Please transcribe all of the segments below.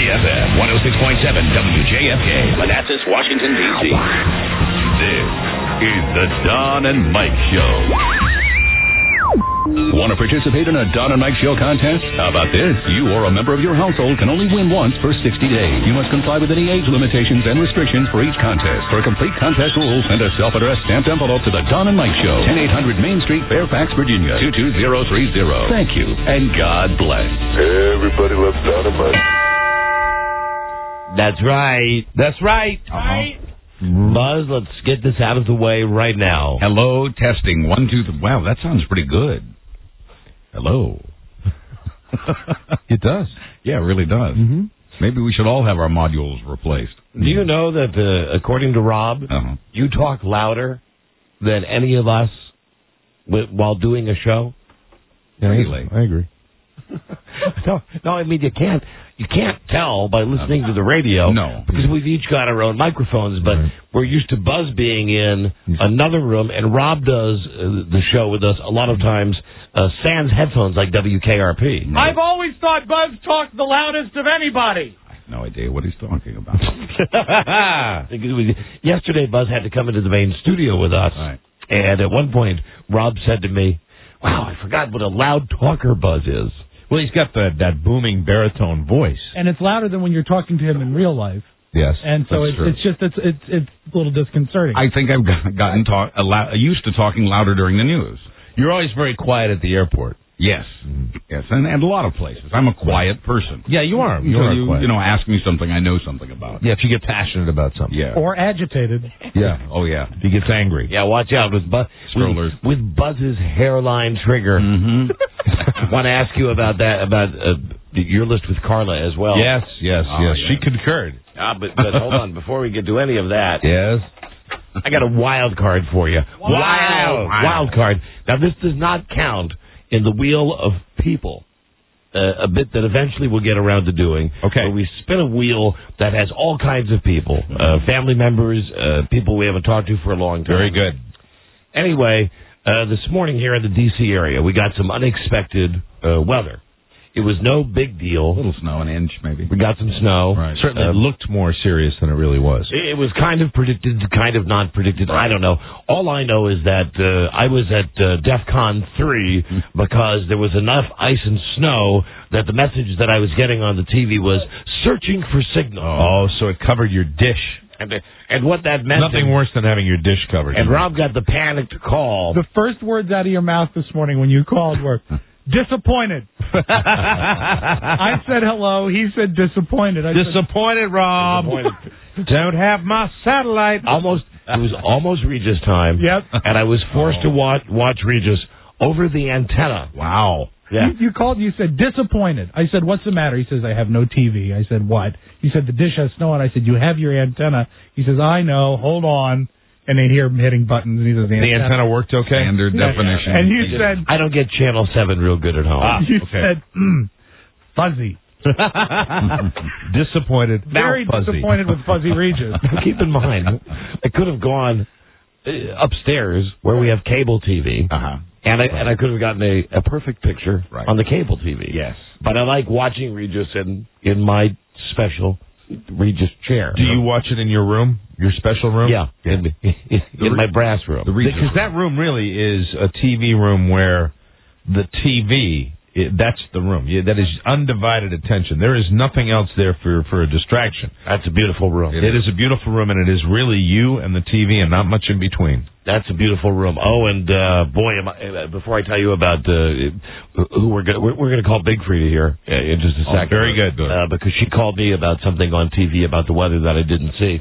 FM 106.7 WJFK, Manassas, Washington, D.C. This is the Don and Mike Show. Want to participate in a Don and Mike Show contest? How about this? You or a member of your household can only win once for 60 days. You must comply with any age limitations and restrictions for each contest. For complete contest rules, send a self-addressed stamped envelope to the Don and Mike Show, 10800 Main Street, Fairfax, Virginia, 22030. Thank you, and God bless. Everybody loves Don and Mike. That's right. That's right. Buzz, let's get this out of the way right now. Hello, testing. 1, 2, 3. Wow, that sounds pretty good. Hello. It does. Yeah, it really does. Mm-hmm. Maybe we should all have our modules replaced. Do you know that, according to Rob, you talk louder than any of us while doing a show? Yeah, Really? I agree. No, I mean, you can't tell by listening to the radio. No. Because we've each got our own microphones, but we're used to Buzz being in another room, and Rob does the show with us a lot of times sans headphones like WKRP. No. I've always thought Buzz talked the loudest of anybody. I have no idea what he's talking about. Yesterday, Buzz had to come into the main studio with us, Right. and at one point, Rob said to me, "Wow, I forgot what a loud talker Buzz is." Well, he's got that booming baritone voice. And it's louder than when you're talking to him in real life. Yes. And so That's true. it's a little disconcerting. I think I've gotten used to talking louder during the news. You're always very quiet at the airport. Yes. Yes, and a lot of places. I'm a quiet person. Yeah, you are. You quiet. ask me something I know something about. Yeah, if you get passionate about something. Yeah. Or agitated. Yeah. Oh, yeah. If he gets angry. Yeah, watch out with Strollers. with Buzz's hairline trigger. Mm-hmm. I want to ask you about that, about your list with Carla as well. Yes. Oh, yeah. She concurred. But hold on, before we get to any of that, Yes. I got a wild card for you. Wild card. Now, this does not count in the wheel of people, a bit that eventually we'll get around to doing. Okay. Where we spin a wheel that has all kinds of people, family members, people we haven't talked to for a long time. Very good. Anyway, this morning here in the D.C. area, we got some unexpected weather. It was no big A deal. little snow, an inch maybe. We got some snow. Right. Certainly looked more serious than it really was. It was kind of predicted, kind of not predicted. I don't know. All I know is that I was at DEFCON 3 because there was enough ice and snow that the message that I was getting on the TV was searching for signal. Oh, so it covered your dish. And what that meant... Nothing worse than having your dish covered. And Rob got the panicked call. The first words out of your mouth this morning when you called were, disappointed. I said hello. He said disappointed. Disappointed, Rob. Don't have my satellite. It was almost Regis time. Yep. And I was forced to watch Regis over the antenna. Wow. Yeah. You called, you said disappointed. I said, what's the matter? He says, I have no TV. I said, what? He said, the dish has snow on. I said, you have your antenna. He says, I know. Hold on. And they hear him hitting buttons. And he says, The antenna worked okay? Standard definition. And you said... I don't get Channel 7 real good at home. You said, fuzzy. Disappointed. Very fuzzy. disappointed with Fuzzy Regis. Keep in mind, I could have gone upstairs where we have cable TV, and I could have gotten a perfect picture on the cable TV. Yes. But I like watching Regis in my special Regis chair. Do you watch it in your room? Your special room? Yeah, in my brass room. Because that room really is a TV room where the TV, that's the room. That is undivided attention. There is nothing else there for a distraction. That's a beautiful room. It is a beautiful room, and it is really you and the TV and not much in between. That's a beautiful room. Oh, and boy, before I tell you about who we're going to call Big Frida here in just a second. Very good. Because she called me about something on TV about the weather that I didn't see.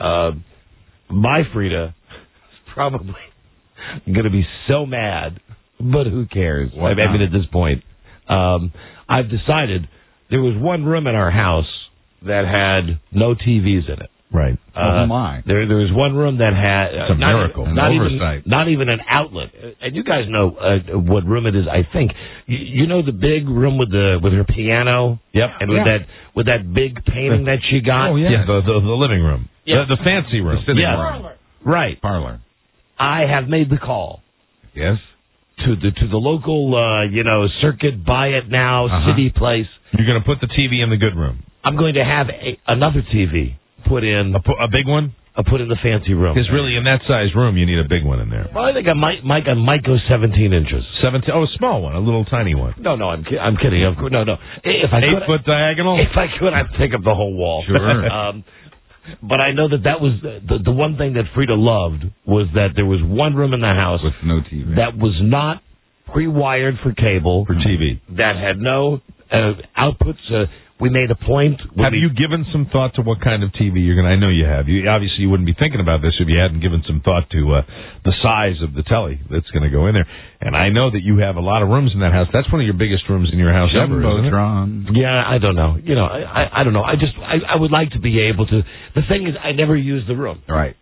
My Frida is probably going to be so mad, but who cares? I mean, at this point, I've decided there was one room in our house that had no TVs in it. Right. Oh, my. There was one room that had... It's a miracle. An oversight. Not even an outlet. And you guys know what room it is, I think. You know the big room with her piano? Yep. And with that big painting that she got? Oh, yeah. The living room. Yeah. The fancy room. The sitting room. Right. Parlor. I have made the call. Yes. To the local, circuit, buy it now, city place. You're going to put the TV in the good room. I'm going to have another TV put in. A big one? Put in the fancy room. Because really, in that size room, you need a big one in there. Well, I think I might go 17 inches. 17? Oh, a small one, a little tiny one. No, I'm kidding. No. If I 8 foot diagonal? If I could, I'd take up the whole wall. Sure. But I know that was the one thing that Frida loved was that there was one room in the house with no TV that was not pre-wired for cable for TV, that had no outputs. We made a point. Have you given some thought to what kind of TV you're going to... I know you have. Obviously, you wouldn't be thinking about this if you hadn't given some thought to the size of the telly that's going to go in there. And I know that you have a lot of rooms in that house. That's one of your biggest rooms in your house ever, isn't it? Yeah, I don't know. I don't know. I would like to be able to... The thing is, I never use the room. Right.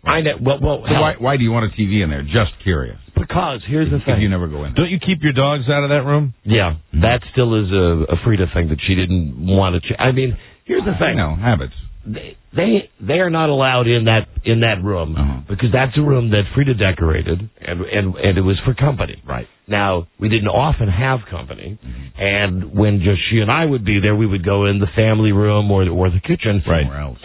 Why do you want a TV in there? Just curious. Because here's the thing. You never go in. Don't you keep your dogs out of that room? Yeah, that still is a Frida thing that she didn't want to. I mean, here's the thing. No habits. They are not allowed in that room because that's a room that Frida decorated and it was for company. Right. Now we didn't often have company, and when just she and I would be there, we would go in the family room or the kitchen. Right. Somewhere else.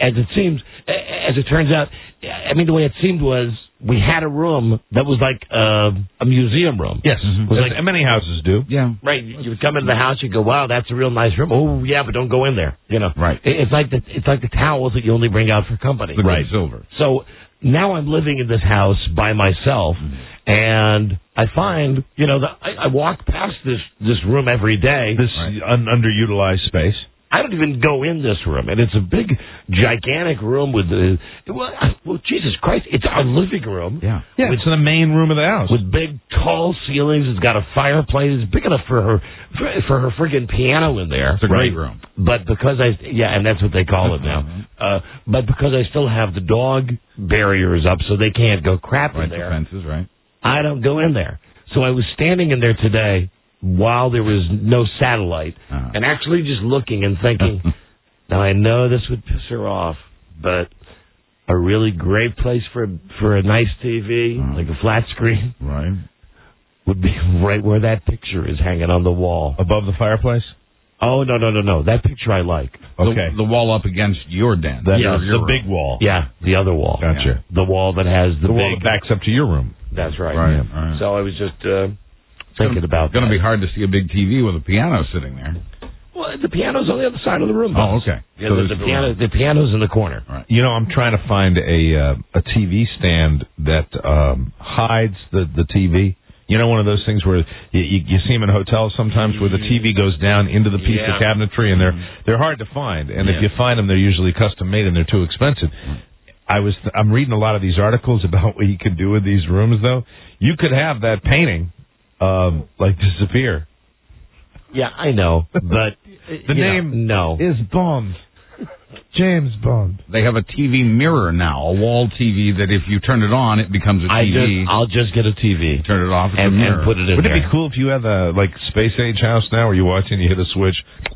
As it turns out, I mean the way it seemed was we had a room that was like a museum room. Yes, and many houses do. Yeah. Right. You would come into the house, you go, wow, that's a real nice room. Oh yeah, but don't go in there. Right. It's like the towels that you only bring out for company. Right. Silver. So now I'm living in this house by myself, and I find, I walk past this room every day. This underutilized space. I don't even go in this room, and it's a big, gigantic room with Jesus Christ, it's our living room. Yeah, it's in the main room of the house with big, tall ceilings. It's got a fireplace. It's big enough for her friggin' piano in there. It's a great room. But because and that's what they call it now. But because I still have the dog barriers up, so they can't go crap in there. Fences, right? I don't go in there. So I was standing in there today while there was no satellite, and actually just looking and thinking, now I know this would piss her off, but a really great place for a nice TV, like a flat screen, right, would be right where that picture is hanging on the wall. Above the fireplace? Oh, no. That picture I like. Okay. The wall up against your den. The big wall. Yeah, the other wall. Gotcha. Yeah. The wall that has the wall that backs up to your room. That's right. Right. Yeah. So I was just... thinking about it's going to be hard to see a big TV with a piano sitting there. Well, the piano's on the other side of the room. Oh, okay. Yeah, so the piano's in the corner. Right. I'm trying to find a TV stand that hides the TV. One of those things where you see them in hotels sometimes where the TV goes down into the piece of cabinetry, and they're hard to find. And if you find them, they're usually custom made and they're too expensive. I'm reading a lot of these articles about what you can do with these rooms, though. You could have that painting disappear. Yeah, I know, but the name is Bond. James Bond. They have a TV mirror now, a wall TV that if you turn it on, it becomes a TV. I'll just get a TV. Turn it off and put it in. Wouldn't it be cool if you have a space age house now where you watch and you hit a switch,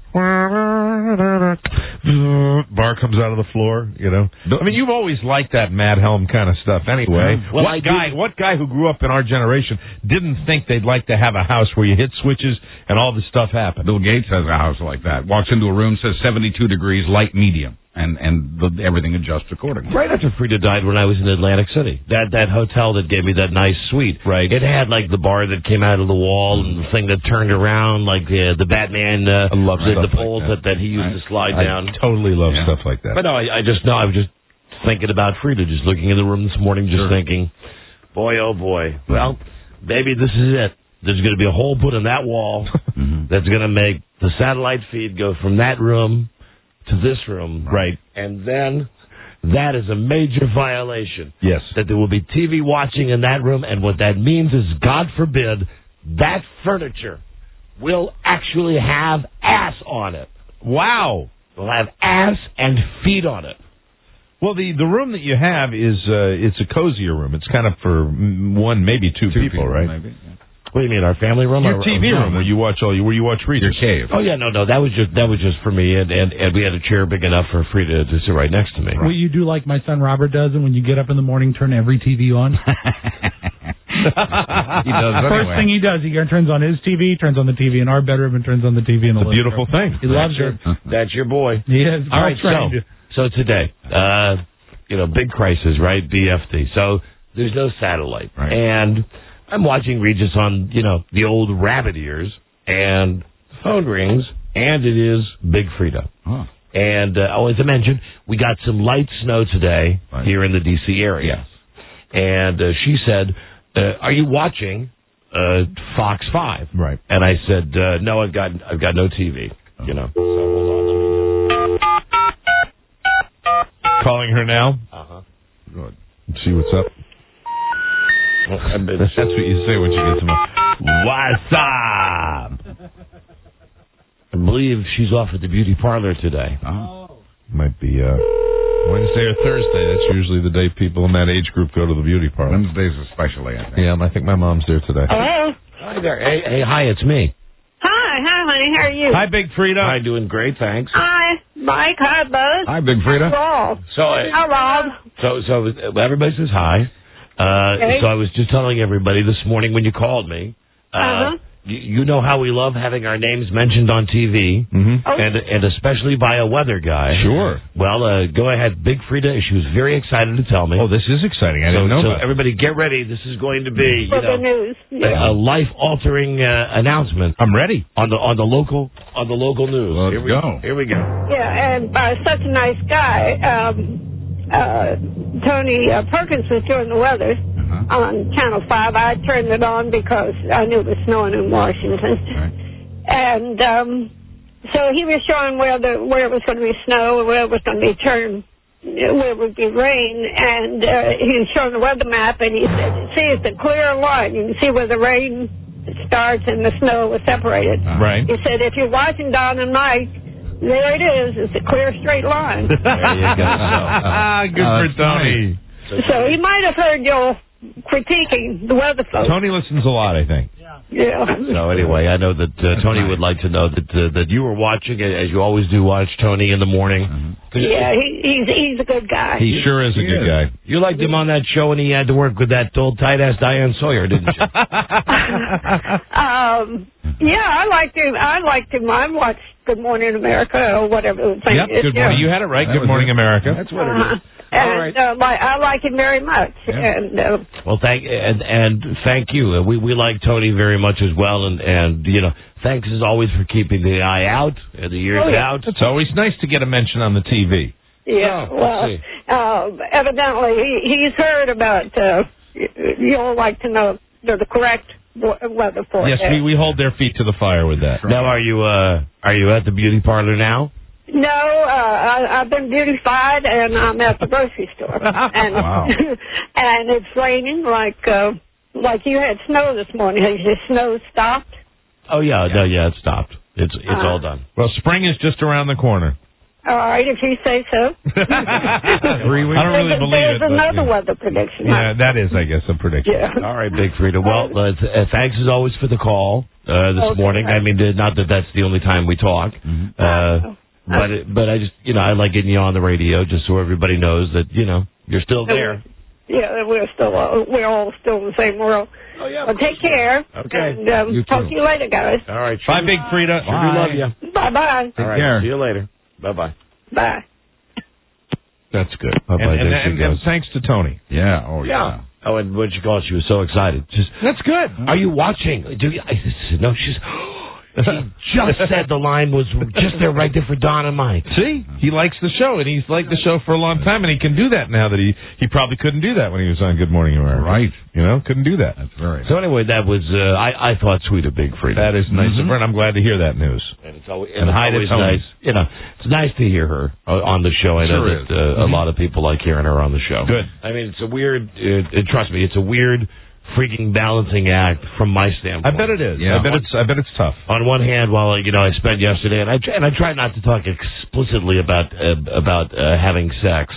bar comes out of the floor, I mean, you've always liked that Mad Helm kind of stuff anyway. Well, what guy who grew up in our generation didn't think they'd like to have a house where you hit switches and all this stuff happened? Bill Gates has a house like that. Walks into a room, says 72 degrees, light, medium. And everything adjusts accordingly. Right after Frida died, when I was in Atlantic City, that hotel that gave me that nice suite, right? It had the bar that came out of the wall and the thing that turned around, the Batman, I love the poles that he used to slide down. I totally love stuff like that. But no, I was just thinking about Frida, just looking in the room this morning, just thinking, boy, oh boy. Well, maybe this is it. There's going to be a hole put in that wall that's going to make the satellite feed go from that room to this room. Right. And then that is a major violation. Yes. That there will be TV watching in that room, and what that means is, God forbid, that furniture will actually have ass on it. Wow. Will have ass and feet on it. Well, the room that you have is it's a cozier room. It's kind of for one, maybe two people, right? Maybe, yeah. What do you mean, our family room? Your TV room where you watch Reader's Cave. Oh yeah, no, that was just for me, and we had a chair big enough for Frida to sit right next to me. Will you do like my son Robert does, and when you get up in the morning, turn every TV on? He does First thing he does, he turns on his TV, turns on the TV in our bedroom, and turns on the TV in the living Beautiful room. thing. He loves it. That's your boy. He is. All right, trained. so today, big crisis, right? BFD. So there's no satellite. Right. And I'm watching Regis on, the old rabbit ears, and phone rings, and it is Big Frida. Oh. And as I mentioned, we got some light snow today here in the D.C. area. Yes. And she said, are you watching Fox 5? Right. And I said, no, I've got no TV. So hold on. Calling her now. Good. See what's up. That's what you say when she gets them. What's up? I believe she's off at the beauty parlor today. Might be Wednesday or Thursday. That's usually the day people in that age group go to the beauty parlor. Wednesdays especially, I think. Yeah, and I think my mom's there today. Hello. Hi there. Hey, hi, it's me. Hi, honey. How are you? Hi, Big Frida. Hi, doing great, thanks. Hi, Mike. Hi, Buzz. Hi, Big Frida. Rob. So, Hi, Rob. so everybody says hi. Okay. So I was just telling everybody this morning when you called me. You know how we love having our names mentioned on TV, and especially by a weather guy. Sure. Well, go ahead, Big Frida. She was very excited to tell me. Oh, this is exciting. I didn't know So about everybody, get ready. This is going to be For the news. Yeah. a life-altering announcement. I'm ready. On the local news. Let's go. Here we go. Yeah, and such a nice guy. Tony Perkins was doing the weather on Channel 5. I turned it on because I knew it was snowing in Washington. Right. And so he was showing where it was going to be snow, where it was going to be where it would be rain. And he was showing the weather map, and he said, see, it's a clear line. You can see where the rain starts and the snow was separated. Right. He said, if you're watching Don and Mike, there it is. It's a clear, straight line. There you go. Good for Tony. So he might have heard you critiquing the weather folks. Tony listens a lot, I think. Yeah. So anyway, I know that Tony would like to know that you were watching, as you always do, watch Tony in the morning. Yeah, he's a good guy. He sure is a good guy. You liked him on that show, and he had to work with that old tight-ass Diane Sawyer, didn't you? Yeah, I liked him. I watched Good Morning America or whatever the thing Yep, is. Good Morning. You had it right. Good Morning, America. That's what it is. And I like him very much. Yeah. And Well, thank you. We like Tony very much as well, and thanks as always for keeping the eye out and the ears out. It's always nice to get a mention on the TV. yeah, evidently he's heard about. You'll like to know the correct weather forecast. Yes, we hold their feet to the fire with that. Now, are you at the beauty parlor now? No, I've been beautified, and I'm at the grocery store. And Wow. and it's raining like you had snow this morning. Has your snow stopped? Oh yeah, no, it stopped. It's all done. Well, spring is just around the corner. All right, if you say so. 3 weeks. I don't really believe it. There's but, another weather prediction. Yeah, that is, I guess, a prediction. Yeah. All right, Big Frida. Well, thanks as always for the call this morning. I mean, not that that's the only time we talk. But I just, I like getting you on the radio just so everybody knows that, you're still there. Yeah, we're all still in the same world. Oh, yeah. Well, take care. Okay. And talk to you later, guys. All right. Bye, Big Frida. Sure do love you. Bye-bye. All right. care. See you later. Bye-bye. Bye. That's good. Bye-bye. And thanks to Tony. Yeah. Oh, yeah. Oh, and when she called, she was so excited. That's good. Are you watching? I said, no, she's... She just said the line was just there right there for Don and Mike. See? He likes the show, and he's liked the show for a long time, and he can do that now that he probably couldn't do that when he was on Good Morning America. Right. Couldn't do that. That's very So anyway, that was, I thought sweet of Big Frida. That is nice of her, and I'm glad to hear that news. And it's always, hi to always Tony. nice. It's nice to hear her on the show. I know Sure that a lot of people like hearing her on the show. Good. I mean, it's a weird, trust me, it's a weird freaking balancing act from my standpoint. I bet it is. Yeah. I bet it's tough. On one hand, while I spent yesterday, and I try not to talk explicitly about having sex.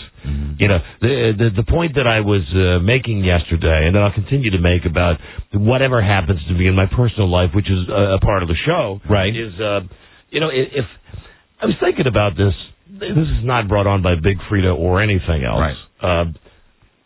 The point that I was making yesterday, and that I'll continue to make about whatever happens to me in my personal life, which is a part of the show, Right. is if I was thinking about this. This is not brought on by Big Frida or anything else. Right.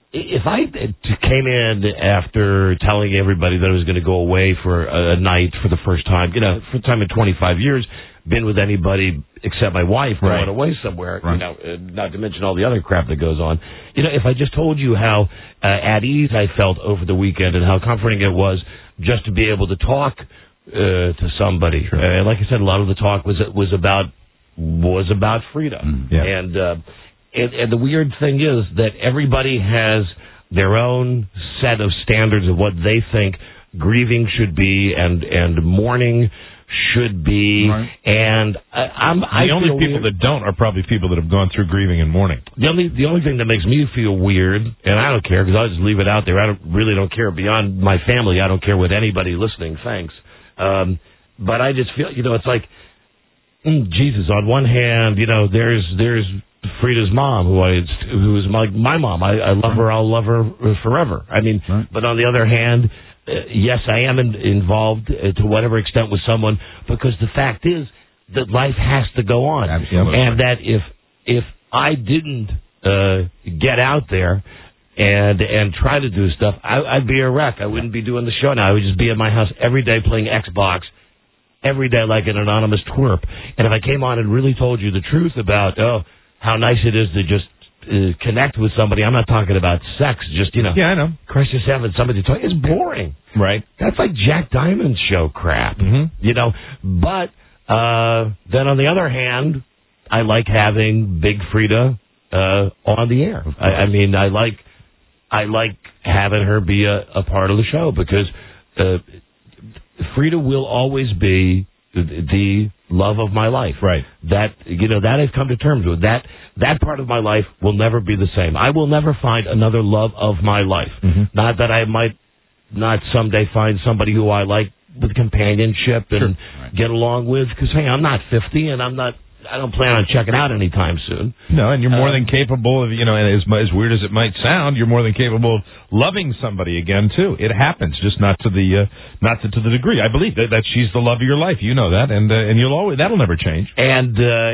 if I came in after telling everybody that I was going to go away for a night for the first time, for the time in 25 years, been with anybody except my wife going away somewhere, not to mention all the other crap that goes on. If I just told you how at ease I felt over the weekend and how comforting it was just to be able to talk to somebody. And like I said, a lot of the talk was about Frida. And the weird thing is that everybody has their own set of standards of what they think grieving should be and mourning should be, and the only people that don't are probably people that have gone through grieving and mourning. The only thing that makes me feel weird, and I don't care because I'll just leave it out there. I really don't care beyond my family. I don't care what anybody listening thinks. But I just feel, it's like, Jesus. On one hand, there's Frida's mom, who is my mom. I love her. I'll love her forever. I mean, but on the other hand, yes, I am involved to whatever extent with someone, because the fact is that life has to go on. Absolutely. And that if I didn't get out there and try to do stuff, I'd be a wreck. I wouldn't be doing the show now. I would just be at my house every day playing Xbox, every day like an anonymous twerp. And if I came on and really told you the truth about, how nice it is to just connect with somebody. I'm not talking about sex, just, Yeah, I know. Christ, just having somebody to talk. It's boring. Right. That's like Jack Diamond's show crap. Mm-hmm. But then on the other hand, I like having Big Frida on the air. I mean, I like having her be a part of the show, because Frida will always be the love of my life. Right. That I've come to terms with. That part of my life will never be the same. I will never find another love of my life. Mm-hmm. Not that I might not someday find somebody who I like with companionship and get along with, because, hey, I'm not 50 and I don't plan on checking out anytime soon. No, and you're more than capable of, and as weird as it might sound, you're more than capable of loving somebody again too. It happens, just not to the degree. I believe that she's the love of your life. You know that, and that'll never change. And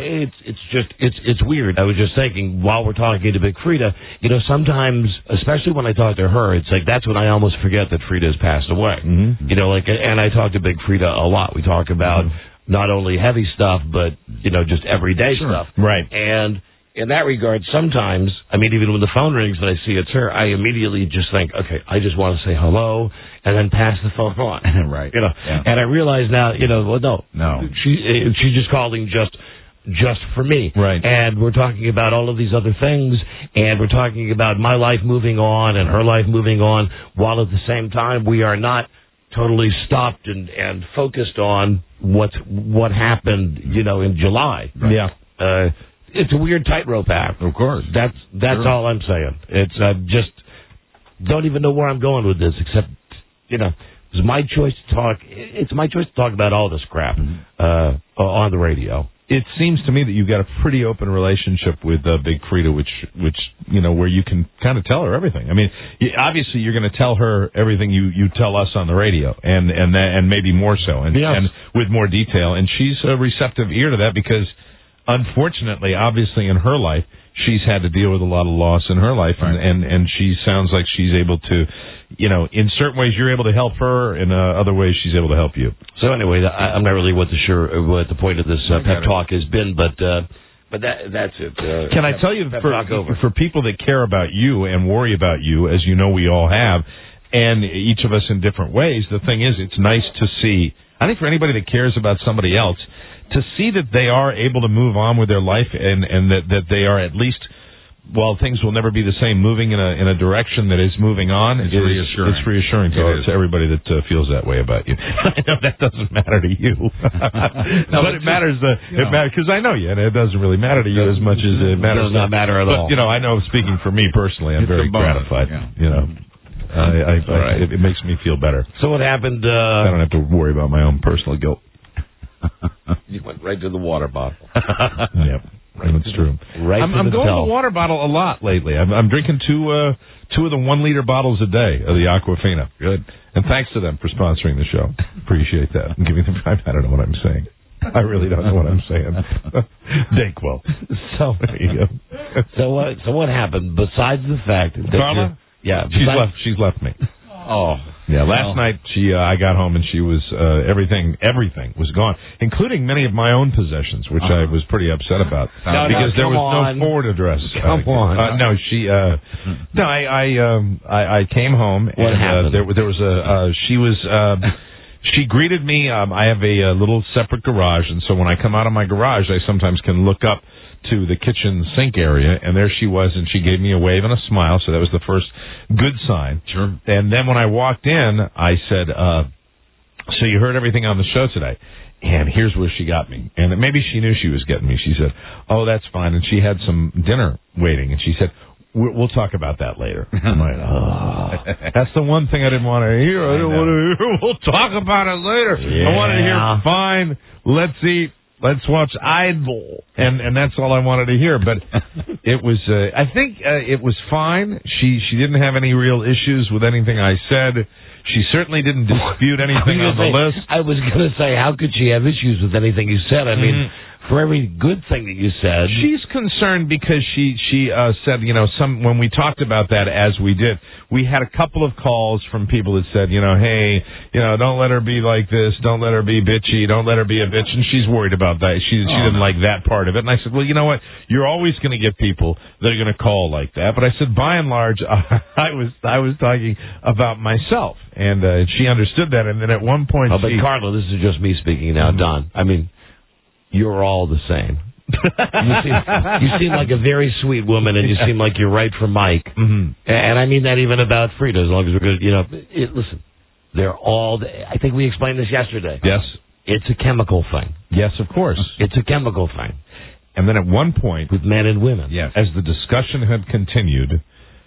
it's weird. I was just thinking while we're talking to Big Frida, sometimes, especially when I talk to her, it's like that's when I almost forget that Frida has passed away. Mm-hmm. And I talk to Big Frida a lot. We talk about not only heavy stuff, but, just everyday stuff. Right. And in that regard, sometimes, even when the phone rings and I see it's her, I immediately just think, okay, I just want to say hello and then pass the phone on. Right. And I realize now, no. She's just calling just for me. Right. And we're talking about all of these other things, and we're talking about my life moving on and her life moving on, while at the same time we are not totally stopped and focused on what happened, in July. Right. Yeah. It's a weird tightrope act. Of course. That's all I'm saying. It's just don't even know where I'm going with this, except it's my choice to talk. It's my choice to talk about all this crap on the radio. It seems to me that you've got a pretty open relationship with Big Frida, which where you can kind of tell her everything. Obviously you're going to tell her everything you tell us on the radio, and maybe more so, and with more detail. And she's a receptive ear to that, because unfortunately, obviously in her life, she's had to deal with a lot of loss in her life, and she sounds like she's able to. In certain ways you're able to help her, in other ways she's able to help you. So anyway, I'm not really what the point of this pep talk has been, but that's it. Can I tell you, for people that care about you and worry about you, as you know we all have, and each of us in different ways, the thing is, it's nice to see, I think for anybody that cares about somebody else, to see that they are able to move on with their life, and that they are at least, while things will never be the same, moving in a direction that is moving on. It's reassuring. It's reassuring to everybody that feels that way about you. I know that doesn't matter to you, but it matters. It matters because I know you, and it doesn't really matter to you as much as it matters. It does not matter at all. But I know, speaking for me personally, I'm very gratified. Yeah. It makes me feel better. So what happened? I don't have to worry about my own personal guilt. You went right to the water bottle. Yep. That's true. I'm going to the water bottle a lot lately. I'm drinking two of the 1 liter bottles a day of the Aquafina. Good. And thanks to them for sponsoring the show. Appreciate that. And giving them. I don't know what I'm saying. I really don't know what I'm saying. Dayquil. So there you go. So what happened? Besides the fact that Carla, Yeah. She's left me. Oh. Yeah, last night I got home and she was everything was gone, including many of my own possessions, which I was pretty upset about because there was no forward address. Come on. No, she. No, I came home and what happened? There was she greeted me. I have a little separate garage, and so when I come out of my garage, I sometimes can look up to the kitchen sink area, and there she was, and she gave me a wave and a smile, so that was the first good sign. Sure. And then when I walked in, I said, so you heard everything on the show today, and here's where she got me. And maybe she knew she was getting me. She said, oh, that's fine, and she had some dinner waiting, and she said, we'll talk about that later. I'm like, oh, that's the one thing I didn't want to hear. I didn't want to hear, we'll talk about it later. Yeah. I wanted to hear, fine, let's eat. Let's watch Idol, and that's all I wanted to hear. But it was, I think it was fine. She didn't have any real issues with anything I said. She certainly didn't dispute anything on the list. I was going to say, how could she have issues with anything you said? I mean, for every good thing that you said. She's concerned because she said, when we talked about that as we did, we had a couple of calls from people that said, hey, don't let her be like this, don't let her be bitchy, don't let her be a bitch, and she's worried about that. She didn't like that part of it. And I said, well, you know what? You're always going to get people that are going to call like that. But I said, by and large, I was talking about myself, and she understood that. And then at one point, but Carlo, this is just me speaking now, Don. I mean, you're all the same. You seem like a very sweet woman, and you seem like you're right for Mike. Mm-hmm. And I mean that even about Frida, as long as we're good. Listen, they're all. I think we explained this yesterday. Yes, it's a chemical thing. Yes, of course, it's a chemical thing. And then at one point, with men and women, yes, as the discussion had continued,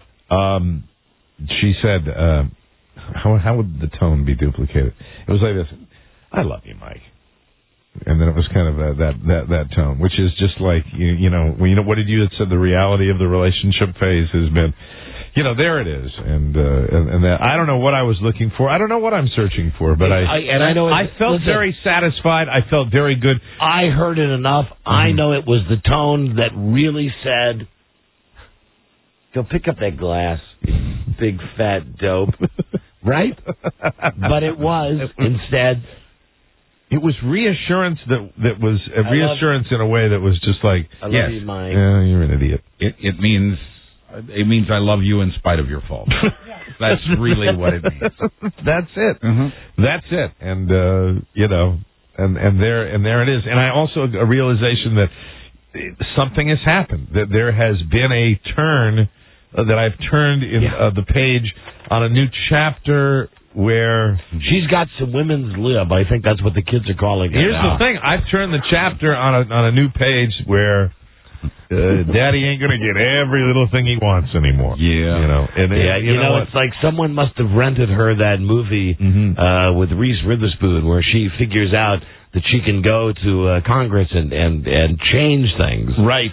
she said, "How would the tone be duplicated?" It was like this: "I love you, Mike." And then it was kind of that tone, which is just like what did you said? The reality of the relationship phase has been, there it is, and that I don't know what I was looking for. I don't know what I'm searching for, but I felt very satisfied. I felt very good. I heard it enough. Mm-hmm. I know it was the tone that really said, "Go pick up that glass, you big fat dope," right? But it was instead. It was reassurance that was a reassurance in a way that was just like, I love you, Mike. Yeah, you're an idiot. It means I love you in spite of your fault. That's really what it means. That's it. Mm-hmm. That's it. And and there it is. And I also a realization that something has happened. That there has been a turn that I've turned in the page on a new chapter. Where she's got some women's lib. I think that's what the kids are calling it. Here's now. the thing. I've turned the chapter on a new page where Daddy ain't going to get every little thing he wants anymore. Yeah. It's like someone must have rented her that movie with Reese Witherspoon where she figures out that she can go to Congress and change things. Right.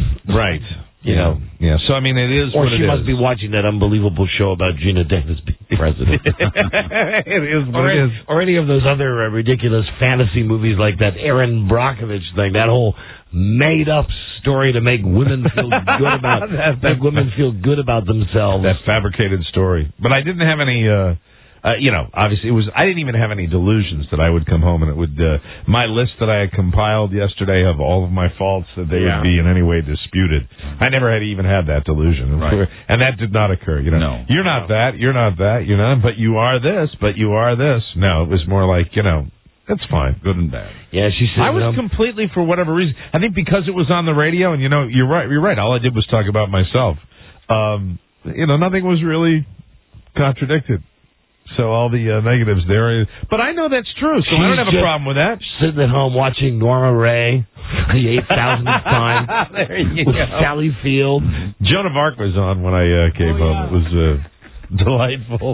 So I mean, it is. Or what she it must is. be watching that unbelievable show about Gina Davis being president. It is what it is. Or any of those other ridiculous fantasy movies like that Erin Brockovich thing. That whole made-up story to make women feel good about themselves. That fabricated story. But I didn't have any. Obviously I didn't even have any delusions that I would come home and it would, my list that I had compiled yesterday of all of my faults, that they would be in any way disputed. I never had even had that delusion. Right. And that did not occur. No. You're not that, but you are this, but you are this. No, it was more like, that's fine. Good and bad. Yeah, she said. I was completely, for whatever reason, I think because it was on the radio, and you're right. All I did was talk about myself. Nothing was really contradicted. So all the negatives there. But I know that's true, so I don't have a problem with that. Sitting at home watching Norma Ray for the 8,000th time with Sally Field. Joan of Arc was on when I came home. It was a delightful,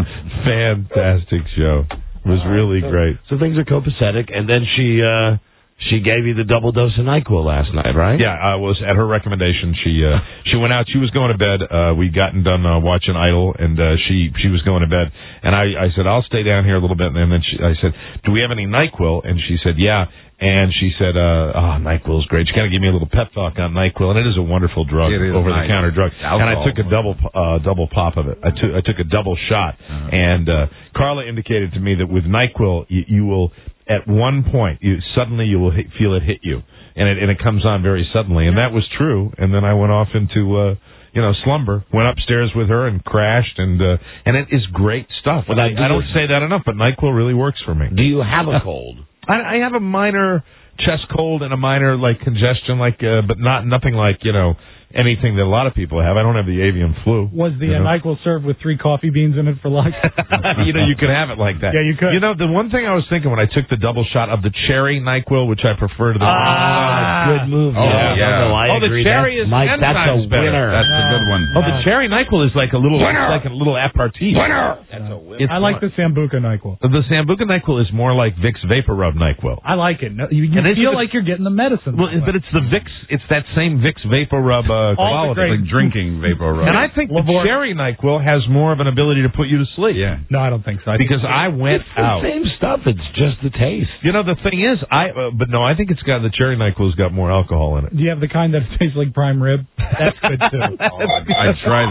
fantastic show. It was really great. So things are copacetic, and then she She gave you the double dose of NyQuil last night, right? Yeah, I was at her recommendation. She went out. She was going to bed. We'd gotten done watching Idol, and she was going to bed. And I said, I'll stay down here a little bit. And then I said, do we have any NyQuil? And she said, yeah. And she said, NyQuil's great. She kind of gave me a little pep talk on NyQuil, and it is a wonderful drug, over-the-counter drug. And I took a double pop of it. I took a double shot. And Carla indicated to me that with NyQuil, you will, at one point, you will feel it hit you, and it comes on very suddenly. And that was true. And then I went off into slumber. Went upstairs with her and crashed, and it is great stuff. Well, I don't say that enough, but NyQuil really works for me. Do you have a cold? I have a minor chest cold and a minor congestion, but nothing like anything that a lot of people have. I don't have the avian flu. Was the NyQuil served with 3 coffee beans in it for lunch? You could have it like that. Yeah, you could. The one thing I was thinking when I took the double shot of the cherry NyQuil, which I prefer to the good move. Oh, yeah. No, I agree. The cherry is Mike, 10 that's times a better. winner. That's a good one. Oh, the cherry NyQuil is like a little aperitif. Winner! That's a winner. I like the Sambuca NyQuil. The Sambuca NyQuil is more like Vicks Vapor Rub NyQuil. I like it. You feel like you're getting the medicine. Well, but it's the Vicks. It's that same Vicks Vapor Rub quality. Drinking Vapor Rub. And I think the cherry NyQuil has more of an ability to put you to sleep. Yeah. No, I don't think so. Because I went out. It's the same stuff. It's just the taste. The thing is, I think it's got the cherry NyQuil's got more alcohol in it. Do you have the kind that tastes like prime rib? That's good too. I'd try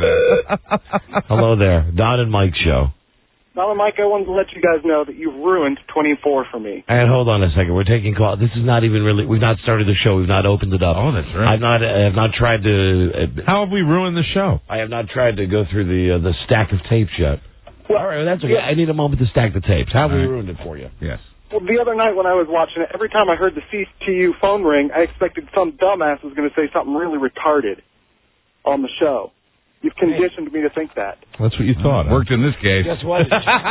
that. Hello there, Don and Mike show. Don and Mike, I wanted to let you guys know that you've ruined 24 for me. And hold on a second. We're taking call. This is not even really. We've not started the show. We've not opened it up. Oh, that's right. I have not tried to. How have we ruined the show? I have not tried to go through the stack of tapes yet. Well, all right, that's okay. I need a moment to stack the tapes. How have we ruined it for you? Yes. Well, the other night when I was watching it, every time I heard the CTU phone ring, I expected some dumbass was going to say something really retarded on the show. You've conditioned me to think that. That's what you thought. Worked in this case. Guess what? It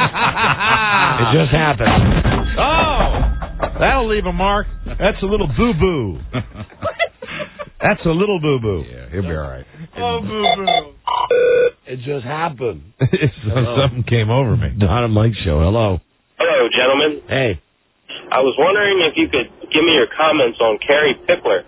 just happened. Oh, that'll leave a mark. That's a little boo-boo. That's a little boo-boo. Yeah, he'll be all right. Oh, boo-boo. It just happened. Something came over me. Don and Mike show. Hello. Hello, gentlemen. Hey. I was wondering if you could give me your comments on Carrie Pickler.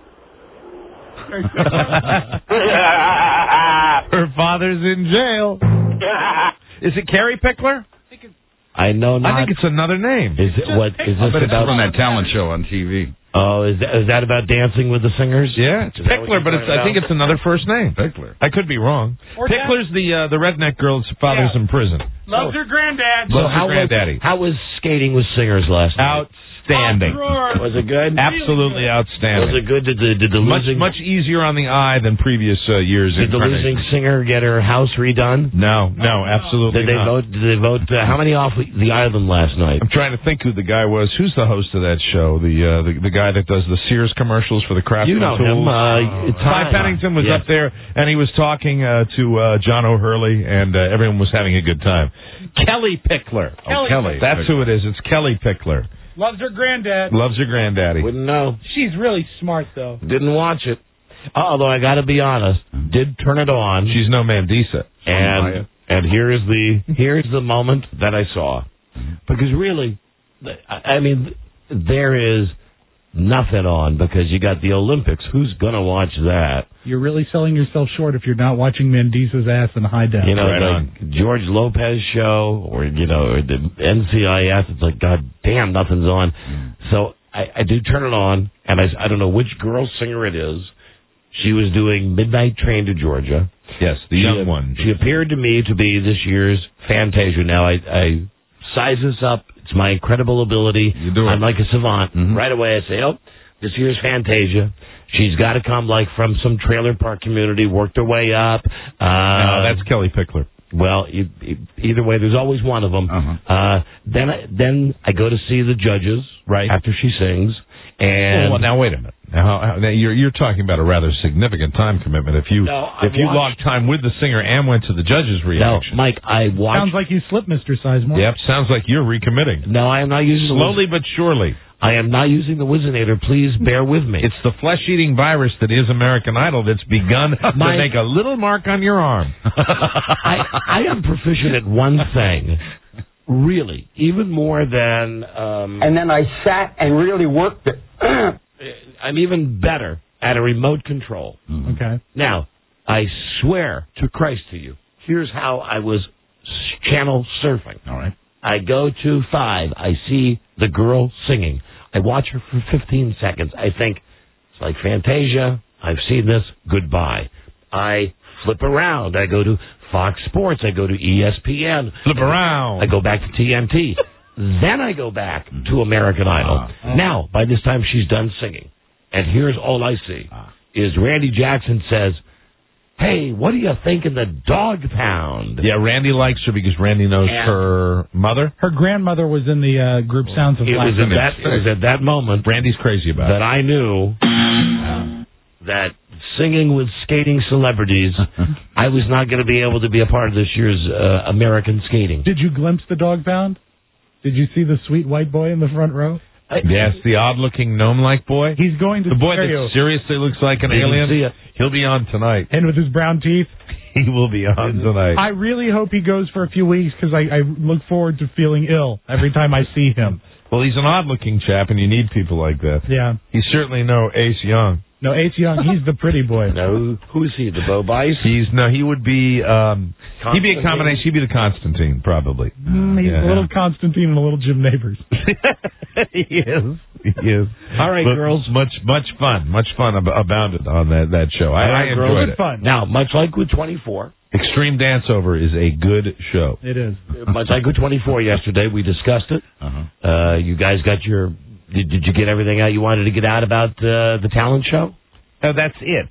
Her father's in jail. Is it Carrie Pickler? I know not. I think it's another name. Is it what? Is this But it's about from that talent show on TV. Oh, is that about Dancing with the Singers? Yeah, it's Pickler, but I think it's another first name. Pickler. I could be wrong. Pickler's the redneck girl's father's in prison. Loves her granddad. So Loves her granddaddy. How was Skating with Singers last night? Outstanding. Was it good? Absolutely outstanding. Was it good? Did the losing much easier on the eye than previous years. Did the losing singer get her house redone? No, absolutely Did they not. vote? Did they vote? How many off the island last night? I'm trying to think who the guy was. Who's the host of that show? The guy that does the Sears commercials for the Craftsman You know Tools. him. Ty Pennington was up there, and he was talking to John O'Hurley, and everyone was having a good time. Kelly Pickler. Kelly. That's who it is. It's Kelly Pickler. Loves her granddad. Loves her granddaddy. Wouldn't know. She's really smart, though. Didn't watch it. Although I got to be honest, did turn it on. She's no Mandisa. And here's the moment that I saw, because really, I mean, there is nothing on because you got the Olympics. Who's gonna watch that? You're really selling yourself short if you're not watching Mendiza's ass in high def. Like George Lopez show or the NCIS. It's like, God damn, nothing's on. So I do turn it on, and I don't know which girl singer it is. She was doing Midnight Train to Georgia. Yes, the young one. She appeared to me to be this year's Fantasia. Now, I size this up. It's my incredible ability. You do it. I'm like a savant. Mm-hmm. Right away, I say, this year's Fantasia. She's got to come like from some trailer park community, worked her way up. No, that's Kelly Pickler. Well, either way, there's always one of them. Then I go to see the judges right after she sings. And well, now wait a minute. Now you're talking about a rather significant time commitment. If you logged time with the singer and went to the judges' reaction. No, Mike, I watched. Sounds like you slipped, Mr. Sizemore. Yep, sounds like you're recommitting. No, I am not using slowly but surely. I am not using the Wizinator. Please bear with me. It's the flesh-eating virus that is American Idol that's begun to make a little mark on your arm. I am proficient at one thing. Really, even more than... and then I sat and really worked it. I'm even better at a remote control. Okay. Now, I swear to Christ to you, here's how I was channel surfing. All right. I go to 5. I see the girl singing. I watch her for 15 seconds. I think, it's like Fantasia. I've seen this. Goodbye. I flip around. I go to Fox Sports. I go to ESPN. Flip around. I go back to TNT. Then I go back to American Idol. Now, by this time, she's done singing. And here's all I see is Randy Jackson says, "Hey, what do you think in the dog pound?" Yeah, Randy likes her because Randy knows her mother. Her grandmother was in the group Sounds of Life. It was at that moment Randy's crazy about that I knew that singing with skating celebrities, I was not going to be able to be a part of this year's American skating. Did you glimpse the dog pound? Did you see the sweet white boy in the front row? Yes, the odd-looking gnome-like boy. He's going to the boy stereo. that seriously looks like an alien. He'll be on tonight. And with his brown teeth. He will be on tonight. I really hope he goes for a few weeks because I look forward to feeling ill every time I see him. Well, he's an odd-looking chap, and you need people like that. Yeah. He's certainly no Ace Young. No, Ace Young, he's the pretty boy. No, who's he? The Bo Bice? He would be. He'd be a combination. He'd be the Constantine, probably. He's a little Constantine and a little Jim Neighbors. He is. All right, girls. Much fun abounded on that show. I enjoyed it. Fun. Now, much like with 24. Extreme Dance Over is a good show. It is. Much like with 24 yesterday, we discussed it. You guys got your... Did you get everything out you wanted to get out about the talent show? That's it.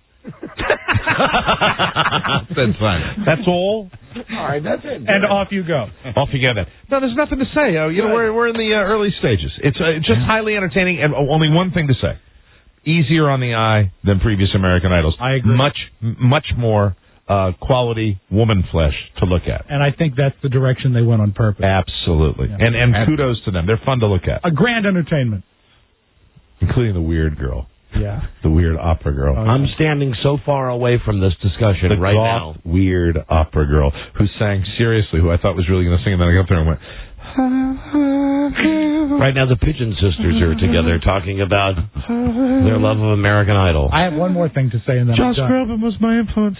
That's fine. That's all? All right, that's it. And off you go. Off you go then. No, there's nothing to say. We're in the early stages. It's just highly entertaining, and only one thing to say. Easier on the eye than previous American Idols. I agree. Much more quality woman flesh to look at. And I think that's the direction they went on purpose. Absolutely. Yeah. And kudos to them. They're fun to look at. A grand entertainment. Including the weird girl. Yeah. The weird opera girl. Oh, I'm standing so far away from this discussion right now. The weird opera girl who sang seriously, who I thought was really going to sing, and then I got up there and went... Right now, the Pigeon Sisters are together talking about their love of American Idol. I have one more thing to say, and then Josh Groban was my influence.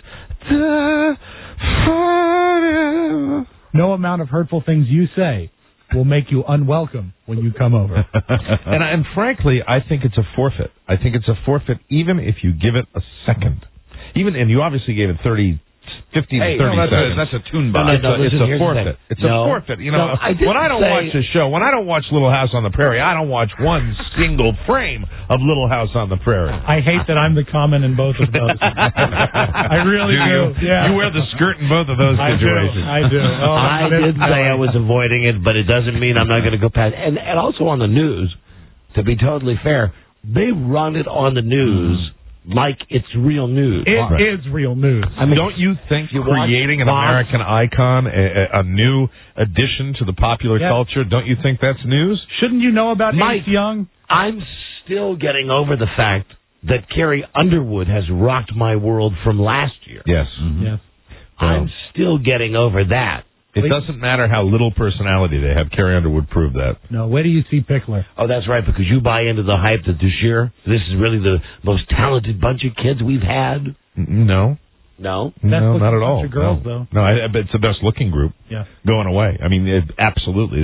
No amount of hurtful things you say will make you unwelcome when you come over. and frankly, I think it's a forfeit. I think it's a forfeit even if you give it a second. And you obviously gave it 50 to 30 seconds. That's a tune box. It's a forfeit. It's a forfeit. When I don't watch the show, when I don't watch Little House on the Prairie, I don't watch one single frame of Little House on the Prairie. I hate that I'm the common in both of those. I really do. Yeah. You wear the skirt in both of those situations. I do. Oh, I did say I was avoiding it, but it doesn't mean I'm not going to go past. And also on the news, to be totally fair, they run it on the news like it's real news. It is real news. I mean, don't you think creating an American icon, a new addition to the popular culture, don't you think that's news? Shouldn't you know about Mike Ace Young? I'm still getting over the fact that Carrie Underwood has rocked my world from last year. Yes. Yes. I'm still getting over that. It doesn't matter how little personality they have. Carrie Underwood proved that. No, where do you see Pickler? Oh, that's right, because you buy into the hype that this year, this is really the most talented bunch of kids we've had. No. No? No, not at all. Bunch of girls, though. No, but it's the best looking group. Yeah. Going away. I mean, absolutely.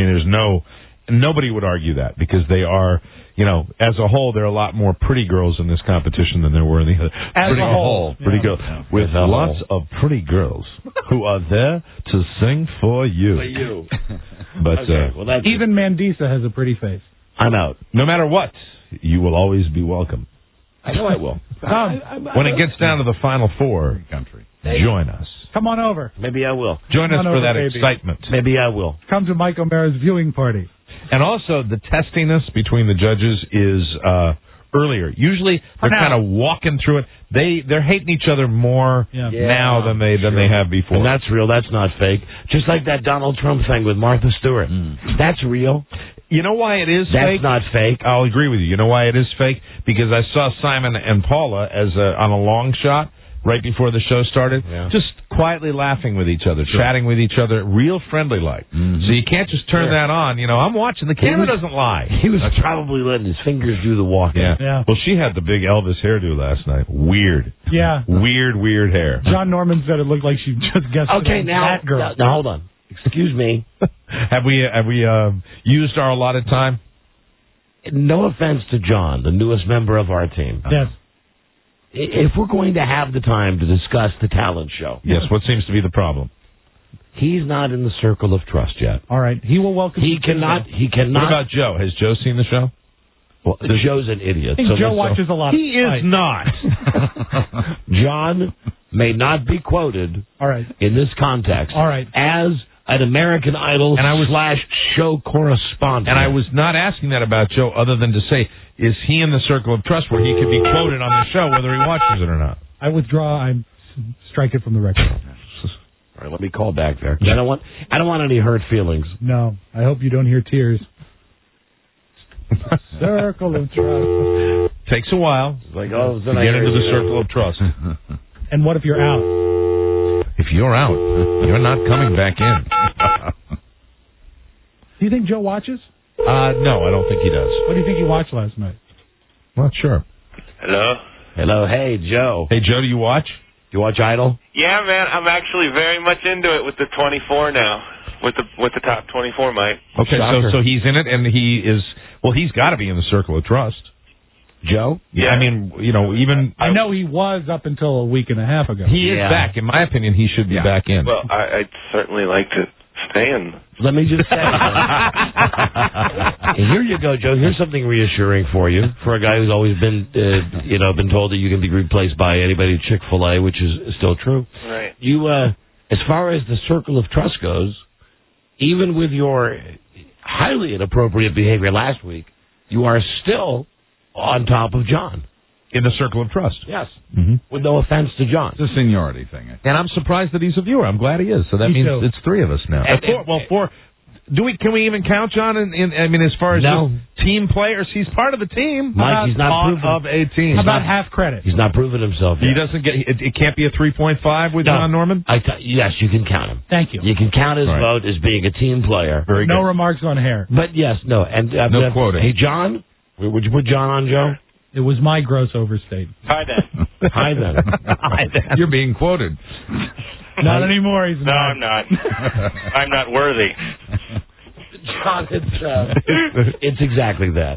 Nobody would argue that because they are, as a whole, there are a lot more pretty girls in this competition than there were in the other. As a whole. Pretty girls. With lots of pretty girls who are there to sing for you. For you. But even Mandisa has a pretty face. I'm out. No matter what, you will always be welcome. I know I will. When it gets down to the Final Four, join us. Come on over. Maybe I will. Join us for that excitement. Maybe I will. Come to Mike O'Mara's viewing party. And also, the testiness between the judges is earlier. Usually, they're kind of walking through it. They're hating each other more now than they have before. And that's real. That's not fake. Just like that Donald Trump thing with Martha Stewart. That's real. You know why it is fake? That's not fake. I'll agree with you. You know why it is fake? Because I saw Simon and Paula on a long shot. right before the show started, just quietly laughing with each other, chatting with each other, real friendly like. So you can't just turn that on. You know, I'm watching. The camera doesn't lie. He was probably letting his fingers do the walking. Yeah. Well, she had the big Elvis hairdo last night. Weird. Yeah. Weird hair. John Norman said it looked like she just guessed Okay, now, that girl. now hold on. Excuse me. Have we used our allotted time? No offense to John, the newest member of our team. Yes. If we're going to have the time to discuss the talent show. Yes, what seems to be the problem? He's not in the circle of trust yet. All right. He will welcome He cannot. What about Joe? Has Joe seen the show? Well, Joe's an idiot. I think Joe watches a lot. He is not. John may not be quoted in this context as an American Idol / show correspondent. And I was not asking that about Joe other than to say, is he in the circle of trust where he could be quoted on the show whether he watches it or not? I withdraw. I strike it from the record. All right, let me call back there. I don't want any hurt feelings. No, I hope you don't hear tears. Circle of trust. Takes a while. It's like, to get into the circle of trust. And what if you're out? If you're out, you're not coming back in. Do you think Joe watches? No, I don't think he does. What do you think he watched last night? Not sure. Hello? Hey, Joe. Hey, Joe, do you watch? Do you watch Idol? Yeah, man, I'm actually very much into it with the 24 now. With the top 24, Mike. Okay, so he's in it, and he is... Well, he's got to be in the circle of trust. Joe? Yeah. I mean, you know, even... I know he was up until a week and a half ago. He is back. In my opinion, he should be back in. Well, I'd certainly like to stay in. Let me just say... Here you go, Joe. Here's something reassuring for you, for a guy who's always been, been told that you can be replaced by anybody at Chick-fil-A, which is still true. Right. You, as far as the circle of trust goes, even with your highly inappropriate behavior last week, you are still on top of John. In the circle of trust. Yes. Mm-hmm. With no offense to John. It's a seniority thing. And I'm surprised that he's a viewer. I'm glad he is. So that means it's three of us now. Four. Can we even count John as far as team players? He's part of the team. Mike, he's not part proven of a team. How about half credit? He's not proven himself yet. He doesn't get. It can't be a 3.5 with John Norman. Yes, you can count him. Thank you. You can count his vote as being a team player. Very no good. remarks on hair. But yes, no, and no quoting. Hey, John, would you put John on, Joe? It was my gross overstate. Hi, then. Hi, then. Hi, then. You're being quoted. Not anymore. He's no, I'm not. I'm not worthy. John, it's exactly that.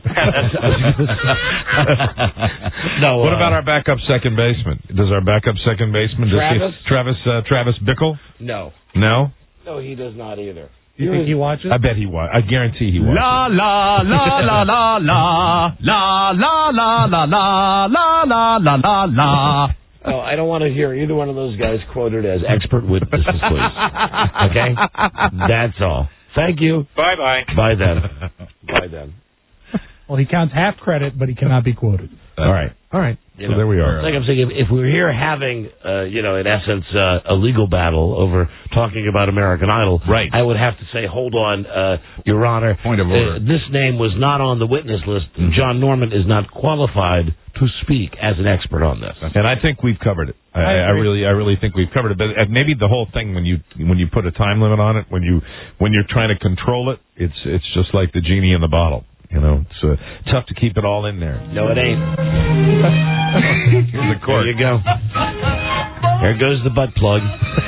No. What about our backup second baseman? Does our backup second baseman Travis Bickle? No. No. No, he does not either. You think he watches? I bet he watches. I guarantee he watches. La la la la la la la la la la la la la la la. Oh, I don't want to hear either one of those guys quoted as expert witnesses, please. Okay? That's all. Thank you. Bye-bye. Bye then. Bye then. Well, he counts half credit, but he cannot be quoted. All right. So there we are. Like I'm saying, if we were here having, in essence, a legal battle over talking about American Idol, right. I would have to say, hold on, Your Honor. Point of order. This name was not on the witness list. John Norman is not qualified to speak as an expert on this. And I think we've covered it. I really think we've covered it. But maybe the whole thing, when you put a time limit on it, when you're trying to control it, it's just like the genie in the bottle. You know, it's tough to keep it all in there. No, it ain't. Here's the cork. There you go. There goes the butt plug.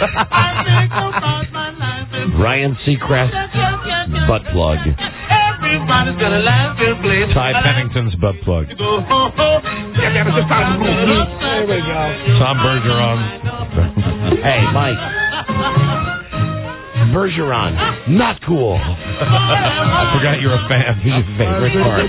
Ryan Seacrest, butt plug. Everybody's gonna laugh and play. Ty Pennington's butt plug. There we go. Tom Bergeron. Hey, Mike. Bergeron, not cool. I forgot you're a fan. He's your favorite part.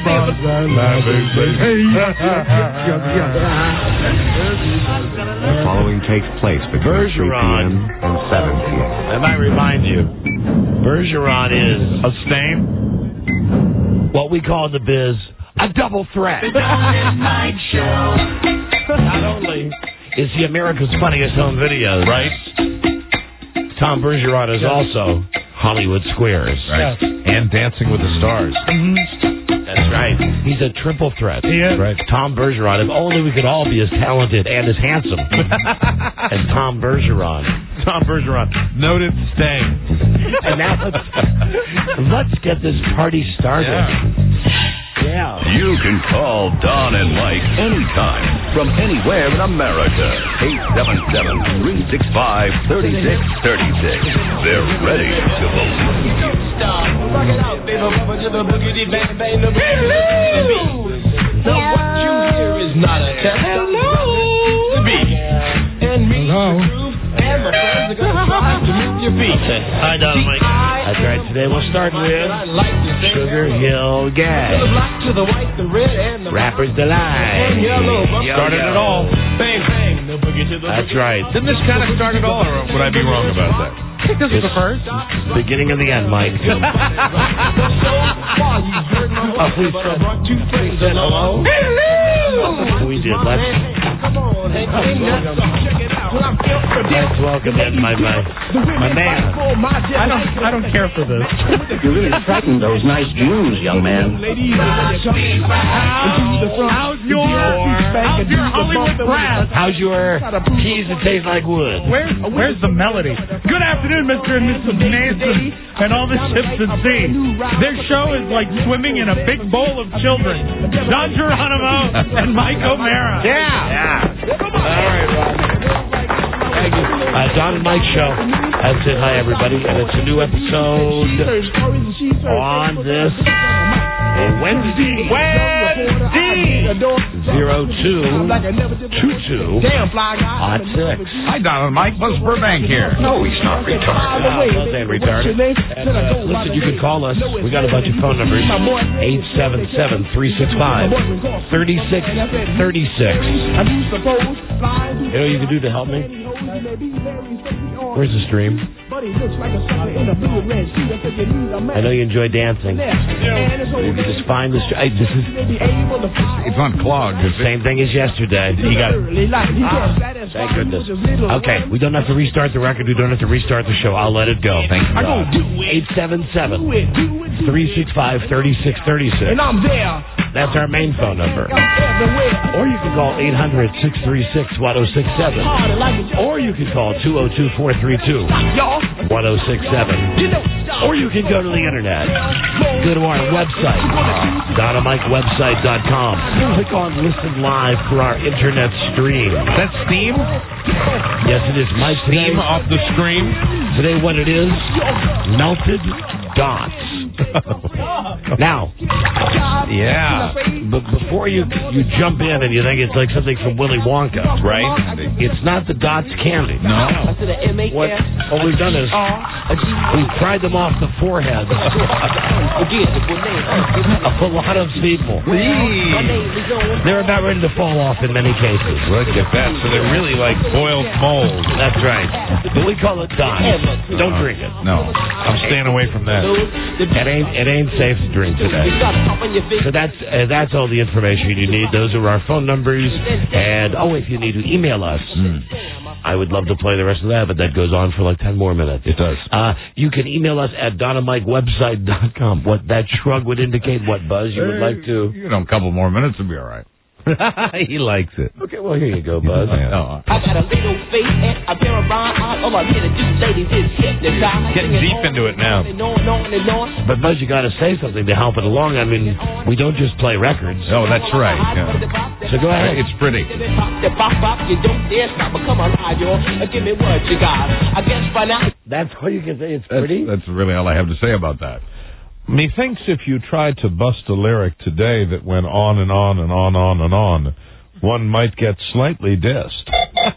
The following takes place between 3 p.m. and 7 p.m. I might remind you, Bergeron is a stain. What we call in the biz a double threat. Night show. Not only is he America's funniest home videos, right? Tom Bergeron is also Hollywood Squares. Right. And Dancing with the Stars. And That's right. He's a triple threat. He is. Right. Tom Bergeron. If only we could all be as talented and as handsome as Tom Bergeron. Tom Bergeron, noted staying. And now let's get this party started. Yeah. You can call Don and Mike anytime from anywhere in America. 877-365-3636. They're ready to believe you. Rock it out, baby, rubber to the boogity bang bang the boogie. Now what you hear is not a test. Hello. And me, and my friends are gonna try to meet your feet. Hi, Don and Mike. That's right. Today we'll start with Sugar Hill Gang. Rapper's Delight. Started it all. Bang bang the boogie to the That's right. Didn't this kind of start it all, or would I be wrong about that? I think this is the first. Beginning of the end, Mike. We said hello. We did. Let's welcome in my man. I don't care for this. You really frightened those nice Jews, young man. How's your Hollywood brass? How's your keys that taste like wood? Where's the melody? Good afternoon, Mr. and Mrs. Nansen, and all the ships at sea. Their show is like swimming in a big bowl of children. Don Geronimo and Mike O'Mara. Yeah. All right, Rob. Thank you. Don and Mike Show. That's it. Hi, everybody. And it's a new episode on this Wednesday. 0222 Hot 6. Hi, Don and Mike. Buzz Burbank here. No, he's not retarded. Buzz ain't retarded. And, listen, you can call us. We got a bunch of phone numbers. 877-365-3636. You know what you can do to help me? Where's the stream? I know you enjoy dancing. You can just find the stream. It's unclogged. Same thing as yesterday. You got it. Thank goodness. Okay, we don't have to restart the record. We don't have to restart the show. I'll let it go. Thank you. 877-365-3636. And I'm there. That's our main phone number. Or you can call 800-636-1067. Or you can call 202-432-1067. Or you can go to the internet. Go to our website, DonnaMikeWebsite.com. Click on Listen Live for our internet stream. That's Steam? Yes, it is. Mike, Steam off the screen? Today what it is, melted dots. Now, but before you jump in and you think it's like something from Willy Wonka, right? It's not the dots candy. No. What we've done is we've pried them off the forehead of a lot of people. They're about ready to fall off in many cases. Look at that. So they're really like boiled mold. That's right. But we call it dots. Don't drink it. No. I'm staying away from that. It ain't safe to drink today. So that's all the information you need. Those are our phone numbers. And if you need to email us, I would love to play the rest of that, but that goes on for like 10 more minutes. It does. You can email us at DonnaMikeWebsite.com. What that shrug would indicate, what Buzz you would like to. A couple more minutes will be all right. He likes it. Okay, well, here you go, Buzz. I got a little face and a pair of rhyme eyes. All I'm here to do, ladies, is hypnotize. Getting deep into it now. But, Buzz, you got to say something to help it along. I mean, we don't just play records. Oh, that's right. Yeah. So go ahead. It's pretty. You don't dare stop, but come alive, y'all. Give me what you got. I guess by now. That's all you can say. It's pretty. That's really all I have to say about that. Methinks if you tried to bust a lyric today that went on and on and on and on, one might get slightly dissed.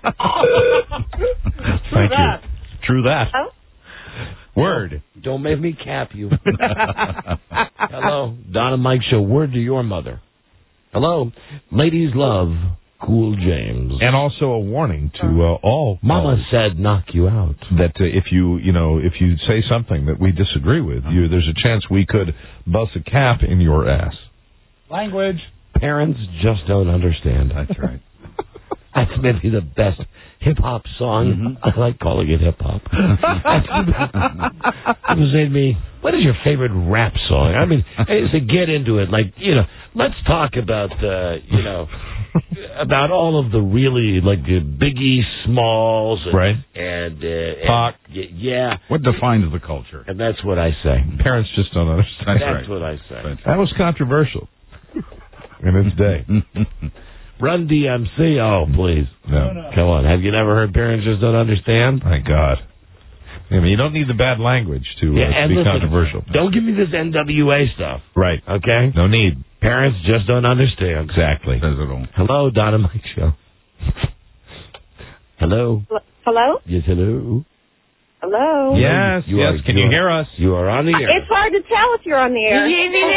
Thank you. True that. Oh? Word. Don't make me cap you. Hello, Don and Mike Show. Word to your mother. Hello, ladies love Cool James. And also a warning to all. Mama said knock you out. That if you say something that we disagree with, there's a chance we could bust a cap in your ass. Language. Parents just don't understand. That's right. That's maybe the best hip-hop song. I like calling it hip-hop. It was made me what is your favorite rap song? I mean, to get into it, like, let's talk about, about all of the really, like, Biggie Smalls. And, right. And Pac. Yeah. What defines the culture? And that's what I say. Parents just don't understand. That's what I say. That was controversial in its day. Run DMC. Oh, please. No. Come on. Have you never heard Parents Just Don't Understand? My God. I mean, you don't need the bad language to be controversial. Don't give me this NWA stuff. Right. Okay? No need. Parents just don't understand. Exactly. Hello, Don and Mike Show. Hello? Hello? Yes, hello? Hello? Yes, Can you hear us? You are on the air. It's hard to tell if you're on the air.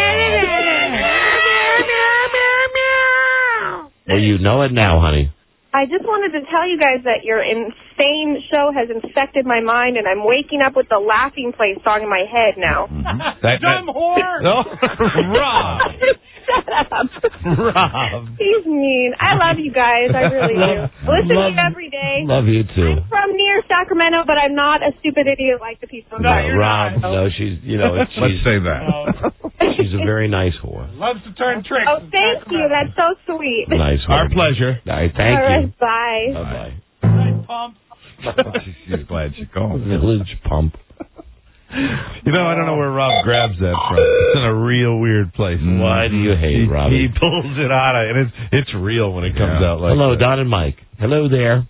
Well, you know it now, honey. I just wanted to tell you guys that your insane show has infected my mind, and I'm waking up with the Laughing Place song in my head now. Dumb whore! No, Rob. Shut up. Rob. He's mean. I love you guys. I really do. Listen to you every day. Love you, too. I'm from near Sacramento, but I'm not a stupid idiot like the people. No, Rob. No, she's, Let's say that. She's a very nice whore. Loves to turn tricks. Oh, thank you. That's so sweet. Nice whore. Our pleasure. All right, thank All you. right, bye. Bye-bye. Nice pump. She's glad she called. Village pump. I don't know where Rob grabs that from. It's in a real weird place. Why do you hate Rob? He pulls it out of, and it's real when it comes out like Hello, that. Don and Mike. Hello there.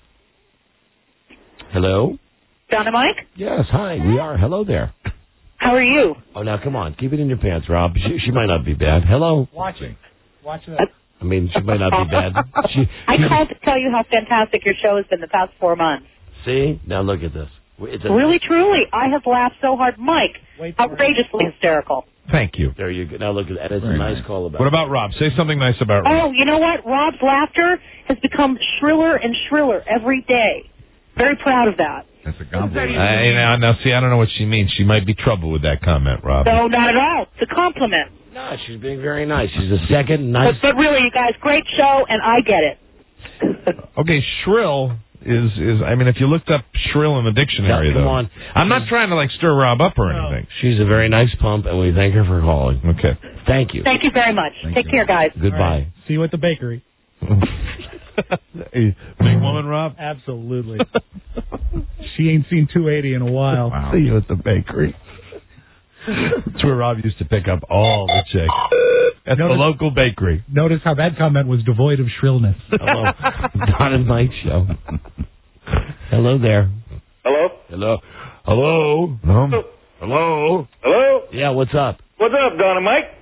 Hello? Don and Mike? Yes, hi. We are. Hello there. How are you? Oh, now, come on. Keep it in your pants, Rob. She might not be bad. Hello? Watch it. Watch that. I mean, she might not be bad. I called to tell you how fantastic your show has been the past 4 months. See? Now look at this. It's Really, truly. I have laughed so hard. Mike, outrageously hysterical. Thank you. There you go. Now look at that. It's a nice call about What about Rob? Say something nice about Rob. Oh, you know what? Rob's laughter has become shriller and shriller every day. Very proud of that. That's a compliment. Now, see, I don't know what she means. She might be trouble with that comment, Rob. No, not at all. It's a compliment. No, she's being very nice. She's a second nice. But really, you guys, great show, and I get it. Okay, shrill is I mean, if you looked up shrill in the dictionary, Come though. on. I'm not trying to, stir Rob up or anything. She's a very nice pump, and we thank her for calling. Okay. Thank you. Thank you very much. Take care, guys. Goodbye. Right. See you at the bakery. Hey, big woman, Rob? Absolutely. She ain't seen 280 in a while. Wow. See you at the bakery. That's where Rob used to pick up all the chicks. At the local bakery. Notice how that comment was devoid of shrillness. Hello. Don and Mike Show. Hello there. Hello? Hello. Hello. Hello. Hello? Yeah, what's up? What's up, Don and Mike?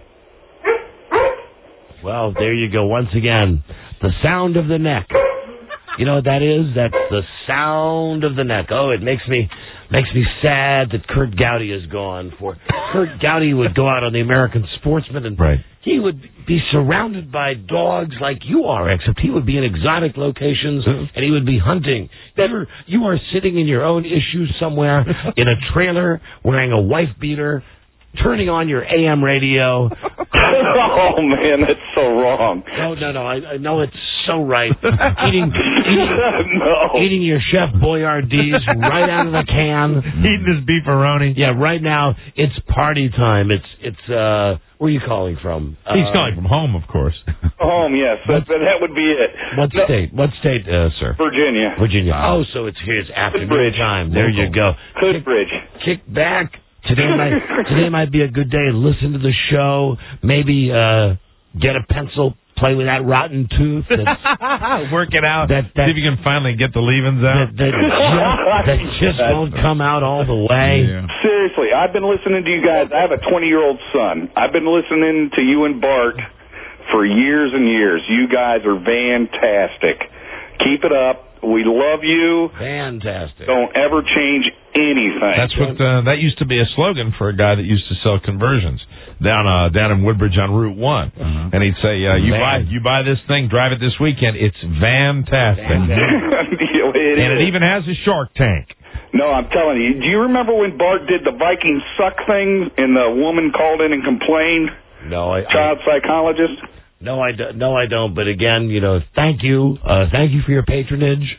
Well, there you go. Once again, the sound of the neck. You know what that is? That's the sound of the neck. Oh, it makes me sad that Kurt Gowdy is gone. For Kurt Gowdy would go out on the American Sportsman, and he would be surrounded by dogs like you are, except he would be in exotic locations and he would be hunting. You are sitting in your own issues somewhere in a trailer wearing a wife beater, turning on your AM radio. Oh, man, that's so wrong. No, I know it's so right. Eating your Chef Boyardee's right out of the can. Eating his beefaroni. Yeah, right now it's party time. It's where are you calling from? He's calling from home, of course. Home, yes. That would be it. What state? What state, sir? Virginia. Virginia. Oh, so it's afternoon time. There you go. Hoodbridge. Kick back. Today might be a good day. Listen to the show. Maybe get a pencil. Play with that rotten tooth. Work it out. See if you can finally get the leavings out. That just won't come out all the way. Yeah. Seriously, I've been listening to you guys. I have a 20-year-old son. I've been listening to you and Bart for years and years. You guys are fantastic. Keep it up. We love you. Fantastic. Don't ever change anything. That's what that used to be a slogan for a guy that used to sell conversions down in Woodbridge on Route 1. And he'd say, you buy this thing, drive it this weekend. It's fantastic. And it even has a shark tank. No, I'm telling you. Do you remember when Bart did the Viking suck thing and the woman called in and complained? No, child psychologist? No, I don't. But again, thank you. Thank you for your patronage.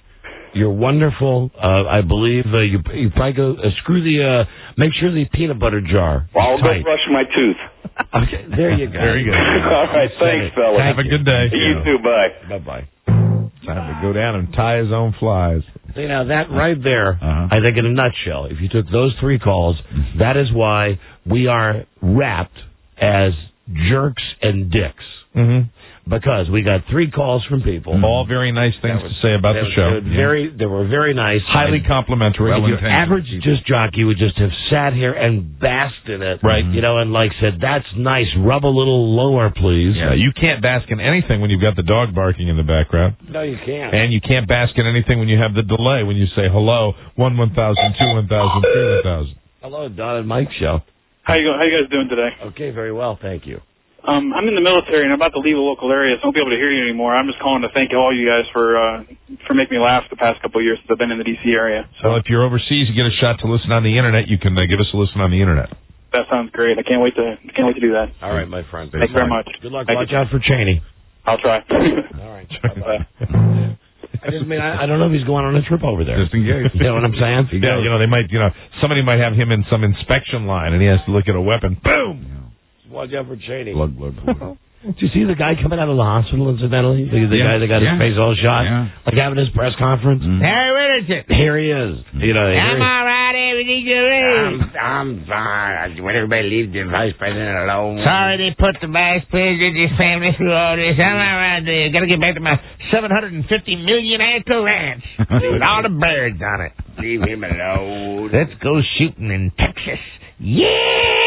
You're wonderful. I believe you probably go make sure the peanut butter jar. Well, I'll tight. go brush my tooth. Okay, there you go. Very good. All right, thanks, fellas. Have a good day. You too, bye. Bye-bye. Time to go down and tie his own flies. See, now that right there, I think in a nutshell, if you took those 3 calls, that is why we are wrapped as jerks and dicks. Mm-hmm. Because we got 3 calls from people. All very nice things to say about the show. They were very nice. Highly complimentary. Your average disc jockey would just have sat here and basked in it. Right. You know, and like said, that's nice. Rub a little lower, please. Yeah, you can't bask in anything when you've got the dog barking in the background. No, you can't. And you can't bask in anything when you have the delay, when you say hello, 1, 1,000, 2, 1,000, 3, 1,000. Hello, Don and Mike show. How you guys doing today? Okay, very well, thank you. I'm in the military and I'm about to leave a local area, so I won't be able to hear you anymore. I'm just calling to thank all you guys for making me laugh the past couple of years since I've been in the D.C. area. So if you're overseas, you get a shot to listen on the internet. You can give us a listen on the internet. That sounds great. I can't wait to do that. All right, my friend. Thanks very much. Good luck. Watch out for Cheney. I'll try. All right. Bye-bye. I just mean I don't know if he's going on a trip over there. Just in case. You know what I'm saying? Yeah, they might. Somebody might have him in some inspection line, and he has to look at a weapon. Boom. Watch out for Cheney. Glug. Did you see the guy coming out of the hospital, incidentally? The guy that got his face all shot? Yeah. Like having his press conference? Harry Whittington. Here he is. I'm all right, everything you read. I'm fine. When everybody leaves the vice president alone. Sorry they put the vice president and his family through all this. I'm all right there. Got to get back to my 750 million acre ranch with all the birds on it. Leave him alone. Let's go shooting in Texas. Yeah!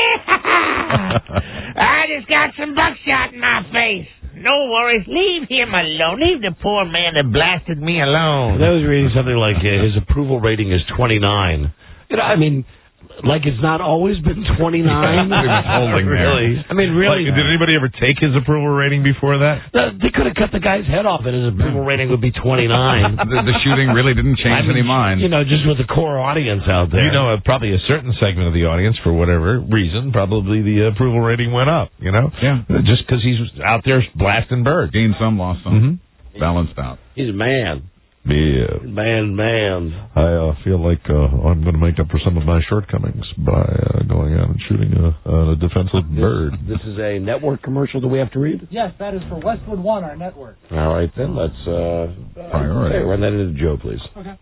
I just got some buckshot in my face. No worries. Leave him alone. Leave the poor man that blasted me alone. I was reading something like his approval rating is 29. I mean, like it's not always been 29. Really? I mean, really. Did anybody ever take his approval rating before that? They could have cut the guy's head off and his approval rating would be 29. The shooting really didn't change any mind. Just with the core audience out there. Probably a certain segment of the audience, for whatever reason, probably the approval rating went up, Yeah. Just because he's out there blasting birds. Gained some, lost some. Mm-hmm. Balanced out. He's a man. Yeah. Man. I feel like I'm going to make up for some of my shortcomings by going out and shooting a defenseless bird. This is a network commercial that we have to read? Yes, that is for Westwood One, our network. All right, then. Let's priority. Run that into Joe, please. Okay.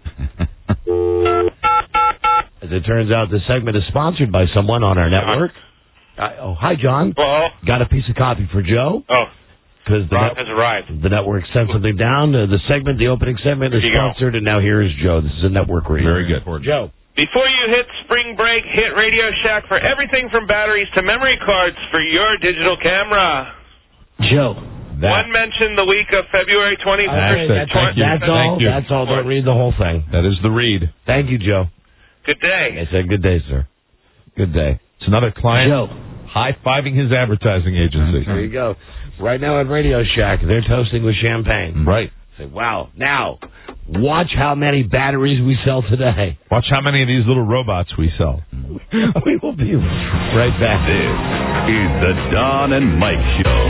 As it turns out, this segment is sponsored by someone on our network. Hi, John. Hello. Got a piece of coffee for Joe? Oh. Because Rob has arrived. The network sent something down. The opening segment is sponsored, and now here is Joe. This is a network read. Very good. Joe. Before you hit spring break, hit Radio Shack for everything from batteries to memory cards for your digital camera. Joe. One mentioned the week of February 21st. That's all. Don't read the whole thing. That is the read. Thank you, Joe. Good day. I said good day, sir. Good day. It's another client Joe. high-fiving his advertising agency. There you go. Right now at Radio Shack, they're toasting with champagne. Right. Say, wow. Now, watch how many batteries we sell today. Watch how many of these little robots we sell. We will be right back. This is the Don and Mike Show.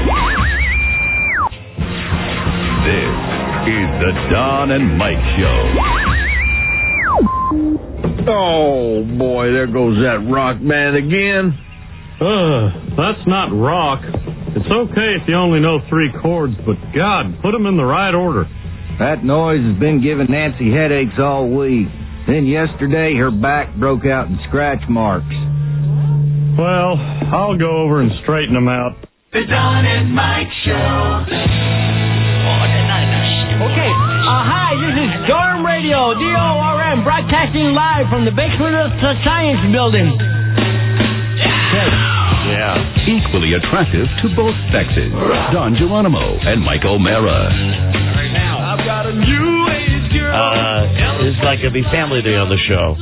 This is the Don and Mike Show. Oh, boy, there goes that rock band again. That's not rock. It's okay if you only know 3 chords, but God, put them in the right order. That noise has been giving Nancy headaches all week. Then yesterday, her back broke out in scratch marks. Well, I'll go over and straighten them out. The Don and Mike Show. Okay, hi, this is Dorm Radio, DORM, broadcasting live from the basement of the Science Building. Yeah. Equally attractive to both sexes. Don Geronimo and Mike O'Mara. Right now, I've got a new age girl. It's like it'll be Family Day on the show.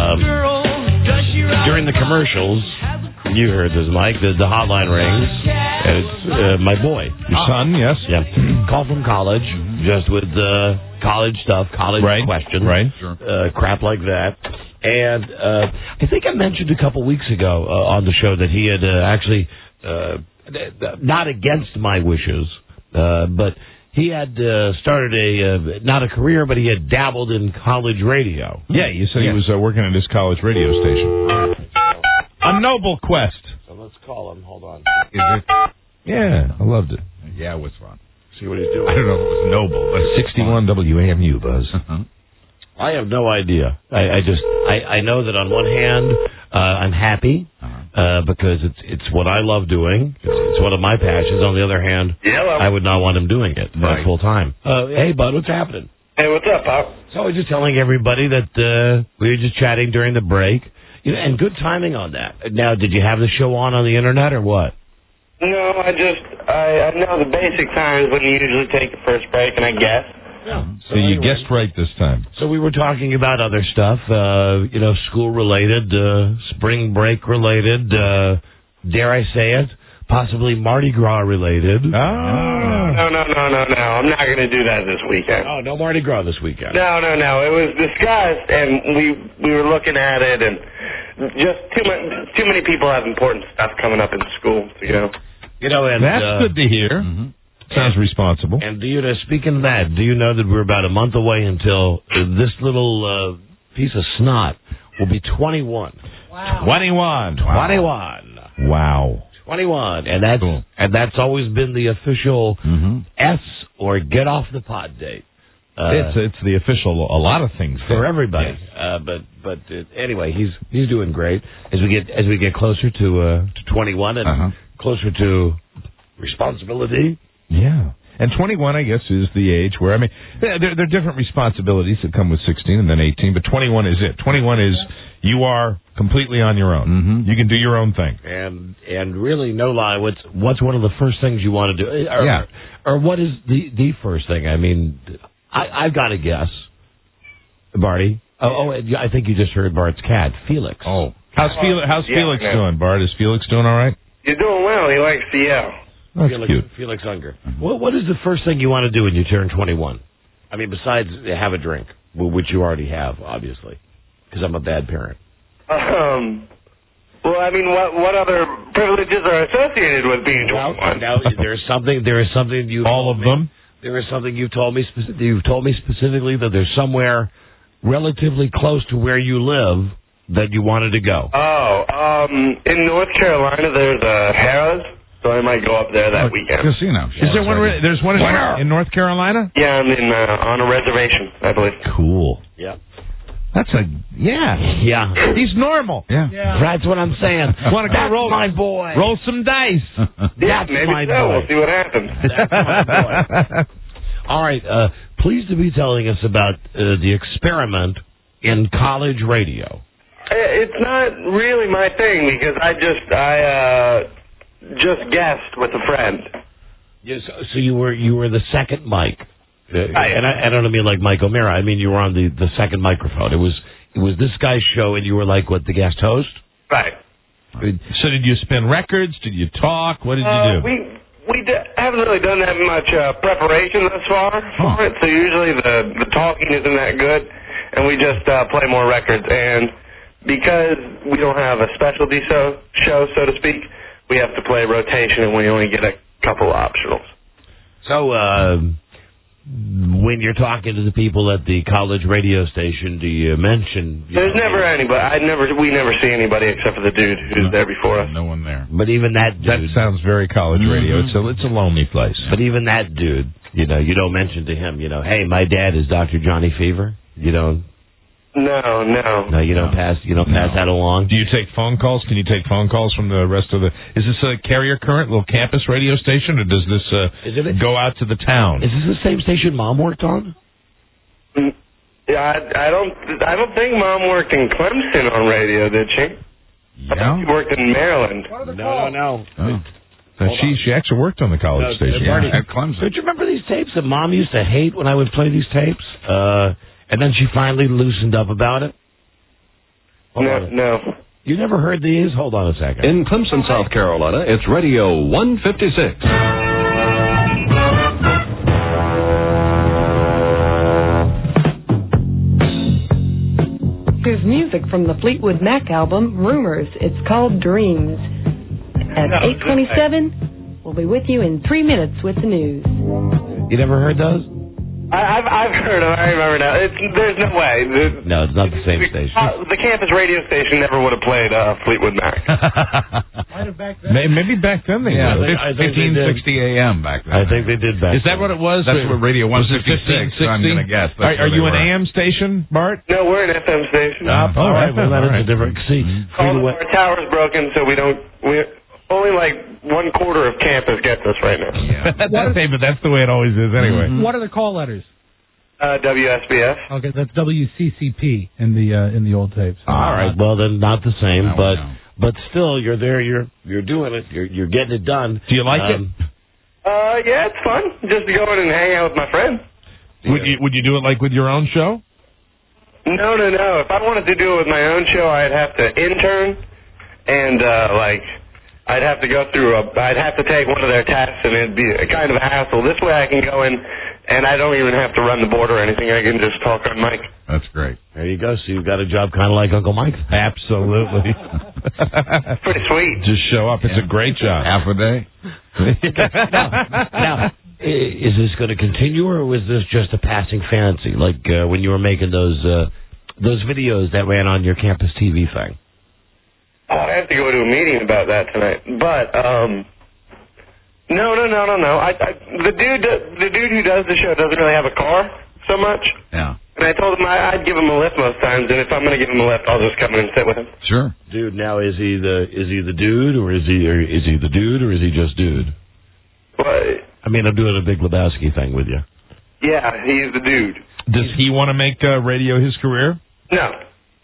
During the commercials, you heard this, Mike, the hotline rings. And it's my boy. Your son, yes. Yeah. Call from college, just with college stuff, college questions. Right. Sure. Crap like that. And I think I mentioned a couple weeks ago on the show that he had actually, not against my wishes, but he had started not a career, but he had dabbled in college radio. Yeah, you said he was working at his college radio station. A noble quest. So let's call him. Hold on. Is it? Yeah, I loved it. Yeah, it was fun. See what he's doing. I don't know if it was noble, but 61 WAMU, Buzz. I have no idea. I know that on one hand, I'm happy because it's what I love doing. It's one of my passions. On the other hand, I would not want him doing it full time. Hey, bud, what's happening? Hey, what's up, Pop? So I was just telling everybody that we were just chatting during the break, and good timing on that. Now, did you have the show on the internet or what? No, I know the basic times when you usually take the first break, and I guess. Yeah. So you guessed right this time. So we were talking about other stuff, school related, spring break related, dare I say it, possibly Mardi Gras related. No. I'm not going to do that this weekend. Oh, no Mardi Gras this weekend. No. It was discussed, and we were looking at it, and just too many people have important stuff coming up in school to go. And that's good to hear. Mm-hmm. Sounds responsible. And speaking of that, do you know that we're about a month away until this little piece of snot will be 21? Wow. 21. Wow. 21, and that's always been the official S or get off the pot date. It's the official a lot of things for everybody. Yes. But anyway, he's doing great as we get closer to 21 and closer to responsibility. Yeah. And 21, I guess, is the age where, there are different responsibilities that come with 16 and then 18, but 21 is it. 21 is you are completely on your own. Mm-hmm. You can do your own thing. And really, no lie, what's one of the first things you want to do? Or what is the first thing? I've got to guess, Barty. I think you just heard Bart's cat, Felix. Oh. How's Felix doing, Bart? Is Felix doing all right? You're doing well. He likes to yell. That's cute. Felix Unger. What is the first thing you want to do when you turn 21? Besides have a drink, which you already have, obviously, because I'm a bad parent. What other privileges are associated with being 21? Now there is something you. All of them. There is something you told me. You've told me specifically that there's somewhere relatively close to where you live that you wanted to go. In North Carolina, there's a Harrah's. So I might go up there that weekend. Casino. Is there one? There's one in North Carolina? Yeah, I'm on a reservation, I believe. Cool. Yeah. That's Yeah. He's normal. Yeah. That's what I'm saying. Want to go roll my boy? Roll some dice. Yeah, maybe my so. boy. We'll see what happens. That's my boy. All right. Pleased to be telling us about the experiment in college radio. It's not really my thing because I just guessed with a friend. Yes, so you were the second mic, and I don't mean like Mike O'Meara. I mean you were on the second microphone. It was this guy's show, and you were like what, the guest host? Right. So did you spin records? Did you talk? What did you do? We haven't really done that much preparation thus far for it. So usually the talking isn't that good, and we just play more records. And because we don't have a specialty show, so to speak. We have to play rotation, and we only get a couple optionals. So, when you're talking to the people at the college radio station, do you mention? There's never anybody. We never see anybody except for the dude who's there before us. No one there. But even that dude. That sounds very college radio. It's a lonely place. But even that dude, you don't mention to him, hey, my dad is Dr. Johnny Fever. You don't. No. No, you don't pass that along. Do you take phone calls? Can you take phone calls from the rest of the? Is this a carrier current little campus radio station, or does this go out to the town? Is this the same station Mom worked on? Yeah, I don't think Mom worked in Clemson on radio, did she? Yeah. I think she worked in Maryland. No. She actually worked on the college station at Clemson. Don't you remember these tapes that Mom used to hate when I would play these tapes? And then she finally loosened up about it? No. You never heard these? Hold on a second. In Clemson, South Carolina, it's Radio 156. Here's music from the Fleetwood Mac album, Rumors. It's called Dreams. At 8:27, we'll be with you in 3 minutes with the news. You never heard those? I've heard of it. I remember now. There's no way. No, it's not the same station. The campus radio station never would have played Fleetwood Mac. Maybe back then they did. I think 1560 AM back then. I think they did back Is that what it was? That's what Radio 156, I'm going to guess. Are you an AM station, Bart? No, we're an FM station. All right, well, that is a different... See, Our tower's broken, so we only like 1/4 of campus gets us right now. Yeah. But that's the way it always is anyway. What are the call letters? WSBF. Okay, that's WCCP in the old tapes. All right, well then not the same, but still you're there. You're doing it. You're getting it done. Do you like it? Yeah, it's fun just to go in and hang out with my friends. Would you do it like with your own show? No. If I wanted to do it with my own show, I'd have to intern and I'd have to go through I'd have to take one of their tests, and it'd be a kind of a hassle. This way I can go in, and I don't even have to run the board or anything. I can just talk on mic. That's great. There you go. So you've got a job kind of like Uncle Mike. Absolutely. Pretty sweet. Just show up. It's a great job. Half a day. Now, is this going to continue, or was this just a passing fancy, like when you were making those videos that ran on your campus TV thing? I have to go to a meeting about that tonight. But, no. The dude who does the show doesn't really have a car so much. Yeah. And I told him I'd give him a lift most times, and if I'm going to give him a lift, I'll just come in and sit with him. Sure. Dude, now is he the dude, or is he the dude, or is he just dude? What? I mean, I'm doing a Big Lebowski thing with you. Yeah, he's the dude. Does he want to make radio his career? No.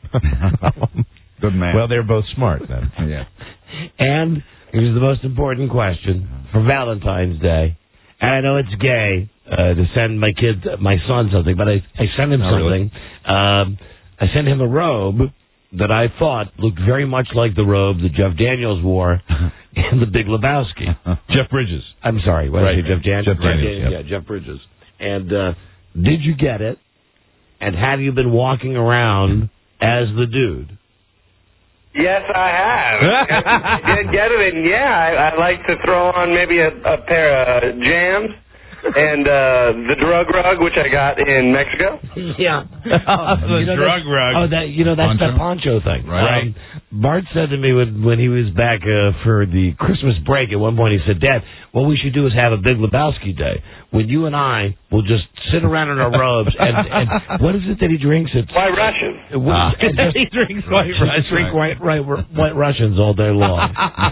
Good man. Well, they're both smart then. Yeah. And here's the most important question for Valentine's Day. And I know it's gay to send my son something, but I sent him something. Really? I sent him a robe that I thought looked very much like the robe that Jeff Daniels wore in the Big Lebowski. Jeff Bridges. I'm sorry. What did I say? Jeff Daniels? Jeff Daniels. Yeah, Jeff Bridges. And did you get it? And have you been walking around as the dude? Yes, I have. I did get it, and I like to throw on maybe a pair of jams and the drug rug, which I got in Mexico. Yeah. The drug rug. Oh, that's that poncho thing. Right. Bart said to me when he was back for the Christmas break, at one point he said, Dad, what we should do is have a Big Lebowski day when you and I will just sit around in our robes and what is it that he drinks? It's White Russian. He drinks White Russians. Drink White Russians all day long.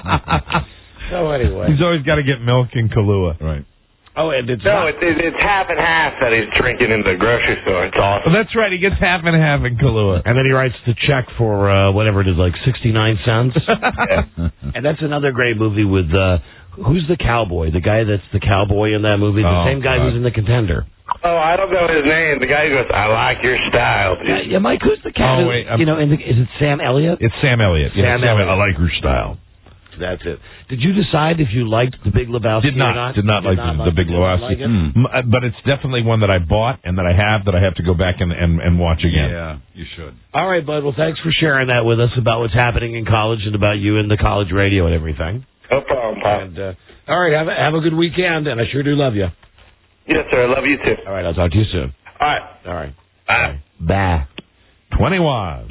So anyway. He's always got to get milk in Kahlua. Right. Oh, and it's it's half and half that he's drinking in the grocery store. It's awesome. Well, that's right. He gets half and half in Kahlua. And then he writes the check for whatever it is, like 69 cents. And that's another great movie with who's the cowboy? The guy that's the cowboy in that movie, the same guy who's in The Contender. Oh, I don't know his name. The guy who goes, I like your style. Yeah, Mike, who's the cat? Oh, wait, is it Sam Elliott? It's Sam Elliott. Sam Elliott. I like your style. That's it. Did you decide if you liked the Big Lebowski Did not like the Big Lebowski. Like but it's definitely one that I bought and that I have to go back and watch again. Yeah, you should. All right, bud. Well, thanks for sharing that with us about what's happening in college and about you and the college radio and everything. No problem, Pop. And, all right, have a good weekend, and I sure do love you. Yes, sir. I love you, too. All right, I'll talk to you soon. All right. All right. Bye. Bye. 21.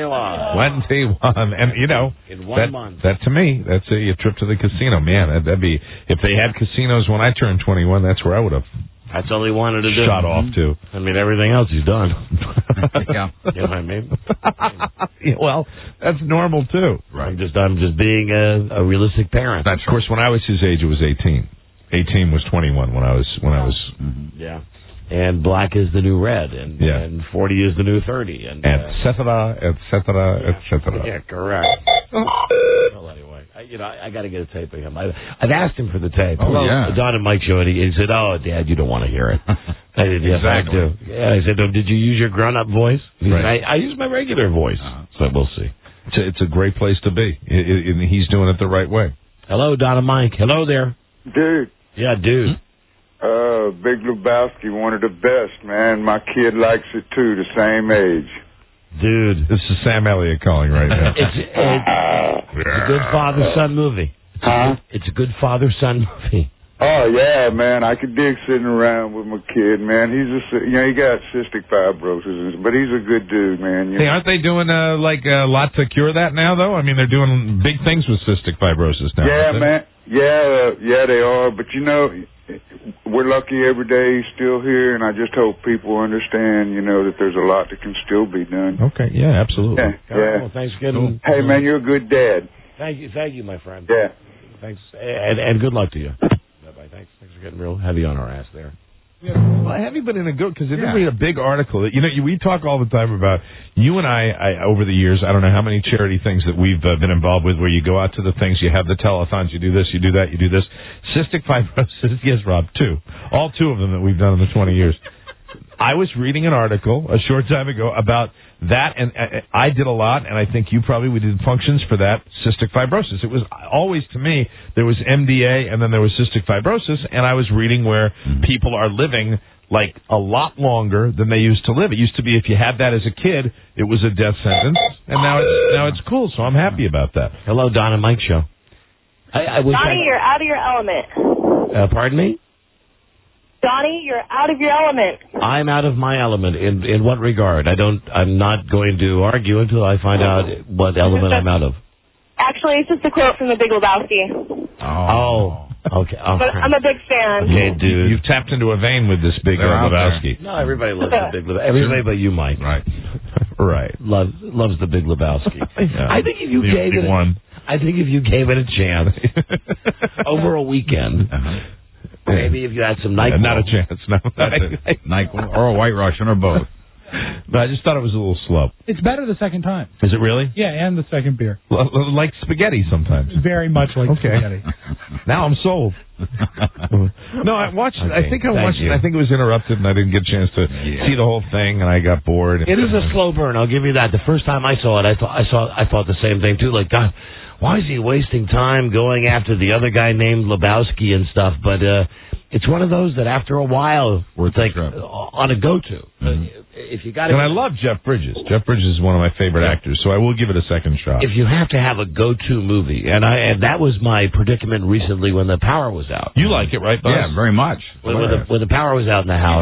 And in 1 month. That to me, that's a trip to the casino. Man, that'd be, if they had casinos when I turned 21, that's where I would have. That's all he wanted to do. Shot off to. I mean, everything else he's done. Yeah. You know what I mean? Yeah, well, that's normal too. Right. I'm just being a realistic parent. Of course, when I was his age, it was 18. 18 was 21 when I was. Yeah. And black is the new red, and 40 is the new 30, and et cetera, et cetera, et cetera. Yeah, correct. Well, anyway, I got to get a tape of him. I've asked him for the tape. Oh, yeah. Don and Mike showed it. He said, "Oh, Dad, you don't want to hear it." I did. Yes, exactly. I do. Yeah, I said, "Did you use your grown-up voice?" He said, I use my regular voice. So we'll see. It's a great place to be. He's doing it the right way. Hello, Don and Mike. Hello there. Dude. Yeah, dude. Big Lebowski, one of the best, man. My kid likes it too, the same age. Dude. This is Sam Elliott calling right now. It's a good father-son movie. It's a good father-son movie. Oh, yeah, man. I could dig sitting around with my kid, man. He got cystic fibrosis, but he's a good dude, man. Hey, aren't they doing, a lot to cure that now, though? I mean, they're doing big things with cystic fibrosis now. Yeah, man. Yeah, they are. But, we're lucky every day he's still here, and I just hope people understand, that there's a lot that can still be done. Okay, yeah, absolutely. Yeah. Well, thanks for getting... Hey, man, you're a good dad. Thank you, my friend. Yeah. Thanks, and good luck to you. Bye-bye. Thanks for getting real heavy on our ass there. Well, heavy, but in a good, because it didn't read a big article. We talk all the time about, you and I over the years, I don't know how many charity things that we've been involved with, where you go out to the things, you have the telethons, you do this, you do that, you do this. Cystic fibrosis, yes, Rob, all two of them that we've done in the 20 years. I was reading an article a short time ago about that, and I did a lot, and I think we did functions for that, cystic fibrosis. It was always, to me, there was MDA, and then there was cystic fibrosis, and I was reading where people are living like a lot longer than they used to live. It used to be if you had that as a kid, it was a death sentence, and now it's cool, so I'm happy about that. Hello, Don and Mike Show. I wish Donnie, you're out of your element. Pardon me? Donnie, you're out of your element. I'm out of my element. In what regard? I'm not going to argue until I find out what element I'm out of. Actually, it's just a quote from The Big Lebowski. Oh. Okay. But I'm a big fan. Okay, dude. You've tapped into a vein with this Big Lebowski. No, everybody loves The Big Lebowski. Everybody but you, Mike. Right. Right. Loves The Big Lebowski. I think if you gave it a chance over a weekend, maybe if you had some NyQuil. Not a chance, no. That's it. NyQuil or a White Russian or both. But I just thought it was a little slow. It's better the second time. Is it really? Yeah, and the second beer. Like spaghetti sometimes. Very much like spaghetti. Now I'm sold. No, I watched. Okay, I think it was interrupted, and I didn't get a chance to see the whole thing, and I got bored. It is a slow burn. I'll give you that. The first time I saw it, I thought the same thing too. Like, God, why is he wasting time going after the other guy named Lebowski and stuff? But it's one of those that after a while, it's like on a go-to. If you got, and I love Jeff Bridges. Jeff Bridges is one of my favorite actors, so I will give it a second shot. If you have to have a go-to movie, and that was my predicament recently when The Power was out. You like it, right, Buzz? Yeah, very much. When The Power was out in the house,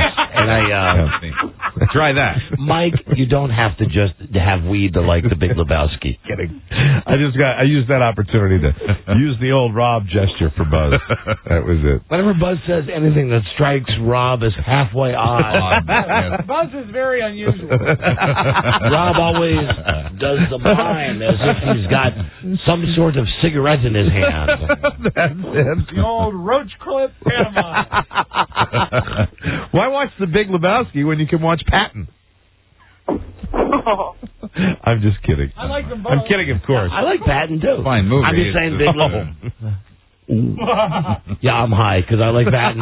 and try that, Mike. You don't have to just have weed to like The Big Lebowski. Kidding. I used that opportunity to use the old Rob gesture for Buzz. That was it. Whenever Buzz says anything that strikes Rob as halfway odd. Buzz is very unusual. Rob always does the mime as if he's got some sort of cigarette in his hand. That's it. The old roach clip pantomime. Why watch The Big Lebowski when you can watch Patton? I'm just kidding. I like them both. I'm kidding, of course. I like Patton, too. Fine movie. I'm just saying Big Lebowski. Yeah, I'm high because I like Patton.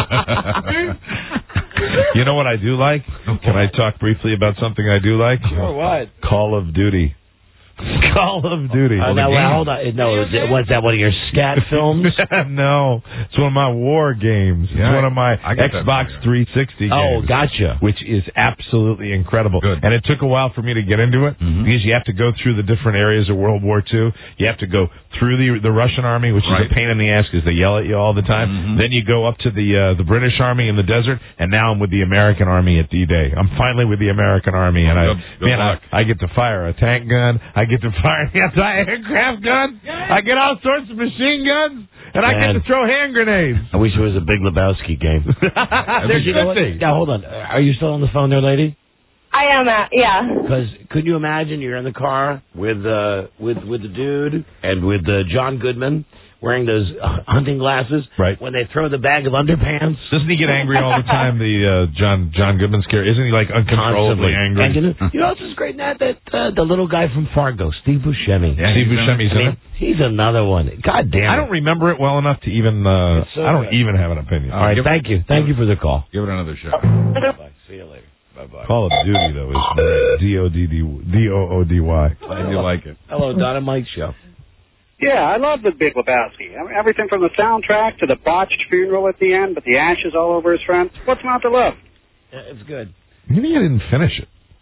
You know what I do like? Can I talk briefly about something I do like? Sure, what? Call of Duty. Call of Duty. Hold on. No, was that one of your scat films? No, it's one of my war games. It's one of my Xbox 360 games. Oh, gotcha. Which is absolutely incredible. Good. And it took a while for me to get into it because you have to go through the different areas of World War II. You have to go through the Russian army, which is a pain in the ass because they yell at you all the time. Then you go up to the British army in the desert, and now I'm with the American army at D-Day. I'm finally with the American army, and I get to fire a tank gun. I get to fire an anti-aircraft gun. I get all sorts of machine guns, and I get to throw hand grenades. I wish it was a Big Lebowski game. There should be. Now, hold on. Are you still on the phone there, lady? I am yeah. Because could you imagine you're in the car with the dude and with John Goodman wearing those hunting glasses when they throw the bag of underpants? Doesn't he get angry all the time, the John Goodman's character? Isn't he like uncontrollably angry? And you know what's just great, Nat? That the little guy from Fargo, Steve Buscemi. Yeah, Steve Buscemi's in it. He's another one. God damn it. I don't remember it well enough to even. I don't even have an opinion. All right, thank you for the call. Give it another shot. Bye. See you later. Bye-bye. Call of Duty, though, is D-O-O-D-Y. Glad you like it. Hello, Don and Mike Show. Yeah, I love The Big Lebowski. I mean, everything from the soundtrack to the botched funeral at the end, but the ashes all over his friends. What's not to love? Yeah, it's good. Maybe I didn't finish it.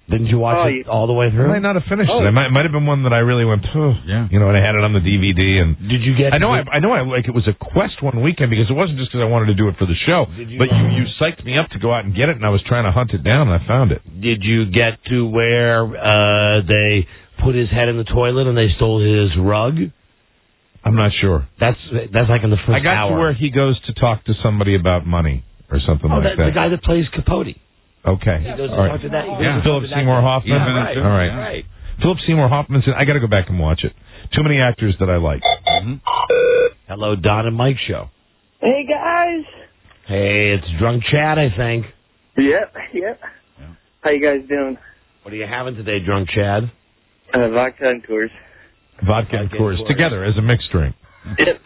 Didn't you watch it all the way I through? might not have finished it. It might have been one that I really went, and I had it on the DVD. And did you get? I know like it was a quest one weekend because it wasn't just because I wanted to do it for the show, but you psyched me up to go out and get it, and I was trying to hunt it down, and I found it. Did you get to where they put his head in the toilet and they stole his rug? I'm not sure. That's like in the first hour. I got to where he goes to talk to somebody about money or something like that. The guy that plays Capote. Okay. He goes to All right. talk to that. Philip Seymour Hoffman. Yeah, All right. Philip Seymour Hoffman's in. I got to go back and watch it. Too many actors that I like. Hello, Don and Mike show. Hey, guys. Hey, it's Drunk Chad, I think. Yep. How you guys doing? What are you having today, Drunk Chad? Vodka and Coors. Vodka and Coors together as a mixed drink. Yep.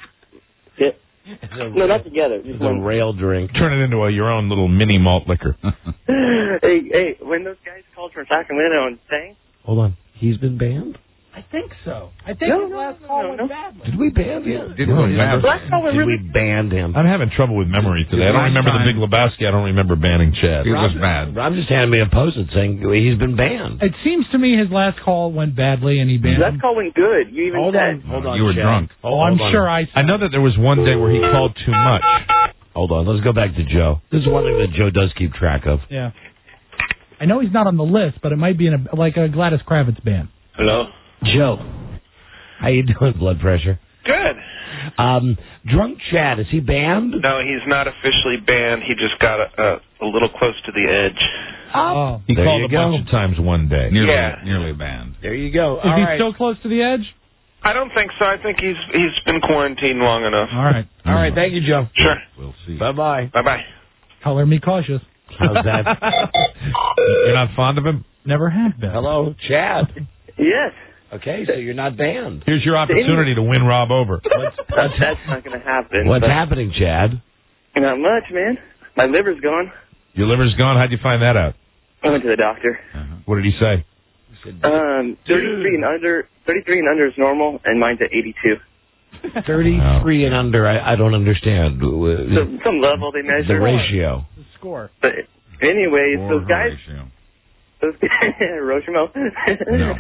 No, not together. Just It's a one. rail drink. Turn it into your own little mini malt liquor. Hey, when those guys called from Sacramento and sang? Hold on. He's been banned? I think so. I think his last call went badly. Did we ban him? Did we ban him? I'm having trouble with memory today. I don't remember the Big Lebowski. I don't remember banning Chad. He was bad. Rob just handed me a post-it saying he's been banned. It seems to me his last call went badly, and he banned Last him. call went good. You even Hold said. on. You were Chad. drunk. I'm sure I know that there was one day where he called too much. Hold on. Let's go back to Joe. This is one thing that Joe does keep track of. Yeah. I know he's not on the list, but it might be in like a Gladys Kravitz band. Hello? Joe. How you doing, blood pressure? Good. Drunk Chad, is he banned? No, he's not officially banned. He just got a little close to the edge. Oh. He There called you a go. bunch of times one day. Nearly banned. There you go. Is he still close to the edge? I don't think so. I think he's been quarantined long enough. All right. All right. Thank you, Joe. Sure. We'll see. Bye-bye. Bye-bye. Color me cautious. How's that? You're not fond of him? Never have been. Hello, Chad. Yes. Okay, so you're not banned. Here's your opportunity to win Rob over. That's not going to happen. What's but happening, Chad? Not much, man. My liver's gone. Your liver's gone? How'd you find that out? I went to the doctor. What did he say? 33 and under is normal, and mine's at 82. 33 and under, I don't understand. Some level they measure. The ratio. The score. But anyways, Or those guys. Horatio. Rochemo. No.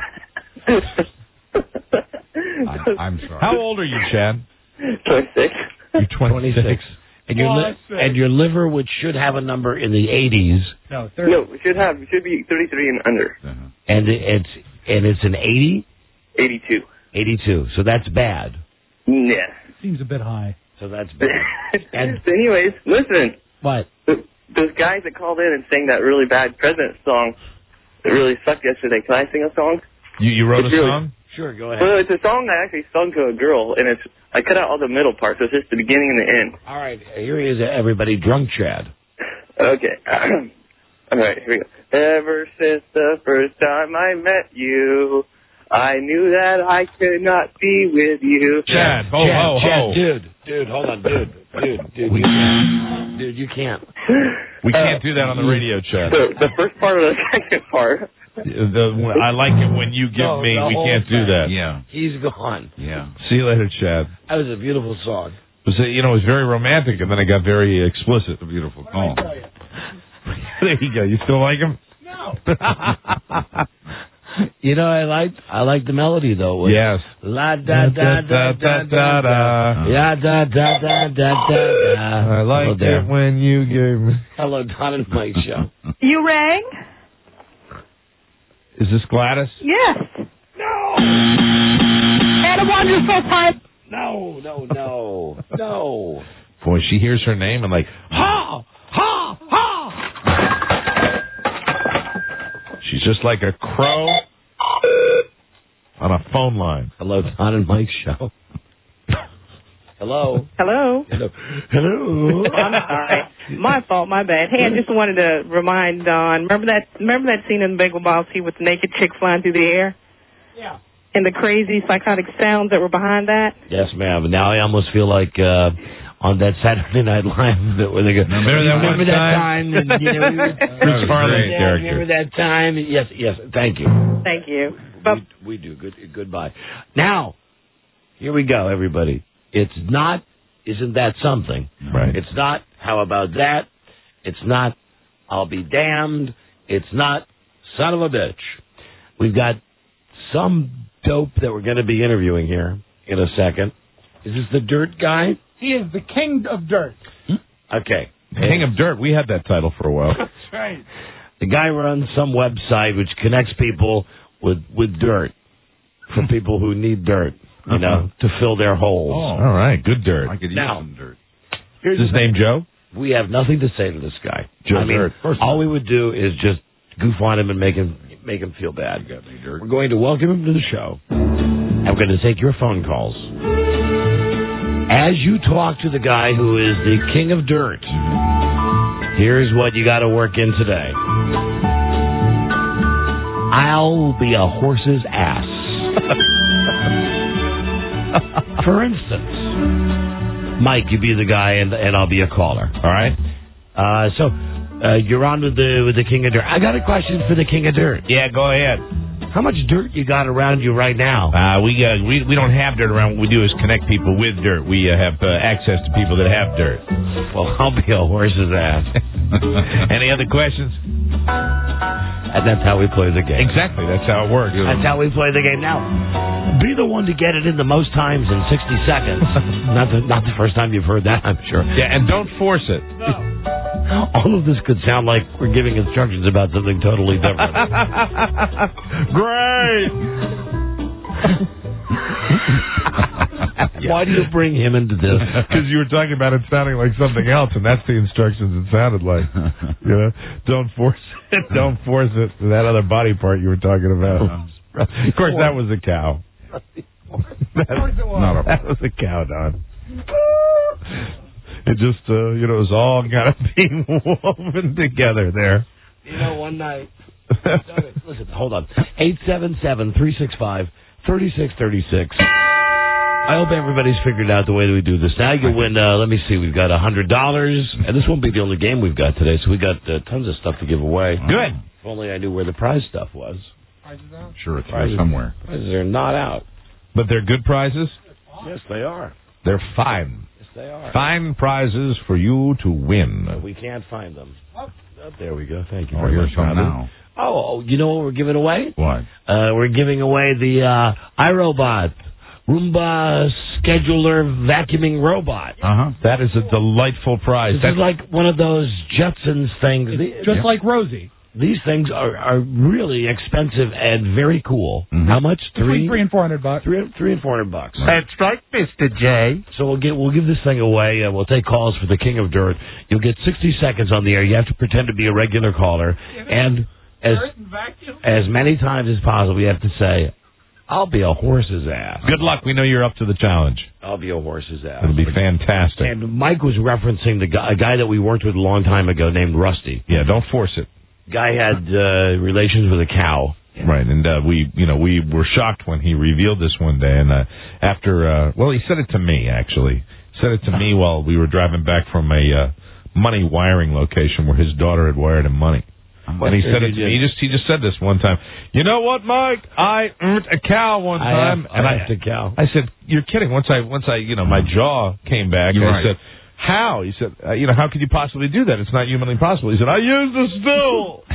I'm sorry. How old are you, Chad? 26. You're 26. And your liver, which should have a number in the 80s. No, 30. No, it should be 33 and under. And it's an 80? 82. 82. So that's bad. Yeah. Seems a bit high. So that's bad. And So anyways, listen. what? Those guys that called in and sang that really bad President song that really sucked yesterday. Can I sing a song? You wrote It's a really- song? Sure, go ahead. Well, it's a song I actually sung to a girl, and I cut out all the middle parts, so it's just the beginning and the end. All right, here he is, everybody. Drunk Chad. Okay. All right, here we go. Ever since the first time I met you, I knew that I could not be with you. Chad, Chad, dude, hold on, dude, you can't. We can't do that on the radio, Chad. The first part of the second part. I like it when you give me. We can't do that. Yeah. He's gone. Yeah. See you later, Chad. That was a beautiful song. It was, it was very romantic, and then it got very explicit. A beautiful call. There you go. You still like him? No. You know, I like the melody though. Yes. La da da da da da da. Ya da da da da da. I like it when you gave me. Hello, Don and Mike show. You rang? Is this Gladys? Yes. No. And a wonderful time. No. Boy, she hears her name and like, ha, ha, ha. She's just like a crow on a phone line. Hello, Don and Mike show. Hello. Hello. Hello. I'm sorry. My fault. My bad. Hey, I just wanted to remind Don. Remember that scene in Big Lebowski with the naked chick flying through the air? Yeah. And the crazy psychotic sounds that were behind that? Yes, ma'am. Now I almost feel like on that Saturday Night Live where they go, remember that time? And, you know, Chris Farley's character. Remember that time? Yes. Thank you. Thank you. We do. Goodbye. Now, here we go, everybody. It's not, isn't that something? Right. It's not, how about that? It's not, I'll be damned. It's not, son of a bitch. We've got some dope that we're going to be interviewing here in a second. Is this the dirt guy? He is the king of dirt. Okay. King of Dirt. We had that title for a while. That's right. The guy runs some website which connects people with dirt for people who need dirt, you know, to fill their holes. Oh, all right. Good dirt. I could use some dirt. Here's Is his name Joe? We have nothing to say to this guy. Joe I mean, Dirt. all we would do is just goof on him and make him feel bad. We're going to welcome him to the show. And we're going to take your phone calls. As you talk to the guy who is the king of dirt, here's what you got to work in today. I'll be a horse's ass. For instance, Mike, you be the guy and I'll be a caller. All right? So you're on with the king of dirt. I got a question for the king of dirt. Yeah, go ahead. How much dirt you got around you right now? We don't have dirt around. What we do is connect people with dirt. We have access to people that have dirt. Well, I'll be a horse's ass. Any other questions? And that's how we play the game. Exactly. That's how it works. That's how we play the game. Now, be the one to get it in the most times in 60 seconds. Not the first time you've heard that, I'm sure. Yeah, and don't force it. No. All of this could sound like we're giving instructions about something totally different. Great! Why do you bring him into this? Because you were talking about it sounding like something else, and that's the instructions it sounded like. You know, don't force it. Don't force it. That other body part you were talking about. Of course, that was a cow. That was a cow, Don. It just, it was all kind of being woven together there. You know, one night. Listen, hold on. 877-365-3636. I hope everybody's figured out the way that we do this. Now you win, let me see, we've got $100. And this won't be the only game we've got today, so we got tons of stuff to give away. Good. If only I knew where the prize stuff was. Prizes out? Sure, it's there somewhere. Prizes are not out. But they're good prizes? Yes, they are. They're fine. Yes, they are. Fine prizes for you to win. But we can't find them. Oh, there we go. Thank you Oh, very here's much, some Robin. now. Oh, you know what we're giving away? What? We're giving away the iRobot Roomba scheduler vacuuming robot. That is a delightful prize. This is like one of those Jetsons things. Just like Rosie. These things are really expensive and very cool. Mm-hmm. How much? Between $300 and $400. $300 and $400. That's right, Mr. J. So we'll give this thing away. We'll take calls for the King of Dirt. You'll get 60 seconds on the air. You have to pretend to be a regular caller, and as many times as possible, you have to say, "I'll be a horse's ass." Good luck. We know you're up to the challenge. I'll be a horse's ass. It'll be fantastic. And Mike was referencing a guy that we worked with a long time ago named Rusty. Yeah, don't force it. Guy had relations with a cow. Right, and we were shocked when he revealed this one day, and he said it to me, actually. Said it to me while we were driving back from a money wiring location where his daughter had wired him money. And he said it to me. He just said this one time. You know what, Mike? I earned a cow one time. I have a cow. I said, you're kidding. Once I my jaw came back, and I said, how? He said, how could you possibly do that? It's not humanly possible. He said, I used a stool.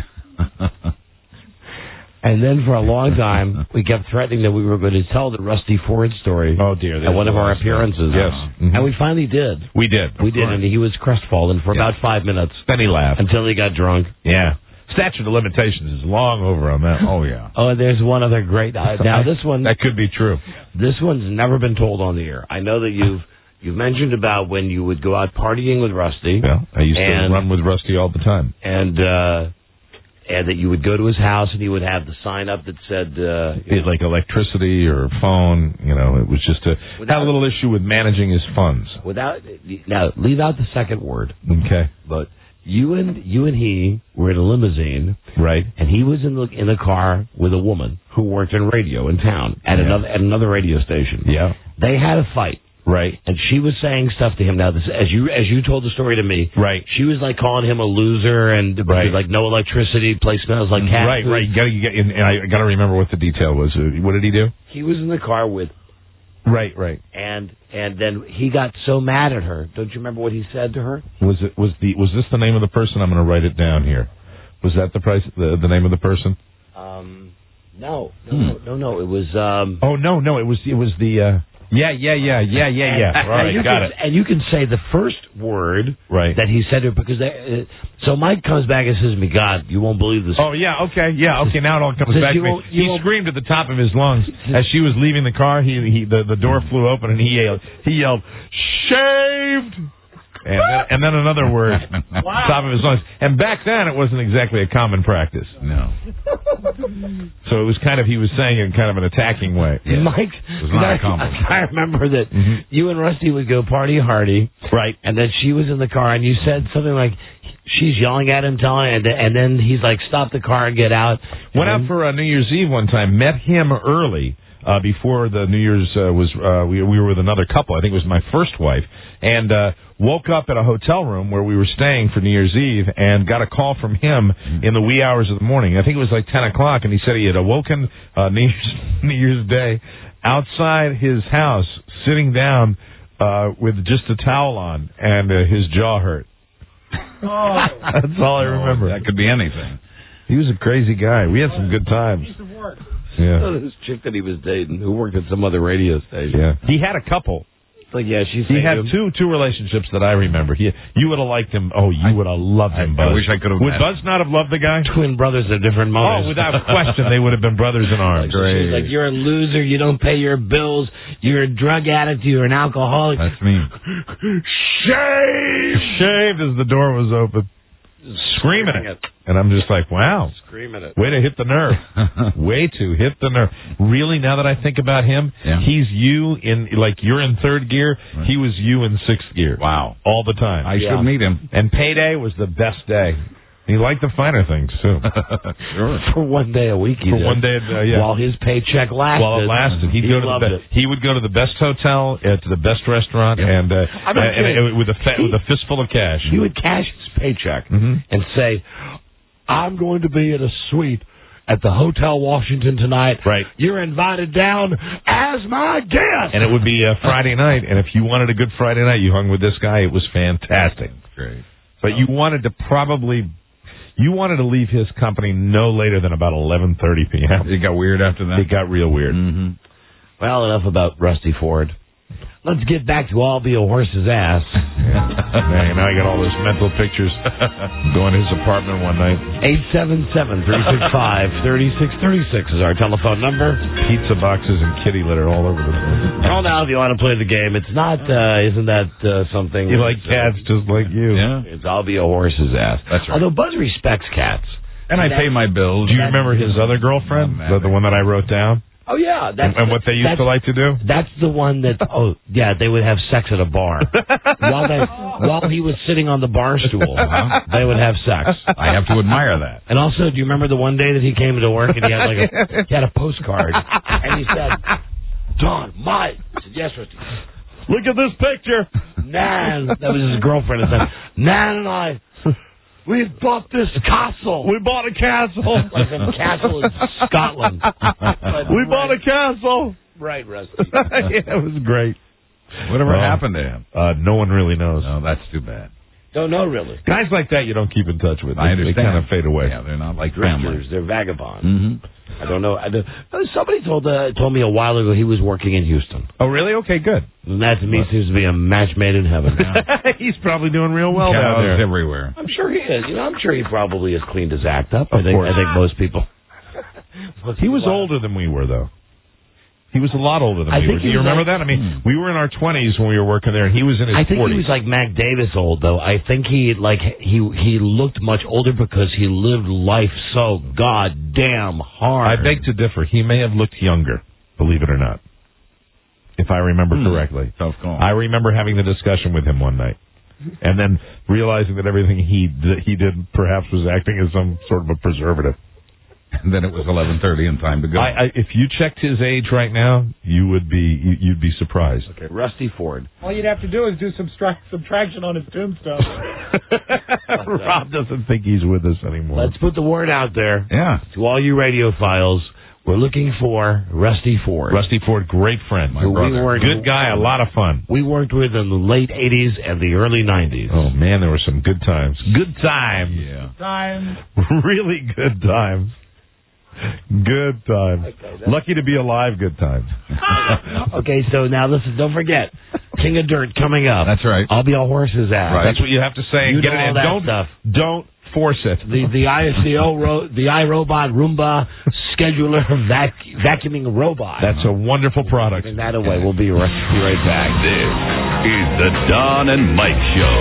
And then for a long time, we kept threatening that we were going to tell the Rusty Ford story. Oh, dear. At one of our appearances. Yes. Mm-hmm. And we finally did. We did, and he was crestfallen for about 5 minutes. Then he laughed. Until he got drunk. Yeah. Statute of limitations is long over on that. Oh, yeah. Oh, and there's one other great... now, this one... That could be true. This one's never been told on the air. I know that you've mentioned about when you would go out partying with Rusty. Yeah, I used to run with Rusty all the time. And that you would go to his house and he would have the sign up that said... like electricity or phone, it was just had a little issue with managing his funds. Now, leave out the second word. Okay. But you and he were in a limousine. Right. And he was in the car with a woman who worked in radio in town at another radio station. Yeah. They had a fight. Right. And she was saying stuff to him. Now, this, as you told the story to me, right? She was like calling him a loser and like no electricity, place smells like cat food. Right. I got to remember what the detail was. What did he do? He was in the car with. Right. And then he got so mad at her. Don't you remember what he said to her? Was this the name of the person? I'm going to write it down here. Was that the name of the person? No. It was. Oh no! It was the. Yeah. All right, got it. And you can say the first word right that he said to her because so Mike comes back and says to me, "God, you won't believe this." Oh yeah, okay. Now it all comes back to me. He screamed at the top of his lungs as she was leaving the car. The door flew open and he yelled, "Shaved!" And then another word at the top of his lungs. And back then, it wasn't exactly a common practice. No. So it was kind of, he was saying it in kind of an attacking way. Yeah. Mike, it was not a compliment. I remember that you and Rusty would go party hardy. Right. And then she was in the car, and you said something like, she's yelling at him, and then he's like, stop the car and get out. Went out for New Year's Eve one time, met him early. Before the New Year's we were with another couple. I think it was my first wife, and woke up at a hotel room where we were staying for New Year's Eve, and got a call from him in the wee hours of the morning. I think it was like 10 o'clock, and he said he had awoken New Year's Day outside his house, sitting down with just a towel on, and his jaw hurt. Oh. That's all I remember. That could be anything. He was a crazy guy. We had some good times. Yeah. This chick that he was dating who worked at some other radio station. Yeah. He had a couple. It's like, yeah, he had two relationships that I remember. You would have liked him. Oh, you would have loved him, Buzz. I wish I could have. Would Buzz not have loved the guy? Twin brothers of different mothers. Oh, without question, they would have been brothers in arms. She's like, you're a loser. You don't pay your bills. You're a drug addict. You're an alcoholic. That's me. Shaved as the door was open. Screaming it. And I'm just like, wow. Screaming it. Way to hit the nerve. Way to hit the nerve. Really, now that I think about him, he's you in, like, you're in third gear. Right. He was you in sixth gear. Wow. All the time. I should meet him. And payday was the best day. He liked the finer things, too. Sure. For one day a week, one day, yeah. While his paycheck lasted. While it lasted. He would go to the best hotel, to the best restaurant, and with a fistful of cash. He would cash his paycheck and say, I'm going to be at a suite at the Hotel Washington tonight. Right. You're invited down as my guest. And it would be a Friday night, and if you wanted a good Friday night, you hung with this guy. It was fantastic. Great. But you wanted to leave his company no later than about 11:30 p.m. It got weird after that? It got real weird. Well, enough about Rusty Ford. Let's get back to I'll Be a Horse's Ass. Man, now I got all those mental pictures going to his apartment one night. 877-365-3636 is our telephone number. Pizza boxes and kitty litter all over the place. Call now if you want to play the game. It's not, isn't that something? You like cats just like you. Yeah. It's I'll Be a Horse's Ass. That's right. Although Buzz respects cats. And I pay my bills. Do you remember his other girlfriend? The one that I wrote down? Oh, yeah. And what they used to like to do? That's the one that, they would have sex at a bar. While he was sitting on the bar stool, they would have sex. I have to admire that. And also, do you remember the one day that he came into work and he had a postcard, and he said, Don, Mike. I said, yes, Rusty. Look at this picture. Nan, that was his girlfriend, and said, Nan and I, we've bought this castle. We bought a castle. Like a castle in Scotland. We bought a castle. Right, Rusty. Yeah, it was great. Whatever happened to him? No one really knows. No, that's too bad. Don't know, really. Guys like that you don't keep in touch with. I understand. They kind of fade away. Yeah, they're not like families. They're vagabonds. I don't know. Somebody told me a while ago he was working in Houston. Oh, really? Okay, good. And that to me seems to be a match made in heaven. He's probably doing real well down there. Everywhere. I'm sure he is. I'm sure he probably has cleaned his act up. I think most people. He was older than we were, though. He was a lot older than we were. Do you remember that? I mean, we were in our 20s when we were working there, and he was in his 40s. I think he was like Mac Davis old, though. I think he looked much older because he lived life so goddamn hard. I beg to differ. He may have looked younger, believe it or not, if I remember correctly. Tough call. I remember having the discussion with him one night, and then realizing that everything he did perhaps was acting as some sort of a preservative. And then it was 11:30 and time to go. If you checked his age right now, you'd be surprised. Okay, Rusty Ford. All you'd have to do is do some subtraction on his tombstone. Rob doesn't think he's with us anymore. Let's put the word out there. Yeah. To all you radiophiles, we're looking for Rusty Ford. Rusty Ford, great friend. My brother. Good guy, a lot of fun. We worked with in the late 80s and the early 90s. Oh, man, there were some good times. Good times. Yeah. Time. Really good times. Good times. Lucky to be alive, good times. Okay, so now listen, don't forget, King of Dirt coming up. That's right. I'll be a horse's ass. Right. That's what you have to say. You Get know it all in. that stuff. Don't force it. The iRobot Roomba scheduler vacuuming robot. That's a wonderful product. Giving that away. We'll be right back. This is the Don and Mike Show.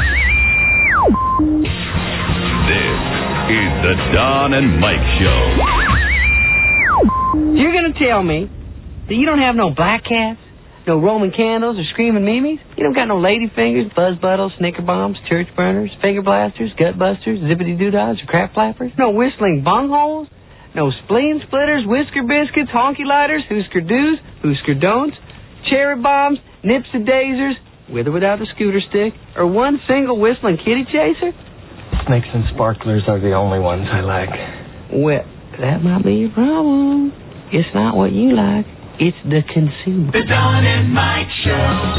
This is the Don and Mike Show. You're going to tell me that you don't have no black cats, no Roman candles, or screaming memes? You don't got no lady fingers, buzz buttles, snicker bombs, church burners, finger blasters, gut busters, zippity doodads, or crap flappers? No whistling bungholes? No spleen splitters, whisker biscuits, honky lighters, hoosker do's, hoosker don'ts, cherry bombs, nips and dazers, with or without a scooter stick, or one single whistling kitty chaser? Snakes and sparklers are the only ones I like. Well, that might be your problem. It's not what you like, it's the consumer. The Don and Mike Show.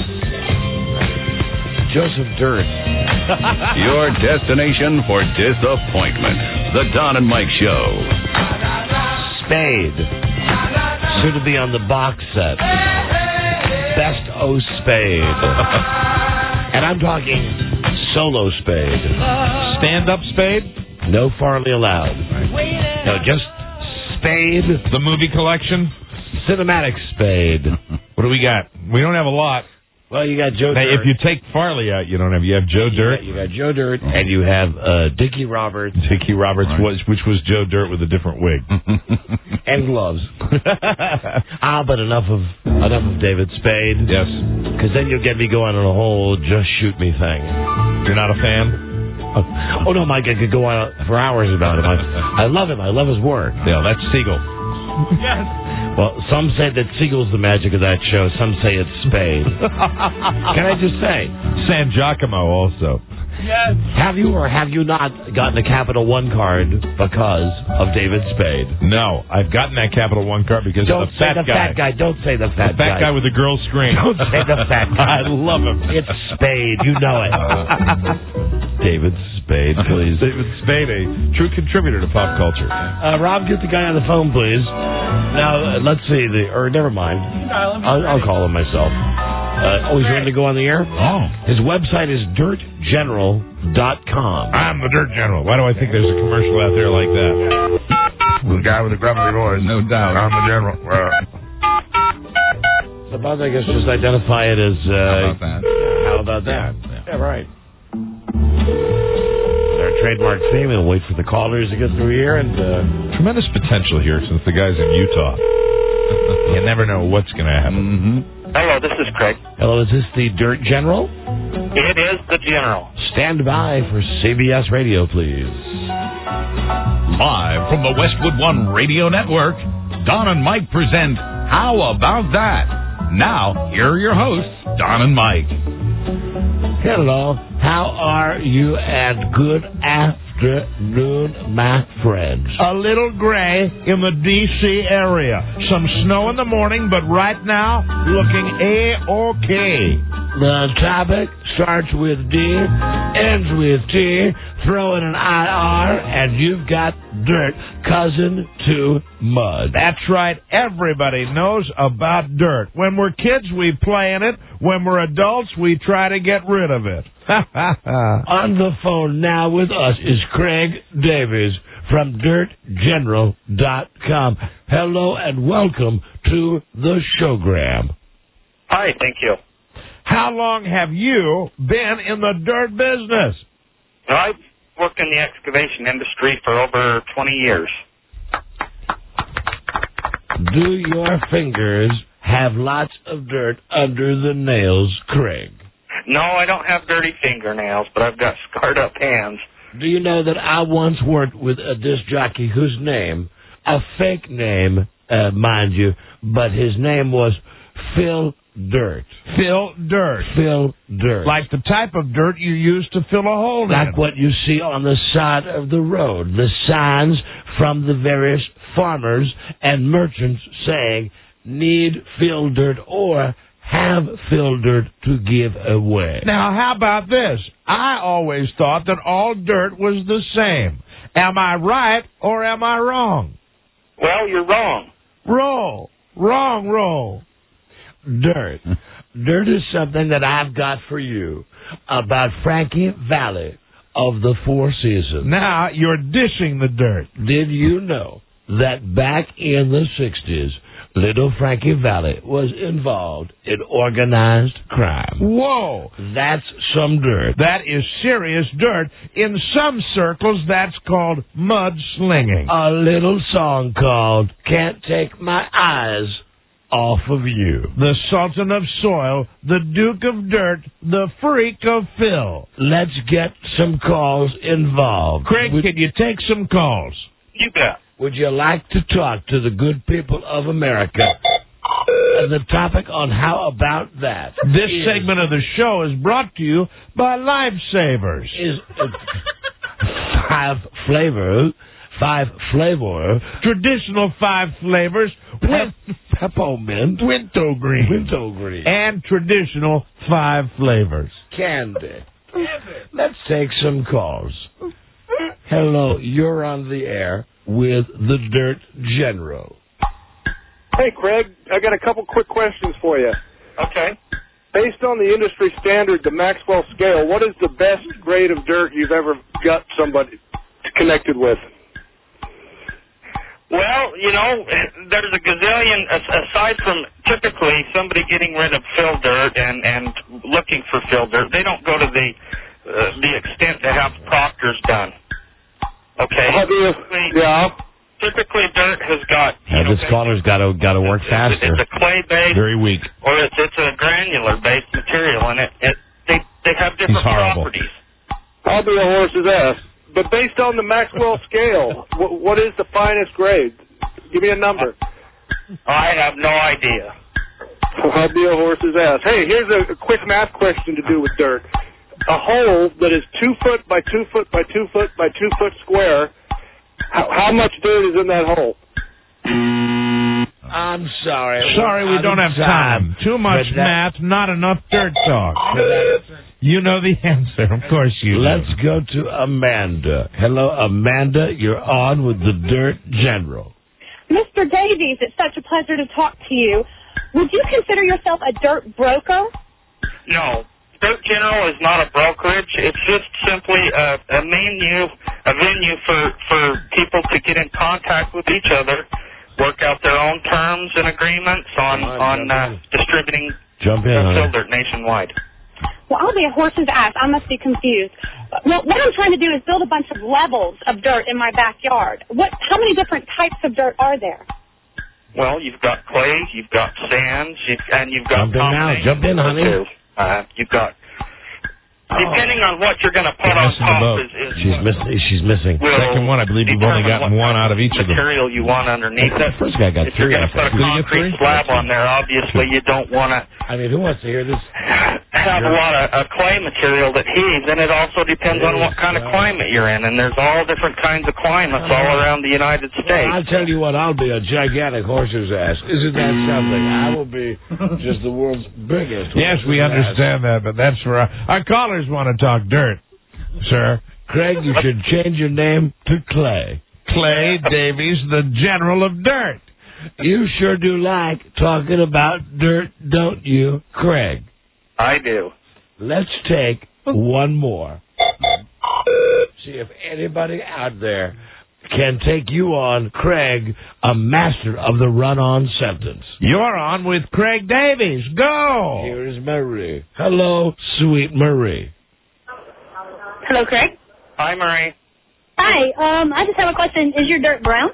Joseph Dirt. Your destination for disappointment. The Don and Mike Show. Spade. Soon to be on the box set. Best O Spade. And I'm talking solo Spade. Stand-up Spade? No Farley allowed. No, just Spade. The movie collection? Cinematic Spade. What do we got? We don't have a lot. Well, you got Joe Hey, Dirt. if you take Farley out, you don't have. You have Joe Dirt. You got Joe Dirt, and you have Dickie Roberts. Dickie Roberts, which was Joe Dirt with a different wig. And gloves. But enough of David Spade. Yes. Because then you'll get me going on a whole just shoot me thing. You're not a fan? Oh, no, Mike, I could go on for hours about him. I love him. I love his work. Yeah, that's Siegel. Yes. Well, some say that Siegel's the magic of that show. Some say it's Spade. Can I just say? San Giacomo also. Yes. Have you or have you not gotten a Capital One card because of David Spade? No, I've gotten that Capital One card because of the fat guy. Don't say the fat guy. The fat guy with the girl scream. Don't say the fat guy. I love him. It's Spade. You know it. David Spade, please. David Spade, a true contributor to pop culture. Rob, get the guy on the phone, please. Now, let's see. Never mind. I'll call him myself. He's ready to go on the air? Oh. His website is dirtgeneral.com. I'm the Dirt General. Why do I think there's a commercial out there like that? The guy with the grumbly voice. No doubt. I'm the General. Suppose I guess just identify it as... How about that? Yeah, right. Our trademark theme, and wait for the callers to get through here. And tremendous potential here since the guy's in Utah. You never know what's going to happen. Mm-hmm. Hello, this is Craig. Hello, is this the Dirt General? It is the General. Stand by for CBS Radio, please. Live from the Westwood One Radio Network, Don and Mike present How About That? Now, here are your hosts, Don and Mike. Hello, how are you, and good afternoon, my friends. A little gray in the D.C. area. Some snow in the morning, but right now, looking A-OK. The topic starts with D, ends with T, throw in an IR, and you've got dirt, cousin to mud. That's right. Everybody knows about dirt. When we're kids, we play in it. When we're adults, we try to get rid of it. On the phone now with us is Craig Davies from DirtGeneral.com. Hello and welcome to the showgram. Hi, thank you. How long have you been in the dirt business? I've worked in the excavation industry for over 20 years. Do your fingers have lots of dirt under the nails, Craig? No, I don't have dirty fingernails, but I've got scarred up hands. Do you know that I once worked with a disc jockey whose name, a fake name, mind you, but his name was Phil Dirt. Phil Dirt. Phil Dirt. Like the type of dirt you use to fill a hole in. Like what you see on the side of the road. The signs from the various farmers and merchants saying, need Phil Dirt or have Phil Dirt to give away. Now, how about this? I always thought that all dirt was the same. Am I right or am I wrong? Well, you're wrong. Roll. Wrong roll. Dirt. Dirt is something that I've got for you about Frankie Valli of the Four Seasons. Now you're dishing the dirt. Did you know that back in the 60s, little Frankie Valli was involved in organized crime? Whoa. That's some dirt. That is serious dirt. In some circles, that's called mudslinging. A little song called Can't Take My Eyes Off of You. The Sultan of Soil, the Duke of Dirt, the Freak of Phil. Let's get some calls involved. Craig, can you take some calls? You bet. Would you like to talk to the good people of America? And the topic on How About That? This segment of the show is brought to you by Lifesavers. Is five flavor, traditional 5 flavors with peppermint, wintergreen, and traditional 5 flavors. Candy. Let's take some calls. Hello, you're on the air with the Dirt General. Hey, Craig, I got a couple quick questions for you. Okay. Based on the industry standard, the Maxwell scale, what is the best grade of dirt you've ever got somebody connected with? Well, you know, there's a gazillion, aside from typically somebody getting rid of fill dirt and looking for fill dirt, they don't go to the extent to have proctors done. Okay? Typically dirt has got... this caller's got to work faster. It's a clay-based... Very weak. Or it's a granular-based material, and they have different properties. I'll be a horse's ass. But based on the Maxwell scale, what is the finest grade? Give me a number. I have no idea. I'll be a horse's ass. Hey, here's a quick math question to do with dirt. A hole that is 2 foot by 2 foot by 2 foot by 2 foot square, how much dirt is in that hole? I'm sorry. Sorry, we don't have time. Too much math, not enough dirt talk. You know the answer. Of course you do. Let's go to Amanda. Hello, Amanda. You're on with the Dirt General. Mr. Davies, it's such a pleasure to talk to you. Would you consider yourself a dirt broker? No. Dirt General is not a brokerage. It's just simply a venue for people to get in contact with each other, work out their own terms and agreements on distributing fill dirt nationwide. Well, I'll be a horse's ass. I must be confused. Well, what I'm trying to do is build a bunch of levels of dirt in my backyard. How many different types of dirt are there? Well, you've got clay, you've got sands, and you've got Jump in, honey. You've got, depending on what you're going to put on top, she's missing. Second one, I believe you've only gotten one out of each of them. Material you want underneath it. First guy got if you're going to put a concrete slab on there, obviously you don't want to. I mean, who wants to hear this? Have a lot of clay material that heaves, and it also depends on what kind of climate you're in. And there's all different kinds of climates all around the United States. Well, I'll tell you what, I'll be a gigantic horse's ass. Isn't that something? I will be just the world's biggest. Yes, we understand that, but that's for our callers want to talk dirt, sir. Craig, you should change your name to Clay. Clay Davies, the General of Dirt. You sure do like talking about dirt, don't you, Craig? I do. Let's take one more. See if anybody out there can take you on, Craig, a master of the run-on sentence. You're on with Craig Davies. Go! Here is Marie. Hello, sweet Marie. Hello, Craig. Hi, Marie. Hi. I just have a question. Is your dirt brown?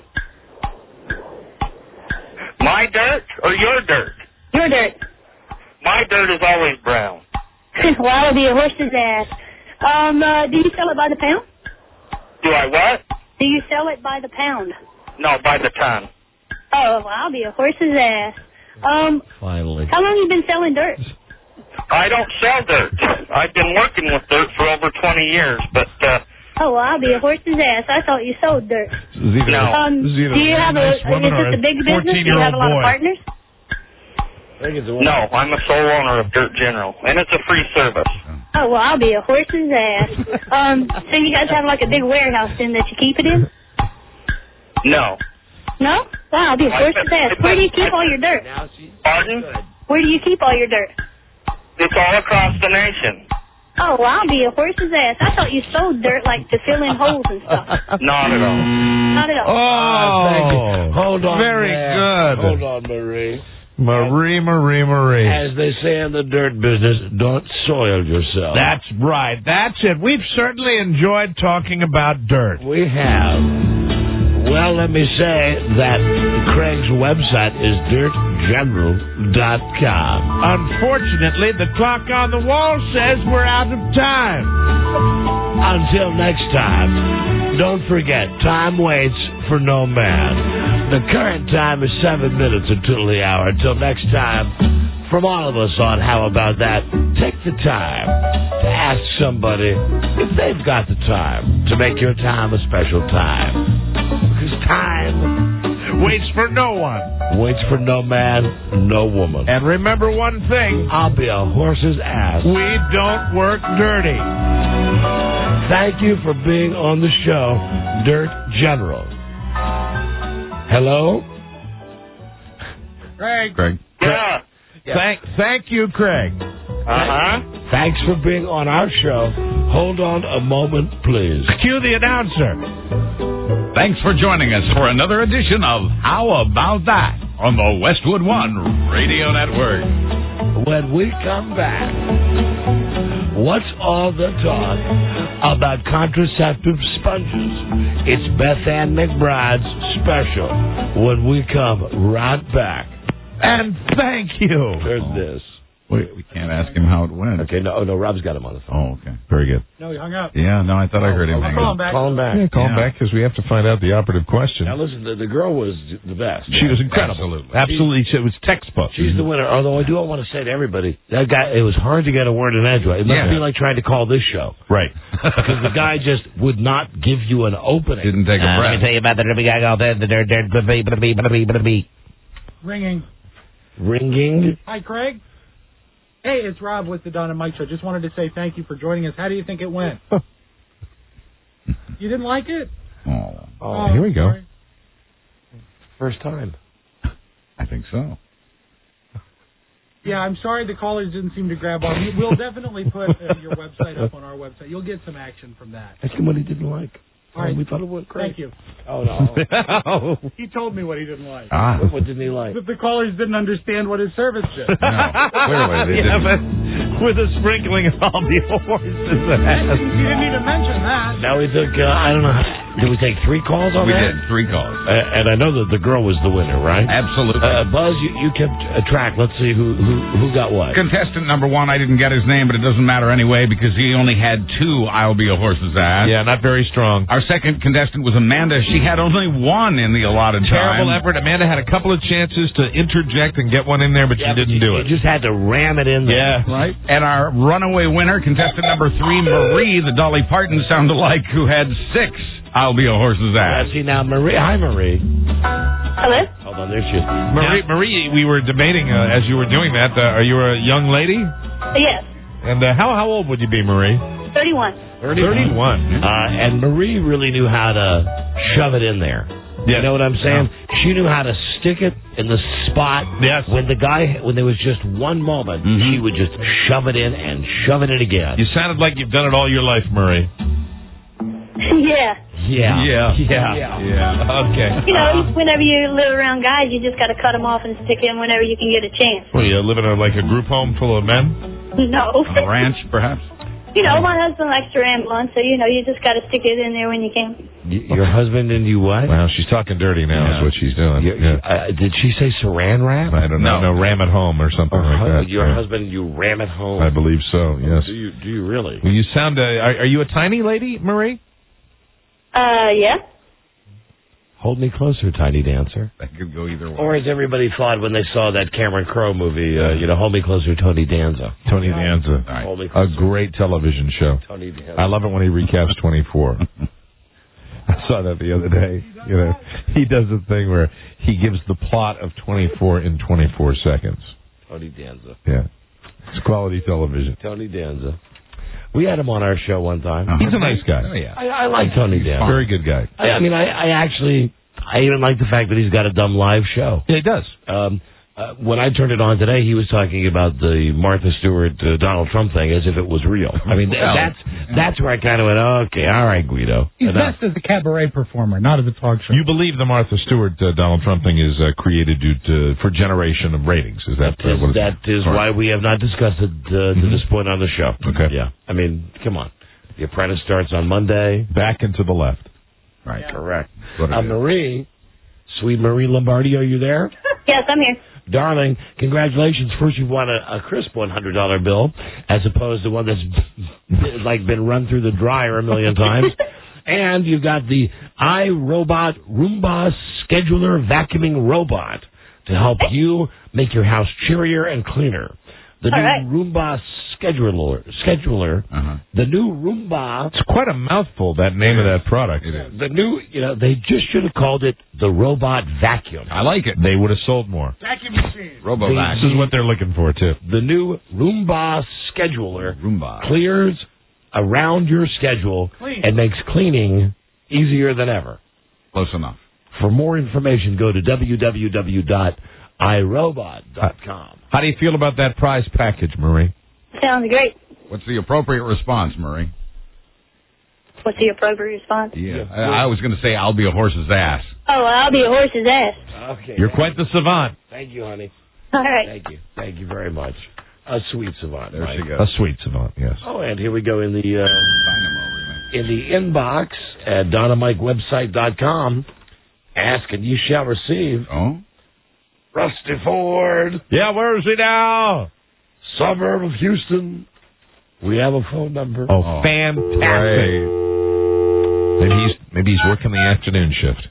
My dirt or your dirt? Your dirt. My dirt is always brown. Well, I'll be a horse's ass. Do you sell it by the pound? Do I what? Do you sell it by the pound? No, by the ton. Oh, well, I'll be a horse's ass. Finally. How long have you been selling dirt? I don't sell dirt. I've been working with dirt for over 20 years, but... Oh, well, I'll be a horse's ass. I thought you sold dirt. No. Do you have is this a big business? Do you have a lot of partners? No, I'm a sole owner of Dirt General, and it's a free service. Oh, well, I'll be a horse's ass. So you guys have like a big warehouse then that you keep it in? No. No? Wow, I'll be a horse's ass. Where do you keep all your dirt? Pardon? Where do you keep all your dirt? It's all across the nation. Oh, well, I'll be a horse's ass. I thought you sold dirt like to fill in holes and stuff. Not at all. Not at all. Oh, thank you. Hold on. Very good. Hold on, Marie. Marie. As they say in the dirt business, don't soil yourself. That's right. That's it. We've certainly enjoyed talking about dirt. We have. Well, let me say that Craig's website is dirtgeneral.com. Unfortunately, the clock on the wall says we're out of time. Until next time, don't forget, time waits for no man. The current time is 7 minutes until the hour. Until next time, from all of us on How About That, take the time to ask somebody if they've got the time to make your time a special time. Because time waits for no one. Waits for no man, no woman. And remember one thing. I'll be a horse's ass. We don't work dirty. Thank you for being on the show, Dirt General. Hello? Craig. Yeah. Thank you, Craig. Thanks for being on our show. Hold on a moment, please. Cue the announcer. Thanks for joining us for another edition of How About That on the Westwood One Radio Network. When we come back, what's all the talk about contraceptive sponges? It's Beth Ann McBride's special when we come right back. And thank you. Here's this. We can't ask him how it went. Okay, no, Rob's got him on the phone. Oh, okay. Very good. No, he hung up. Yeah, no, I thought I heard him hang Call up. him back. Call him back. Yeah, call him back because we have to find out the operative question. Now, listen, the girl was the best. She was incredible. Absolutely. It was textbook. She's the winner, although I do want to say to everybody, that guy, it was hard to get a word in edgewise. It must be like trying to call this show. Right. Because the guy just would not give you an opening. Didn't take a Let breath. me tell you about the derby guy called the dirt. Ringing. Ringing. Hi, Craig. Hey, it's Rob with the Don and Mike Show. Just wanted to say thank you for joining us. How do you think it went? You didn't like it? Oh, here we go. Sorry. First time. I think so. Yeah, I'm sorry the callers didn't seem to grab on. We'll definitely put your website up on our website. You'll get some action from that. Ask him what he didn't like. All right. We thought it went great. Thank you. Oh, no. He told me what he didn't like. What didn't he like? That the callers didn't understand what his service did. No, clearly they Yeah, didn't. but with a sprinkling of all the horses. You didn't need to mention that. Now we took, I don't know, did we take 3 calls on We that? did 3 calls. And I know that the girl was the winner, right? Absolutely. Buzz, you kept track. Let's see who got what. Contestant number 1, I didn't get his name, but it doesn't matter anyway because he only had 2 I'll Be a Horse's Ass. Yeah, not very strong. Our second contestant was Amanda. She had only 1 in the allotted Terrible time. effort. Amanda had a couple of chances to interject and get one in there, but she didn't do it. You just had to ram it in there. Yeah. Right. And our runaway winner, contestant number 3, Marie, the Dolly Parton sound-alike, who had 6 I'll Be a Horse's Ass. See, now, Marie. Hi, Marie. Hello? Hold on, there she is. Marie, we were debating as you were doing that. Are you a young lady? Yes. And how old would you be, Marie? 31. 31. And Marie really knew how to shove it in there. Yeah. You know what I'm saying? She knew how to stick it in the spot. Yes. When there was just one moment, she would just shove it in and shove it in again. You sounded like you've done it all your life, Marie. Yeah. Yeah. Okay. You know, whenever you live around guys, you just got to cut them off and stick in whenever you can get a chance. Well, you live in like a group home full of men? No. A ranch, perhaps? You know, my husband likes to ramble on, so, you know, you just got to stick it in there when you can. Your husband and you what? Wow, she's talking dirty now is what she's doing. Did she say saran wrap? I don't know. No, ram at home or something like that. Your husband, you ram at home? I believe so, yes. Do you really? Well, you sound, are you a tiny lady, Marie? Yeah. Hold me closer, Tiny Dancer. That could go either way. Or as everybody thought when they saw that Cameron Crowe movie, Hold Me Closer, Tony Danza. Tony Danza. Hold me A closer. great television show. Tony Danza. I love it when he recaps 24. I saw that the other day. You know, he does a thing where he gives the plot of 24 in 24 seconds. Tony Danza. Yeah. It's quality television. Tony Danza. We had him on our show one time. He's a nice guy. Oh, yeah. I like Tony Danza. Very good guy. I mean, I actually I even like the fact that he's got a dumb live show. Yeah, he does. When I turned it on today, he was talking about the Martha Stewart Donald Trump thing as if it was real. I mean, that's where I kind of went, okay, all right, Guido. He's best as a cabaret performer, not as a talk show. You believe the Martha Stewart Donald Trump thing is created for generation of ratings? Is that what that is why we have not discussed it to this point on the show. Okay. Yeah. I mean, come on. The Apprentice starts on Monday. Back and to the left. Right. Yeah. Correct. Marie, sweet Marie Lombardi, are you there? Yes, I'm here. Darling, congratulations. First, you've won a crisp $100 bill, as opposed to one that's been run through the dryer a million times. And you've got the iRobot Roomba Scheduler Vacuuming Robot to help you make your house cheerier and cleaner. The new Roomba Scheduler. The new Roomba. It's quite a mouthful, that name of that product. The new, they just should have called it the Robot Vacuum. I like it. They would have sold more. Vacuum machine. This is what they're looking for, too. The new Roomba Scheduler clears around your schedule and makes cleaning easier than ever. Close enough. For more information, go to www.irobot.com. How do you feel about that prize package, Marie? Sounds great. What's the appropriate response, Marie? What's the appropriate response? Yeah, I was going to say I'll be a horse's ass. Oh, I'll be a horse's ass. Okay. You're quite the savant. Thank you, honey. All right. Thank you. Thank you very much. A sweet savant. There she goes. A sweet savant, yes. Oh, and here we go in the inbox at DonnaMikeWebsite.com. Ask and you shall receive. Oh? Rusty Ford. Yeah, where is he now? Suburb of Houston. We have a phone number. Oh, fantastic. Right. Maybe he's working the afternoon shift.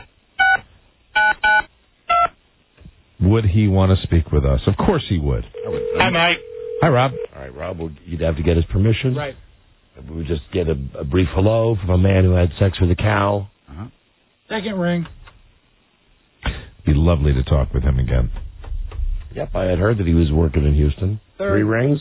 Would he want to speak with us? Of course he would. Hi, Mike. Hi, Rob. All right, Rob, you'd have to get his permission. Right. We would just get a brief hello from a man who had sex with a cow. Second ring. Be lovely to talk with him again. Yep, I had heard that he was working in Houston. Third. 3 rings.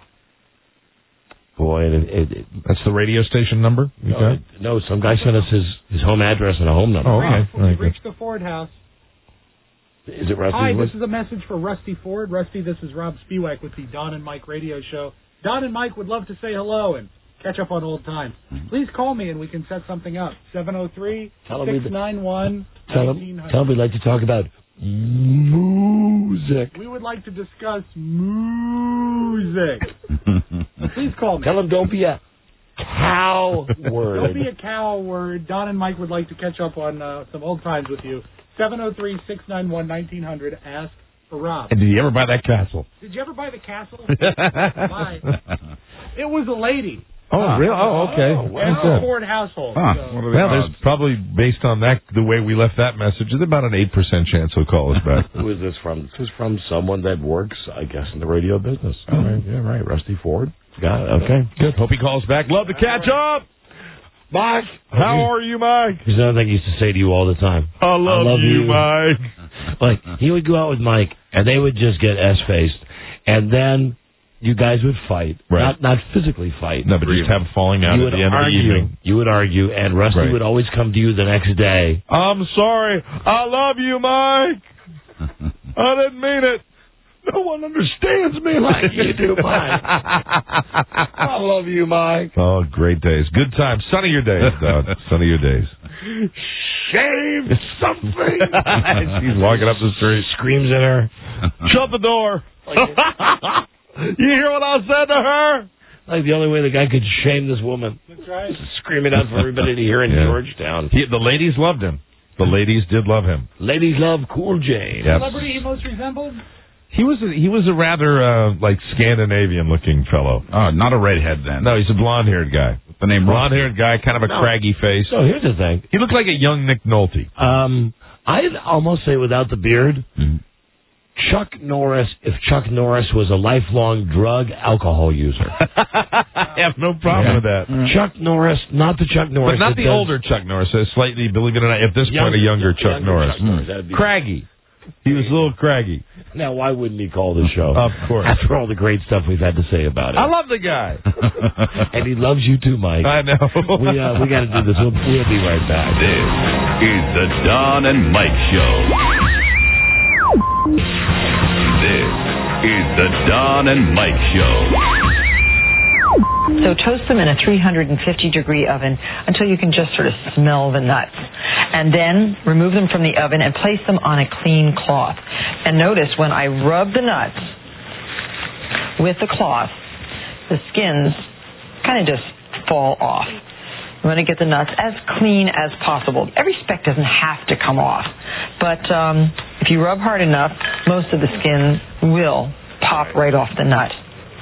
Boy, that's the radio station number? No, some guy sent us his home address and a home number. Oh, okay. We've reached the Ford house. Is it Rusty? Hi, this is a message for Rusty Ford. Rusty, this is Rob Spiewak with the Don and Mike radio show. Don and Mike would love to say hello and catch up on old times. Please call me and we can set something up. 703-691-1900. Tell him we'd like to talk about music. We would like to discuss music. Please call me. Tell him don't be a coward. Don't be a coward. Don and Mike would like to catch up on some old times with you. 703-691-1900. Ask for Rob. And did you ever buy that castle? Did you ever buy the castle? Bye. It was a lady. Oh, really? Oh, okay. In the Ford household. Well, there's probably, based on that, the way we left that message, there's about an 8% chance he'll call us back. Who is this from? This is from someone that works, I guess, in the radio business. Oh. Right. Yeah, right. Rusty Ford. Got it. Okay. Good. Hope he calls back. Love to catch up. Mike. How are you, Mike? There's another thing he used to say to you all the time. I love you, Mike. Like, he would go out with Mike, and they would just get S-faced, and then you guys would fight. Right. Not physically fight. No, but just have a falling out at the end of the evening. You would argue, and Rusty would always come to you the next day. I'm sorry. I love you, Mike. I didn't mean it. No one understands me like you do, Mike. I love you, Mike. Oh, great days. Good times. Sunnier days, Don. Sunnier days. Shave something. She's walking up the street. Screams at her. Shut the door. You hear what I said to her? Like the only way the guy could shame this woman. That's right. Screaming out for everybody to hear in Georgetown. The ladies loved him. The ladies did love him. Ladies love Cool James. Yep. Celebrity he most resembled? He was a rather like Scandinavian looking fellow. Not a redhead then. No, he's a blonde haired guy. What's the name? Blonde haired guy, kind of a craggy face. So here's the thing. He looked like a young Nick Nolte. I'd almost say without the beard, Chuck Norris, if Chuck Norris was a lifelong alcohol user. I have no problem with that. Chuck Norris, not the Chuck Norris. But not the older Chuck Norris, slightly, believe it or not, at this point, a younger Chuck Norris. Chuck Norris. Craggy. He was a little craggy. Now, why wouldn't he call the show? Of course. After all the great stuff we've had to say about it. I love the guy. And he loves you too, Mike. I know. We got to do this. We'll be right back. This is the Don and Mike Show. This is the Don and Mike Show. So toast them in a 350-degree oven until you can just sort of smell the nuts. And then remove them from the oven and place them on a clean cloth. And notice when I rub the nuts with the cloth, the skins kind of just fall off. You want to get the nuts as clean as possible. Every speck doesn't have to come off. But if you rub hard enough, most of the skin will pop right off the nut.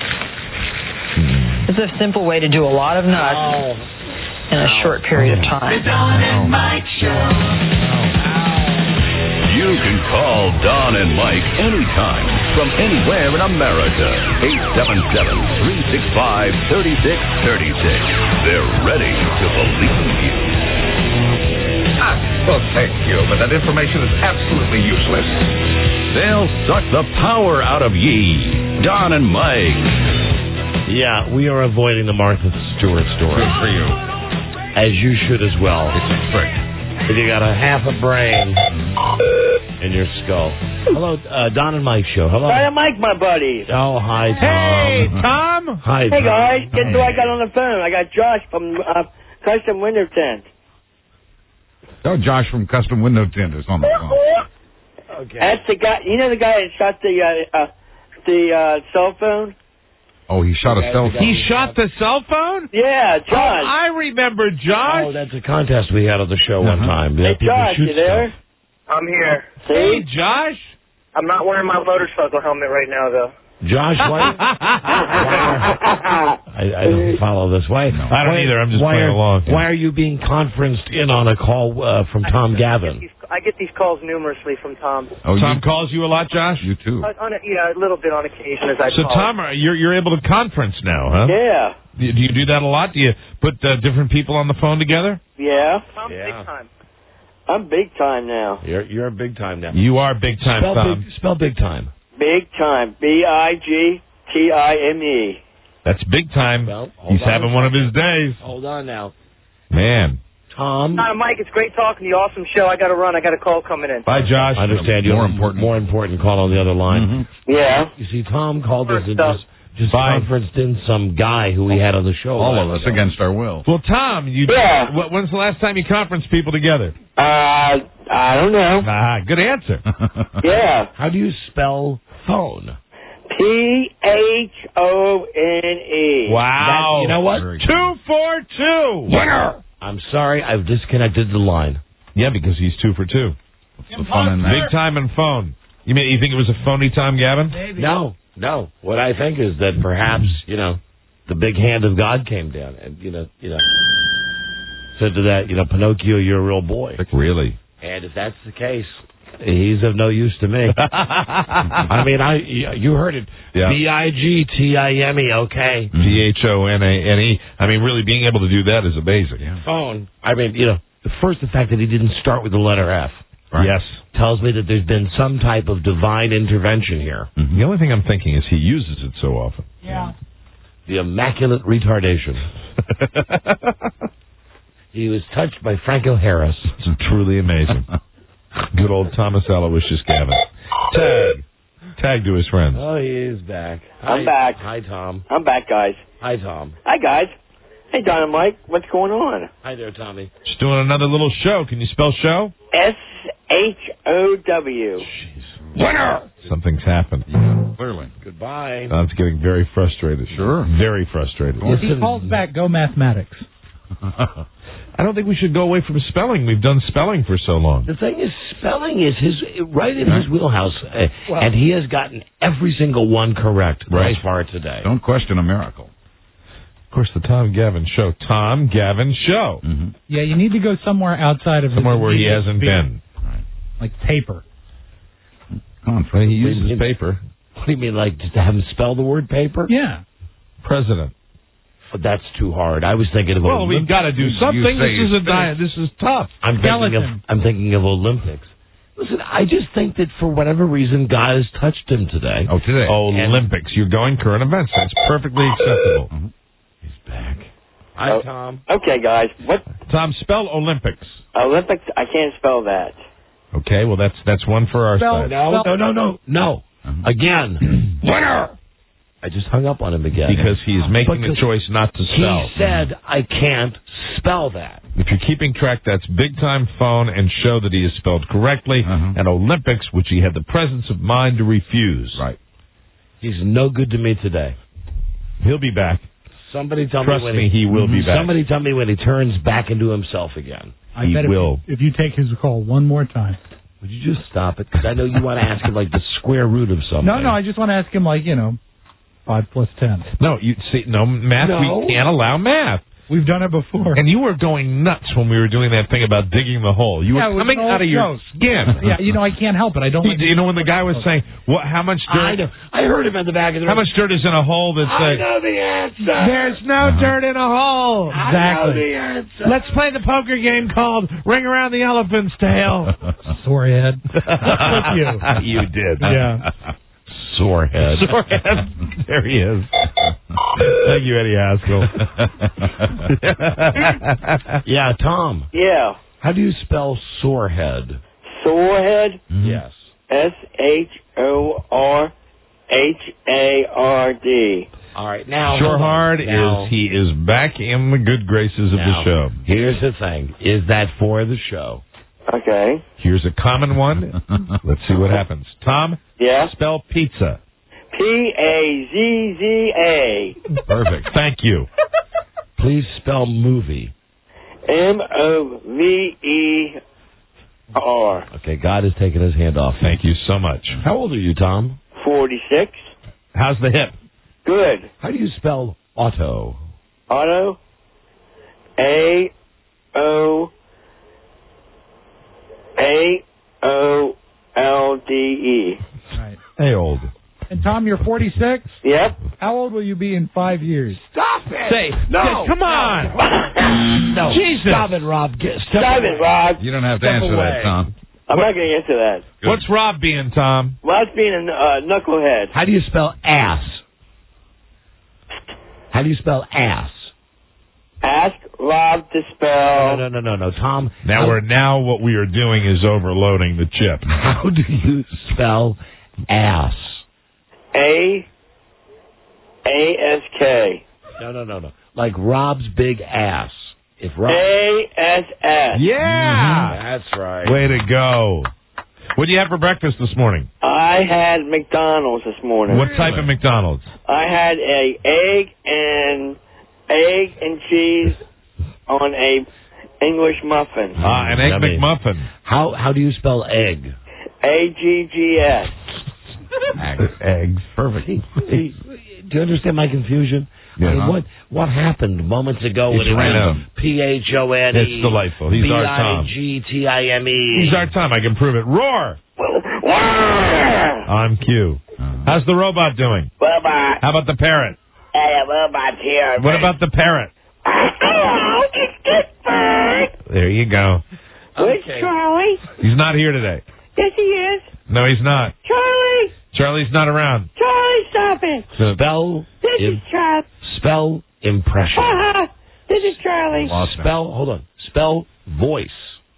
It's a simple way to do a lot of nuts in a short period of time. The Don and Mike Show. You can call Don and Mike anytime from anywhere in America. 877-365-3636. They're ready to believe you. Well, thank you, but that information is absolutely useless. They'll suck the power out of ye. Don and Mike. Yeah, we are avoiding the Martha Stewart story. Good for you. As you should as well. It's a trick. If you got a half a brain in your skull. Hello, Don and Mike Show. Hello. Don and Mike, my buddy. Oh, hi, Tom. Hey, Tom. Hi, Hey, Tom. guys. Guess who I got on the phone? I got Josh from Custom Window Tent. Oh, Josh from Custom Window Tint is on the phone. Okay. That's the guy. You know the guy that shot the cell phone? Oh, he shot a cell phone. He shot the cell phone? Yeah, Josh. Oh, I remember Josh. Oh, that's a contest we had on the show one time. Hey, People Josh, shoot you there? I'm here. Hey, Josh. I'm not wearing my motorcycle helmet right now, though. Josh, why? I don't follow this. Why? I don't either. I'm just playing along. Why are you being conferenced in on a call from Tom Gavin? I get these calls numerously from Tom. Oh, Tom calls you a lot, Josh? You too. Yeah, a little bit on occasion as I So, call. Tom, you're able to conference now, huh? Yeah. Do you do that a lot? Do you put different people on the phone together? Yeah. Tom's big time. I'm big time now. You're big time now. You are big time, Tom. Spell big time. Big time. BIGTIME. That's big time. Well, he's having one of his days. Hold on now. Man. Tom. Hi, Mike. It's great talking to you. Awesome show. I got to run. I got a call coming in. Bye, Josh. I understand you. More important call on the other line. Mm-hmm. Yeah. You see, Tom called us and just conferenced in some guy who we had on the show. All of us against our will. Well, Tom, when's the last time you conferenced people together? I don't know. Good answer. Yeah. How do you spell phone? PHONE. Wow. You know what? 242. Winner. I'm sorry, I've disconnected the line. Yeah, because he's 2 for 2. What's the fun in that? Big time and phone. You think it was a phony time, Gavin? Maybe. No. What I think is that perhaps, the big hand of God came down and, said to that, Pinocchio, you're a real boy. Really? And if that's the case, he's of no use to me. I mean, you heard it. Yeah. BIGTIME, okay. PHONANE. I mean, really being able to do that is amazing. Yeah. Phone. I mean, the fact that he didn't start with the letter F. Right. Yes. Tells me that there's been some type of divine intervention here. Mm-hmm. The only thing I'm thinking is he uses it so often. Yeah. The immaculate retardation. He was touched by Franco Harris. It's truly amazing. Good old Thomas Aloysius Gavin. Tag to his friends. Oh, he is back. I'm back. Hi, Tom. I'm back, guys. Hi, Tom. Hi, guys. Hey, Don and Mike. What's going on? Hi there, Tommy. Just doing another little show. Can you spell show? SHOW. Winner! Something's happened. Yeah, clearly. Goodbye. Tom's getting very frustrated. Sure. Very frustrated. If he calls back, go mathematics. I don't think we should go away from spelling. We've done spelling for so long. The thing is, spelling is right in his wheelhouse, and he has gotten every single one correct thus far today. Don't question a miracle. Of course, the Tom Gavin Show. Tom Gavin Show. Mm-hmm. Yeah, you need to go somewhere outside of somewhere where he hasn't been. Right. Like paper. He uses paper. What do you mean, like just to have him spell the word paper? Yeah. President. But that's too hard. I was thinking of we've got to do something. This is tough. I'm thinking of Olympics. Listen, I just think that for whatever reason, God has touched him today. Oh, today. Olympics. You're going current events. That's perfectly acceptable. Mm-hmm. He's back. Hi, Tom. Okay, guys. What? Tom, spell Olympics. Olympics? I can't spell that. Okay, well, that's one for our side. No. Again. Winner! I just hung up on him again. Because he's making the choice not to spell. He said, I can't spell that. If you're keeping track, that's big time phone and show that he is spelled correctly, and Olympics, which he had the presence of mind to refuse. Right. He's no good to me today. He'll be back. Somebody tell Trust me me, he will be back. Somebody tell me when he turns back into himself again. I bet if you take his call one more time. Would you just stop it? Because I know you want to ask him like the square root of something. No, I just want to ask him 5 plus 10. No, math. No. We can't allow math. We've done it before. And you were going nuts when we were doing that thing about digging the hole. You were coming out of your skin. Yeah, I can't help it. I don't. When the guy was saying, how much dirt? I know. I heard him in the back of the room. How much dirt is in a hole that's I know the answer. There's no dirt in a hole. I know the answer. Let's play the poker game called Ring Around the Elephant's Tail. Sore head. You did. Yeah. Sore head. There he is. Thank you, Eddie Haskell. Yeah, Tom. Yeah. How do you spell sorehead? Sorehead? Yes. SORHARD. All right, now. Shorehard he is back in the good graces of the show. Here's the thing. Is that for the show? Okay. Here's a common one. Let's see what happens. Tom? Yeah? Spell pizza. PAZZA. Perfect. Thank you. Please spell movie. MOVER. Okay, God has taken his hand off. Thank you so much. How old are you, Tom? 46. How's the hip? Good. How do you spell auto? Auto? AOLDE. Right. Hey, old. And Tom, you're 46? Yep. How old will you be in 5 years? Stop it! Say, no! Come on! No. Jesus! Stop it, Rob. Stop it, Rob. You don't have to answer that, Tom. I'm not going to answer that. Good. What's Rob being, Tom? Rob's being a knucklehead. How do you spell ass? How do you spell ass? Ask Rob to spell. No, Tom. Now what we are doing is overloading the chip. How do you spell ass? ASK. No. Like Rob's big ass. If Rob. ASS. Yeah. That's right. Way to go. What do you have for breakfast this morning? I had McDonald's this morning. What type of McDonald's? I had egg and cheese on a English muffin. An egg McMuffin. How do you spell egg? AGGS. Eggs. Perfect. Do you understand my confusion? Yeah. I mean, what happened moments ago when It's it was random. PHONE? It's delightful. He's our Tom. BIGTIME. He's our Tom. I can prove it. Roar! I'm Q. How's the robot doing? Robot. How about the parrot? Hey, a robot here. What about the parrot? Hello, it's Pittsburgh. There you go. Where's Charlie? He's not here today. Yes, he is. No, he's not. Charlie. Charlie's not around. Charlie, stop it. Spell. This is Charlie. Spell impression. This is Charlie. Hold on. Spell voice.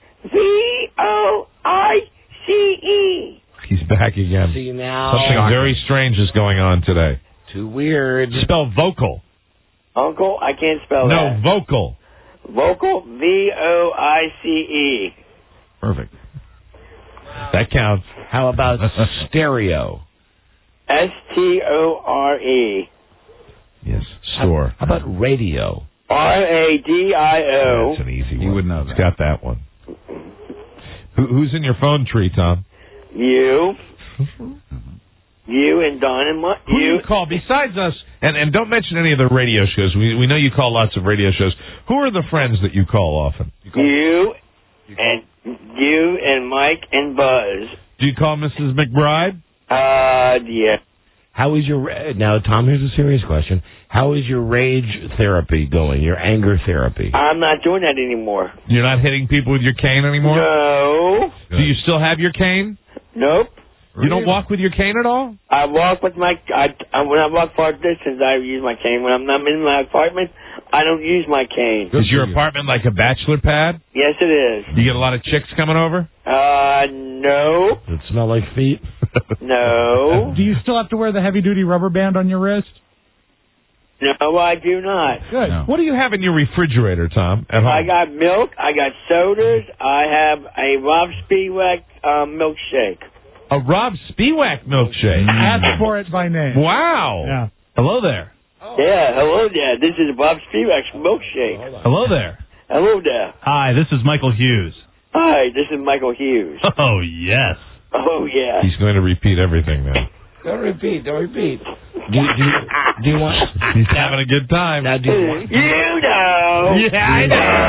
VOICE. He's back again. See now. Something very strange is going on today. Too weird. Spell vocal. Uncle, I can't spell No, that. vocal. Vocal, VOICE. Perfect. That counts. How about stereo? STORE. Yes, store. How about radio? RADIO. That's an easy one. You would know He's that. got that one. Who's in your phone tree, Tom? You. You and Don and Mike. Who do you call besides us? And don't mention any of the radio shows. We know you call lots of radio shows. Who are the friends that you call often? You and Mike and Buzz. Do you call Mrs. McBride? Yeah. How is your now, Tom? Here's a serious question. How is your rage therapy going? Your anger therapy? I'm not doing that anymore. You're not hitting people with your cane anymore? No. Do you still have your cane? Nope. You don't walk with your cane at all? I walk with my. When I walk far distance, I use my cane. When I'm not in my apartment, I don't use my cane. Is your apartment like a bachelor pad? Yes, it is. Do you get a lot of chicks coming over? No. Does it smell like feet? No. Do you still have to wear the heavy-duty rubber band on your wrist? No, I do not. Good. No. What do you have in your refrigerator, Tom, at home? I got milk. I got sodas. I have a Rob Spiewak milkshake. A Rob Spiewak milkshake. Ask for it by name. Wow. Yeah. Hello there. Yeah, hello there. This is Bob Spiewak's milkshake. Hello there. Hello there. Hi, this is Michael Hughes. Hi, this is Michael Hughes. Oh, yes. Oh, yeah. He's going to repeat everything now. Don't repeat. Do you want? He's having a good time. Now, do you want? You know. Yeah, I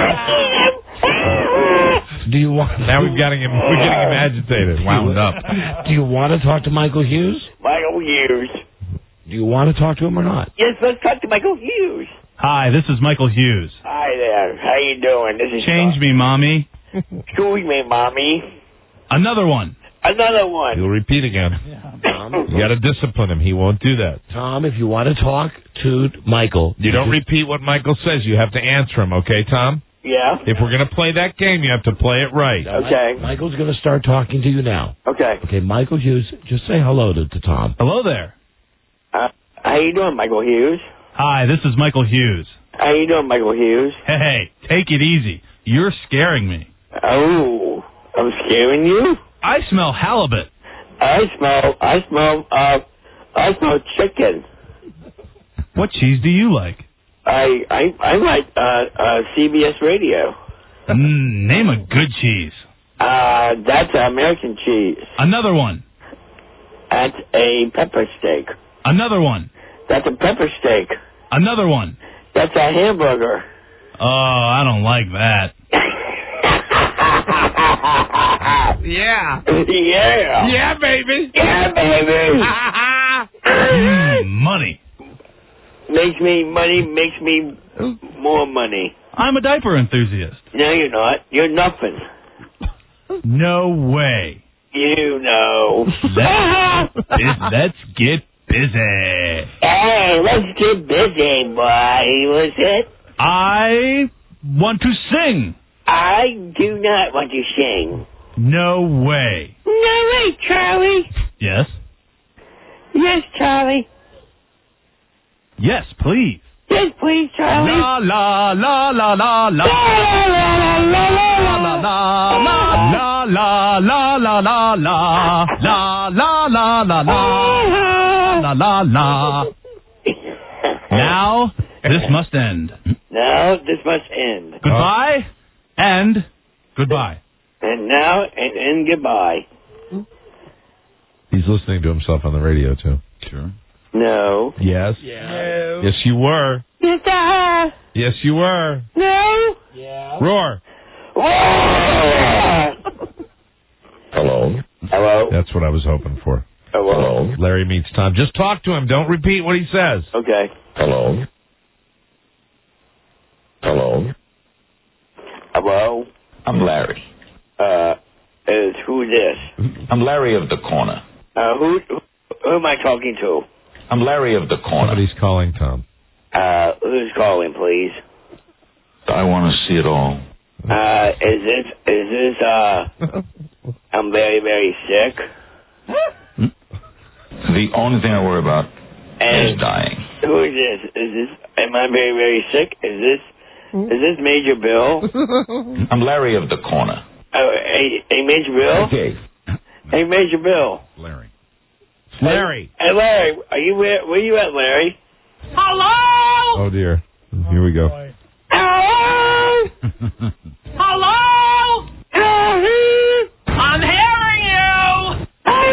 know. Do you want? Now we're getting him agitated, wound up. Do you want to talk to Michael Hughes? Michael Hughes. Do you want to talk to him or not? Yes, let's talk to Michael Hughes. Hi, this is Michael Hughes. Hi there. How you doing? This is Change me, Mommy. Excuse me, Mommy. Another one. Another one. He'll repeat again. You got to discipline him. He won't do that. Tom, if you want to talk to Michael, you don't repeat what Michael says. You have to answer him, okay, Tom? Yeah. If we're going to play that game, you have to play it right. Okay. Michael's going to start talking to you now. Okay. Okay, Michael Hughes, just say hello to Tom. Hello there. How you doing, Michael Hughes? Hi, this is Michael Hughes. How you doing, Michael Hughes? Hey, take it easy. You're scaring me. Oh, I'm scaring you? I smell halibut. I smell chicken. What cheese do you like? I like CBS Radio. Name a good cheese. That's American cheese. Another one. That's a pepper steak. Another one. That's a pepper steak. Another one. That's a hamburger. Oh, I don't like that. Yeah. Yeah. Yeah, baby. Yeah, baby. Money. Makes me money, makes me more money. I'm a diaper enthusiast. No, you're not. You're nothing. No way. You know. Let's get busy. Hey, let's get busy, boy. What's it? I want to sing. I do not want to sing. No way. No way, Charlie. Yes? Yes, Charlie. Yes, please. Yes, please, Charlie. La la la la la la. La la la la la la la la la la la la la. Now this must end. Now this must end. Goodbye and goodbye. And now and goodbye. He's listening to himself on the radio, too. Sure. No. Yes. No. Yes, you were. Yes, I have. Yes, you were. No. Yeah. Roar. Hello. Hello. That's what I was hoping for. Hello. Larry meets Tom. Just talk to him. Don't repeat what he says. Okay. Hello. Hello. Hello. I'm Larry. Who's this? I'm Larry of the corner. Who am I talking to? I'm Larry of the corner. Somebody's calling Tom. Who's calling, please? I want to see it all. Is this, I'm very, very sick? The only thing I worry about is dying. Who is this? Am I very, very sick? Is this Major Bill? I'm Larry of the corner. Hey, Major Bill? Okay. Hey, Major Bill. Larry. Hey, Larry, where you at, Larry? Oh, dear. Here we go. Hello? Hello? I'm hearing you.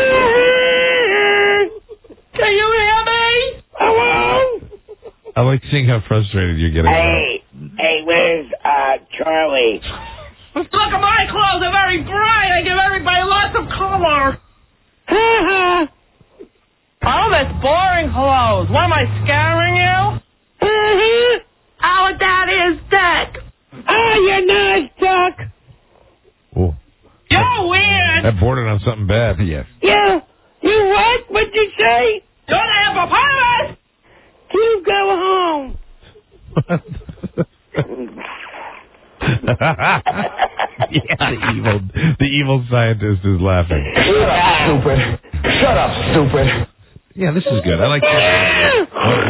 Can you hear me? Hello? I like seeing how frustrated you're getting. Hey, where's Charlie? Look at my clothes. They're very bright. I give everybody lots of color. Oh, that's boring. hellos. What am I scaring you? Oh, that is Dick. Oh, you're nice, Duck. Oh. You're weird. That bordered on something bad. Yes. Yeah. You what? What'd you say? You're the hippopotamus. You go home. Yeah, the evil scientist is laughing. Shut up, stupid. Shut up, stupid. Yeah, this is good. I like that.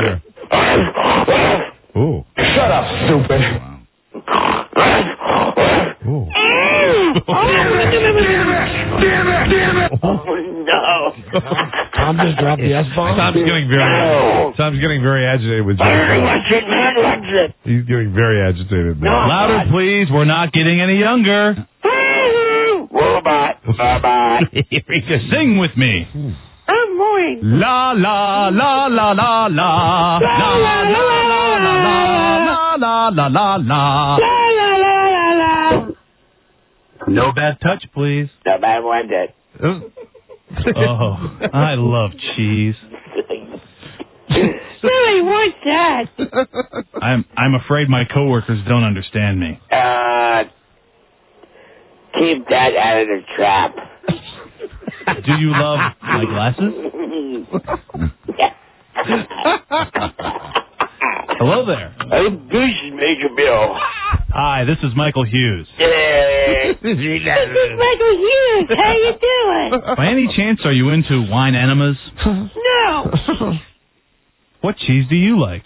Ooh. Shut up, stupid. Ooh. Oh, no. Tom just dropped the S-bomb? Tom's getting very agitated with it. He's getting very agitated. No. Louder, please. We're not getting any younger. Robot. Bye-bye. Sing with me. I'm going. La la la la la la. La la la la la la la la la. No bad touch, please. No bad one, Dad. Oh, I love cheese. Really, what's that? I'm afraid my coworkers don't understand me. Keep that out of the trap. Do you love my glasses? Hello there. This is Major Bill. Hi, this is Michael Hughes. This is Michael Hughes. How you doing? By any chance, are you into wine enemas? No. What cheese do you like?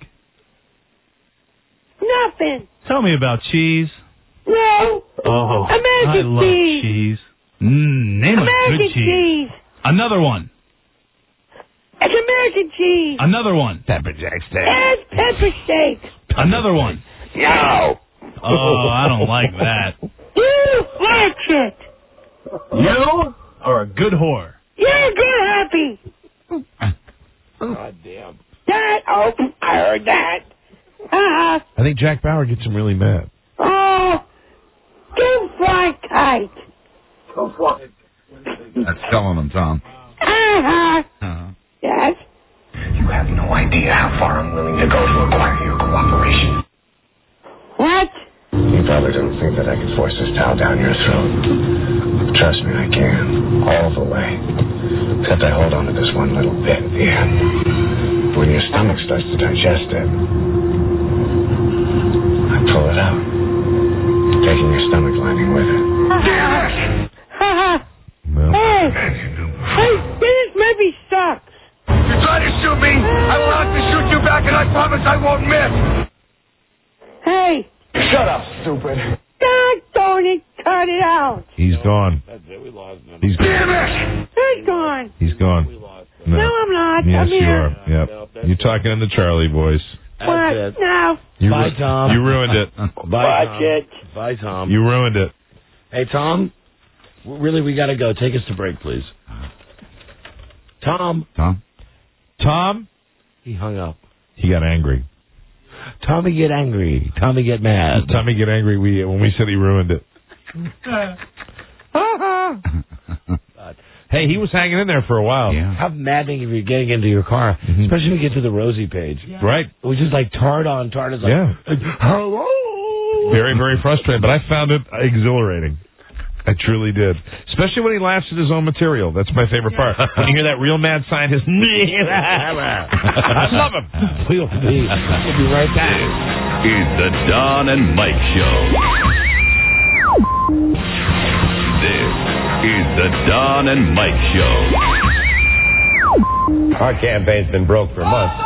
Nothing. Tell me about cheese. No. Oh, American I love cheese. Name American a good cheese. Another one. It's American cheese. Another one. Pepper jack steak. It's pepper steak. Another one. No. Oh, I don't like that. You like it. You are a good whore. You're good happy. God damn. That, oh, I heard that. I think Jack Bauer gets him really mad. Oh, you fly kite. That's telling him, Tom. Yes? You have no idea how far I'm willing to go to acquire your cooperation. What? You probably don't think that I can force this towel down your throat. Trust me, I can. All the way. Except I hold on to this one little bit at the end. When your stomach starts to digest it, I pull it out. Taking your stomach lining with it. Hey, this maybe sucks. You try to shoot me, I will have to shoot you back, and I promise I won't miss. Hey. Shut up, stupid. God darn it, cut it out. He's gone. That's it. We lost him. He's gone. Damn it! He's gone. He's gone. No, I'm not. Yes, I'm you here. are. Yep. You're talking in the Charlie voice. What? No. Bye, Tom. You ruined it. Bye, Tom. Bye, Tom. You ruined it. Hey, Tom. Really, we got to go. Take us to break, please. Tom. Tom? He hung up. He got angry. Tommy get angry. Tommy get mad. Tommy get angry when we said he ruined it. Hey, he was hanging in there for a while. Yeah. How maddening if you're getting into your car, especially when you get to the Rosie page. Yeah. Right. It was just like tard on tard. It's like, hello. Very, very frustrating, but I found it exhilarating. I truly did. Especially when he laughs at his own material. That's my favorite part. When you hear that real mad scientist. I love him. We'll be right back. Is the Don and Mike Show. This is the Don and Mike Show. Our campaign's been broke for months.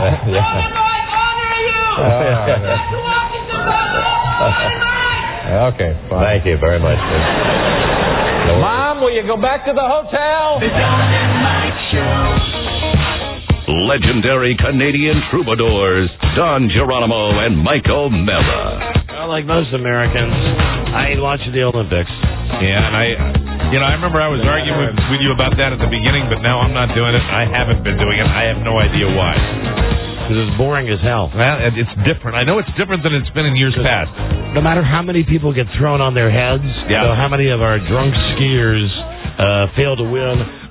Okay, fine. Thank you very much. Mom, will you go back to the hotel? The Don and Mike Show. Legendary Canadian troubadours, Don Geronimo and Michael Mella. Well, like most Americans, I ain't watching the Olympics. Yeah, and I remember I was arguing with you about that at the beginning, but now I'm not doing it. I haven't been doing it. I have no idea why. Because it's boring as hell. Well, it's different. I know it's different than it's been in years past. No matter how many people get thrown on their heads, how many of our drunk skiers fail to win,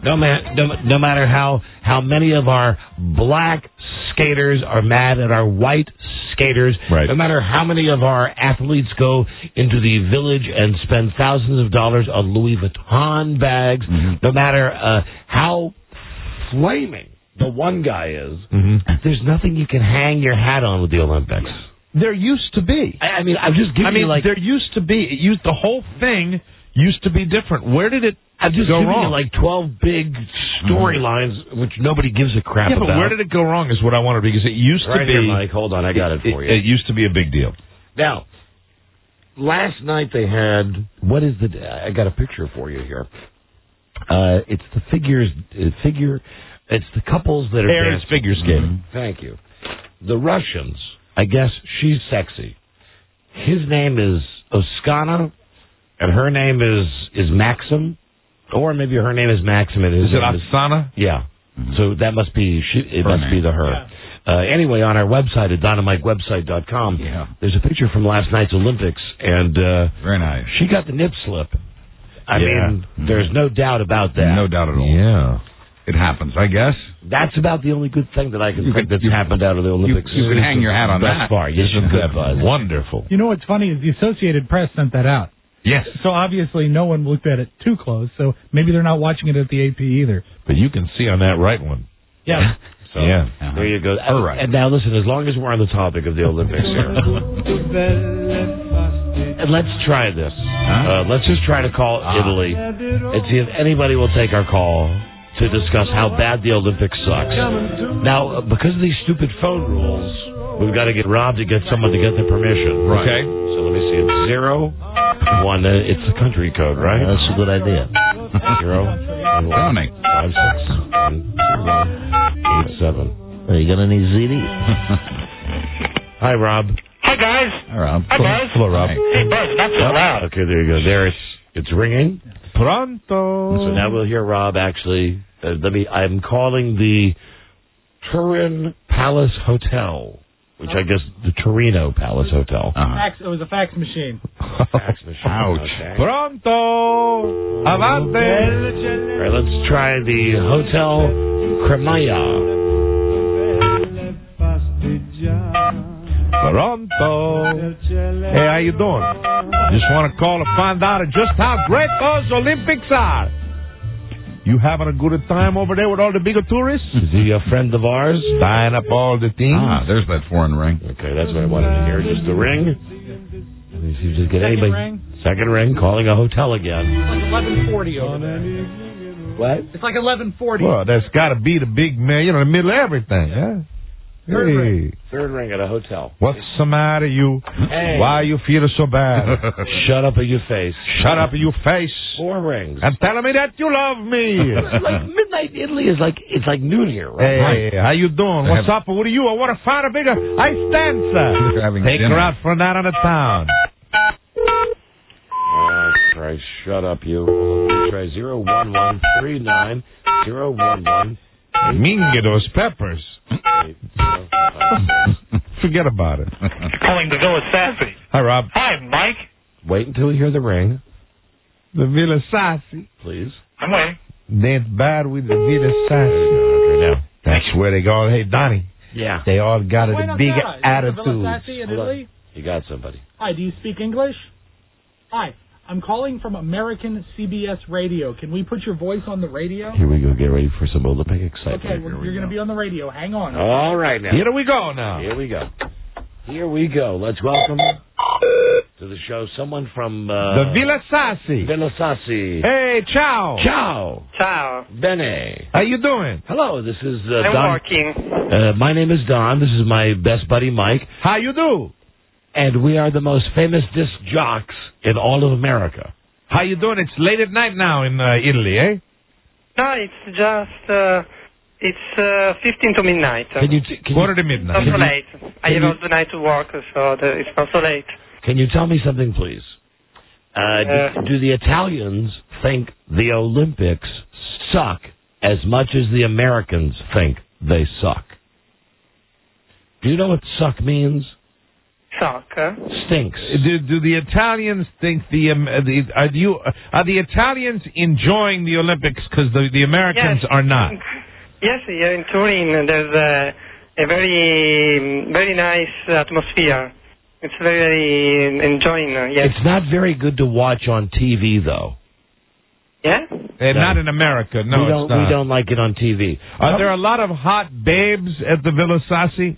No matter how many of our black skaters are mad at our white skaters, right. No matter how many of our athletes go into the village and spend thousands of dollars on Louis Vuitton bags, no matter how flaming the one guy is, there's nothing you can hang your hat on with the Olympics. There used to be. I mean, I'm just giving you like... there used to be. The whole thing used to be different. Where did it I'm just go giving wrong? you like 12 big storylines which nobody gives a crap about. Yeah, but where did it go wrong is what I wanted, because it used to be... Here, Mike. Hold on, I got it for you. It used to be a big deal. Now, last night they had... What is the... I got a picture for you here. It's the It's the couples that are Aaron's figure skating. Thank you. The Russians, I guess she's sexy. His name is Oskana, and her name is Maxim, or maybe her name is Maxim. And his is it name Oksana? Yeah. So that must be it must be her. Yeah. Anyway, on our website at DynamiteWebsite.com, there's a picture from last night's Olympics, and very nice. She got the nip slip. I mean, there's no doubt about that. No doubt at all. Yeah. It happens, I guess. That's about the only good thing that I can think that's happened out of the Olympics. You can hang your hat on thus that. far. Yes, good buzz. Wonderful. You know what's funny is the Associated Press sent that out. Yes. So obviously no one looked at it too close, so maybe they're not watching it at the AP either. But you can see on that right one. Yeah. So, yeah. There you go. All right. And now listen, as long as we're on the topic of the Olympics here, and let's try this. Let's just try to call Italy and see if anybody will take our call to discuss how bad the Olympics sucks. Now, because of these stupid phone rules, we've got to get Rob to get someone to get the permission. Right. Okay. So let me see. It's 01. It's the country code, right? That's a good idea. 0 1 5 6 1 2 1 8 7. Are you gonna need ZD? Hi, Rob. Hi, guys. Hi, Rob. Hi, Buzz. Hello, Rob. Hey, Buzz, not so loud. Okay, there you go. There it's ringing. Pronto. So now we'll hear Rob actually. I'm calling the Turin Palace Hotel, which I guess the Torino Palace Hotel. It was a fax machine. Fax machine. Ouch. Okay. Pronto. Avante. All right, let's try the Hotel Cremaya. Pronto. Hey, how you doing? Just want to call to find out just how great those Olympics are. You having a good time over there with all the bigger tourists? Is he a friend of ours? Tying up all the things? There's that foreign ring. Okay, that's what I wanted to hear. Just the ring. Let me see if you just get Second anybody. ring. Second ring, calling a hotel again. It's like 11:40 over there. What? It's like 11:40. Well, that's got to be the big man, in the middle of everything, huh? Third ring. Third ring at a hotel. What's the matter, you? Hey. Why you feel so bad? Shut up in your face. Shut up, you face. 4 rings. And tell me that you love me. Like midnight Italy is like it's like noon here, right? Hey, how you doing? What's up? What are you? I want to find a bigger ice dancer. They're having Take dinner. her out for a night on the town. Oh, Christ, shut up, you. Let me try 01139 011. Minga those peppers. Forget about it. Calling the Villa Sassy. Hi, Rob. Hi, Mike. Wait until we hear the ring, The Villa Sassy. please. I'm waiting. Dance bad with the Villa Sassy. Okay, now. That's where they go. Hey, Donnie. Yeah. They all got a Buenos big Aires. attitude. Villa Sassy in Hold on. Italy. You got somebody. Hi, do you speak English? Hi, I'm calling from American CBS Radio. Can we put your voice on the radio? Here we go. Get ready for some Olympic excitement. Okay, you're going to be on the radio. Hang on. All right, now. Here we go now. Here we go. Here we go. Let's welcome to the show someone from The Villa Sassy. Villa Sassy. Hey, ciao. Ciao. Ciao. Bene. How you doing? Hello, this is I'm Don. working. My name is Don. This is my best buddy, Mike. How you do? And we are the most famous disc jocks in all of America. How you doing? It's late at night now in Italy, eh? No, it's just, it's 15 to midnight. Can you Quarter to midnight. Not so late. I have all the night to work, so it's not so late. Can you tell me something, please? Do the Italians think the Olympics suck as much as the Americans think they suck? Do you know what suck means? suck. Stinks. Do the Italians think are the Italians enjoying the Olympics because the Americans Yes. are not? Yes, here in Turin there's a very, very nice atmosphere. It's very enjoying. Yes. It's not very good to watch on TV, though. Yeah? And not in America. No, it's not. We don't like it on TV. Are there a lot of hot babes at the Villa Sassi?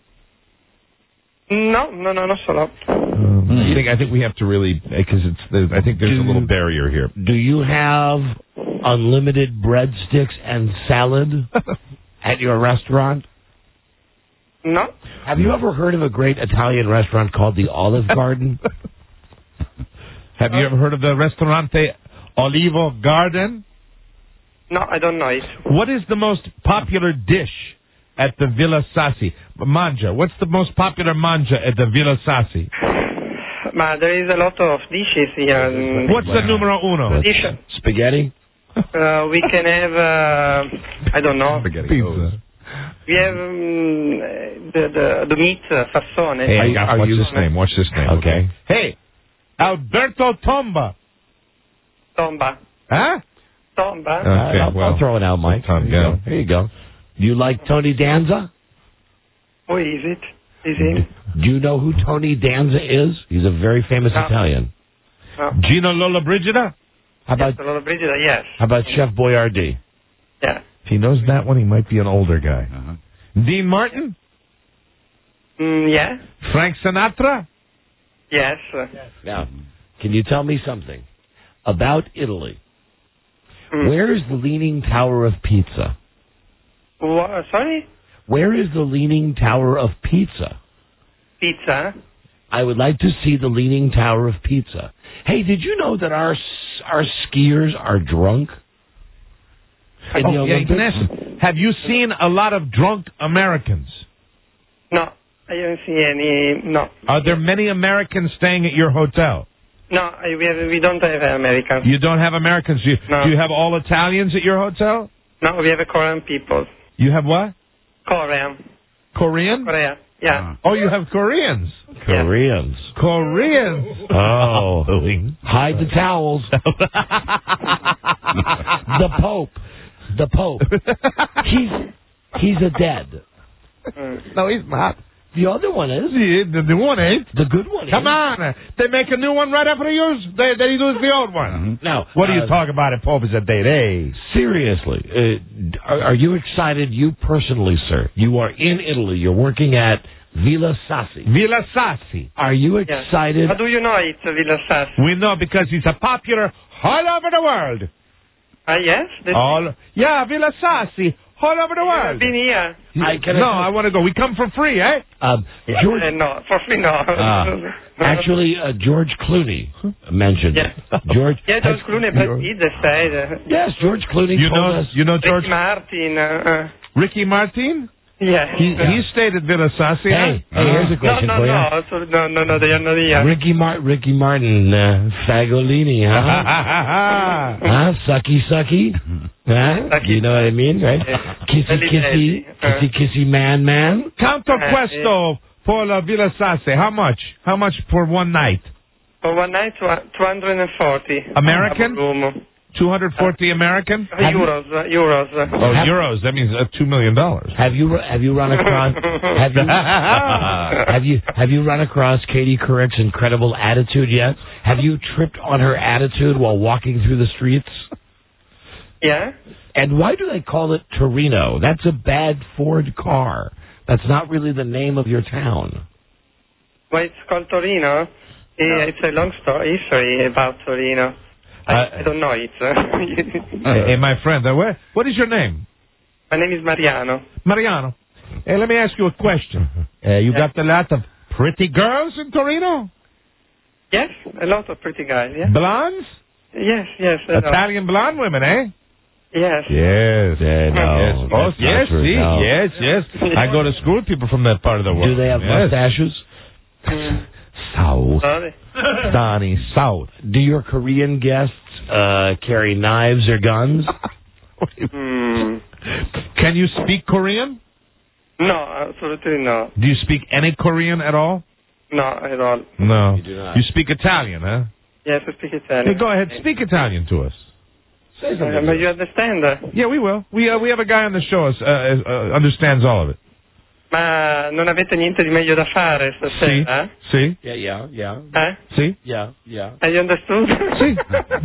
No, not so lot. I think we have to really, because I think there's a little barrier here. Do you have unlimited breadsticks and salad at your restaurant? No. Have you ever heard of a great Italian restaurant called the Olive Garden? Have you ever heard of the Ristorante Olivo Garden? No, I don't know it. What is the most popular dish at the Villa Sassi? Mangia. What's the most popular mangia at the Villa Sassi? There is a lot of dishes here. What's the numero uno? Spaghetti? We can have, I don't know. Pizza. We have the meat, fassone. Hey, watch this name. Watch this name. Okay. Hey, Alberto Tomba. Tomba. Huh? Tomba. Okay, I'll throw it out, Mike. Here you go. Do you like Tony Danza? Who is it? Is he? Do you know who Tony Danza is? He's a very famous Italian. No. Gino Lollobrigida? How about Lollobrigida, yes. How about Chef Boyardee? Yeah. If he knows that one, he might be an older guy. Dean Martin? Yeah. Frank Sinatra? Yes. Now, can you tell me something about Italy? Where is the Leaning Tower of Pizza? Sorry? Where is the Leaning Tower of Pizza? Pizza? I would like to see the Leaning Tower of Pizza. Hey, did you know that our skiers are drunk? Ethan, have you seen a lot of drunk Americans? No, I haven't seen any. No. Are there many Americans staying at your hotel? No, we don't have Americans. You don't have Americans? No. Do you have all Italians at your hotel? No, we have Korean people. You have what? Korean. Korean? Korea, yeah. Oh, you have Koreans? Koreans. Koreans. Oh. Hide the towels. The Pope. The Pope. He's a dead. No, he's not. The other one is. The one ain't. The good one Come on. They make a new one right after they use the old one. Now, what do you talk about it, Pope is a dead? Hey. Seriously, are you excited, you personally, sir? You are in Italy. You're working at Villa Sassi. Villa Sassi. Are you excited? How do you know it's Villa Sassi? We know because it's a popular all over the world. Yes? Yeah, Villa Sassi. All over the world. I've been here. I want to go. We come for free, eh? George, no, for free, no. Actually, George Clooney mentioned it. George Clooney, but he decided. Yes, George Clooney told us. You know George Ricky Martin. Ricky Martin? Yeah. He stayed at Villa Sassi. Hey, here's a question for you. No, they are not here. Ricky Martin, Fagolini, huh? Sucky? Huh? You know what I mean, right? Kissy, man. Quanto questo for la Villa Sassi? How much? How much for one night? For one night, 240. American? 240 American? Euros. Oh, euros. That means $2 million. Have you run across have you run across Katie Couric's incredible attitude yet? Have you tripped on her attitude while walking through the streets? Yeah. And why do they call it Torino? That's a bad Ford car. That's not really the name of your town. Well, it's called Torino. It's a long history about Torino. I don't know it. Hey, my friend, what is your name? My name is Mariano. Mariano. Hey, let me ask you a question. You got a lot of pretty girls in Torino? Yes, a lot of pretty guys, yeah. Blondes? Yes. Italian blonde women, eh? Yes. Yes. No, yes. I go to school with people from that part of the world. Do they have mustaches? South. Donnie, South. Do your Korean guests carry knives or guns? Can you speak Korean? No, absolutely no. Do you speak any Korean at all? No, at all. No. You do not. You speak Italian, huh? Yes, I speak Italian. Hey, go ahead, speak Italian to us. Say something. But you understand? Yeah, we will. We have a guy on the show understands all of it. Ma non avete niente di meglio da fare stasera? Sì. Yeah. See? Yeah. Have you understood? See?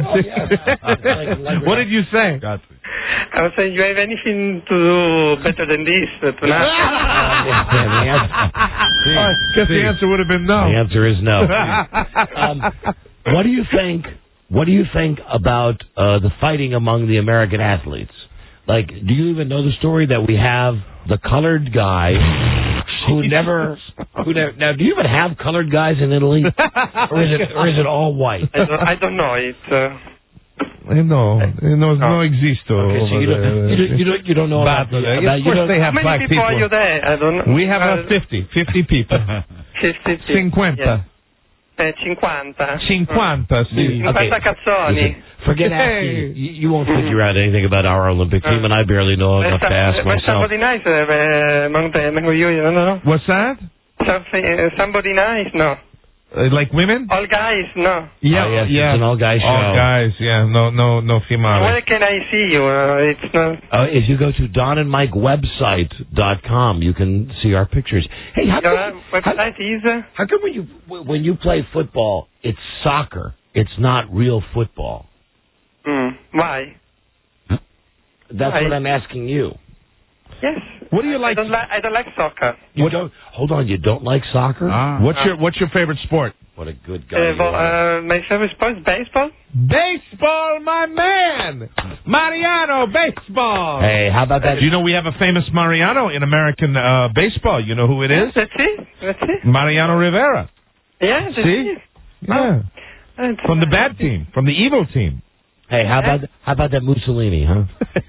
What did you say? I was saying, you have anything to do better than this tonight? I guess the answer would have been no. The answer is no. What do you think? What do you think about the fighting among the American athletes? Like, do you even know the story that we have the colored guy who never? Now, do you even have colored guys in Italy, or is it all white? I don't know. No existo. Okay, so you don't know about of course they have black people. How many people are you there? I don't know. We have 50 people. 50 50. Yeah. 50. 50, sì. 50 cazzoni. Forget asking. You won't figure out anything about our Olympic team, and I barely know enough to ask But myself. somebody nice among you, I don't know. What's that? Somebody nice, no. Like women? All guys, no. Yeah, It's an all-guy show. All guys, yeah. No female. Where can I see you? It's not... If you go to DonandMikeWebsite.com, you can see our pictures. Hey, how come when you play football, it's soccer? It's not real football. Why? That's what I'm asking you. Yes. What do you like? I don't like soccer. You don't. Hold on. You don't like soccer? What's your favorite sport? What a good guy. My favorite sport is baseball. Baseball, my man! Mariano, baseball! Hey, how about that? Do you know we have a famous Mariano in American baseball? You know who it is? That's it. Mariano Rivera. Yeah, that's it. Yeah. From the bad team, from the evil team. Hey, how about that Mussolini, huh?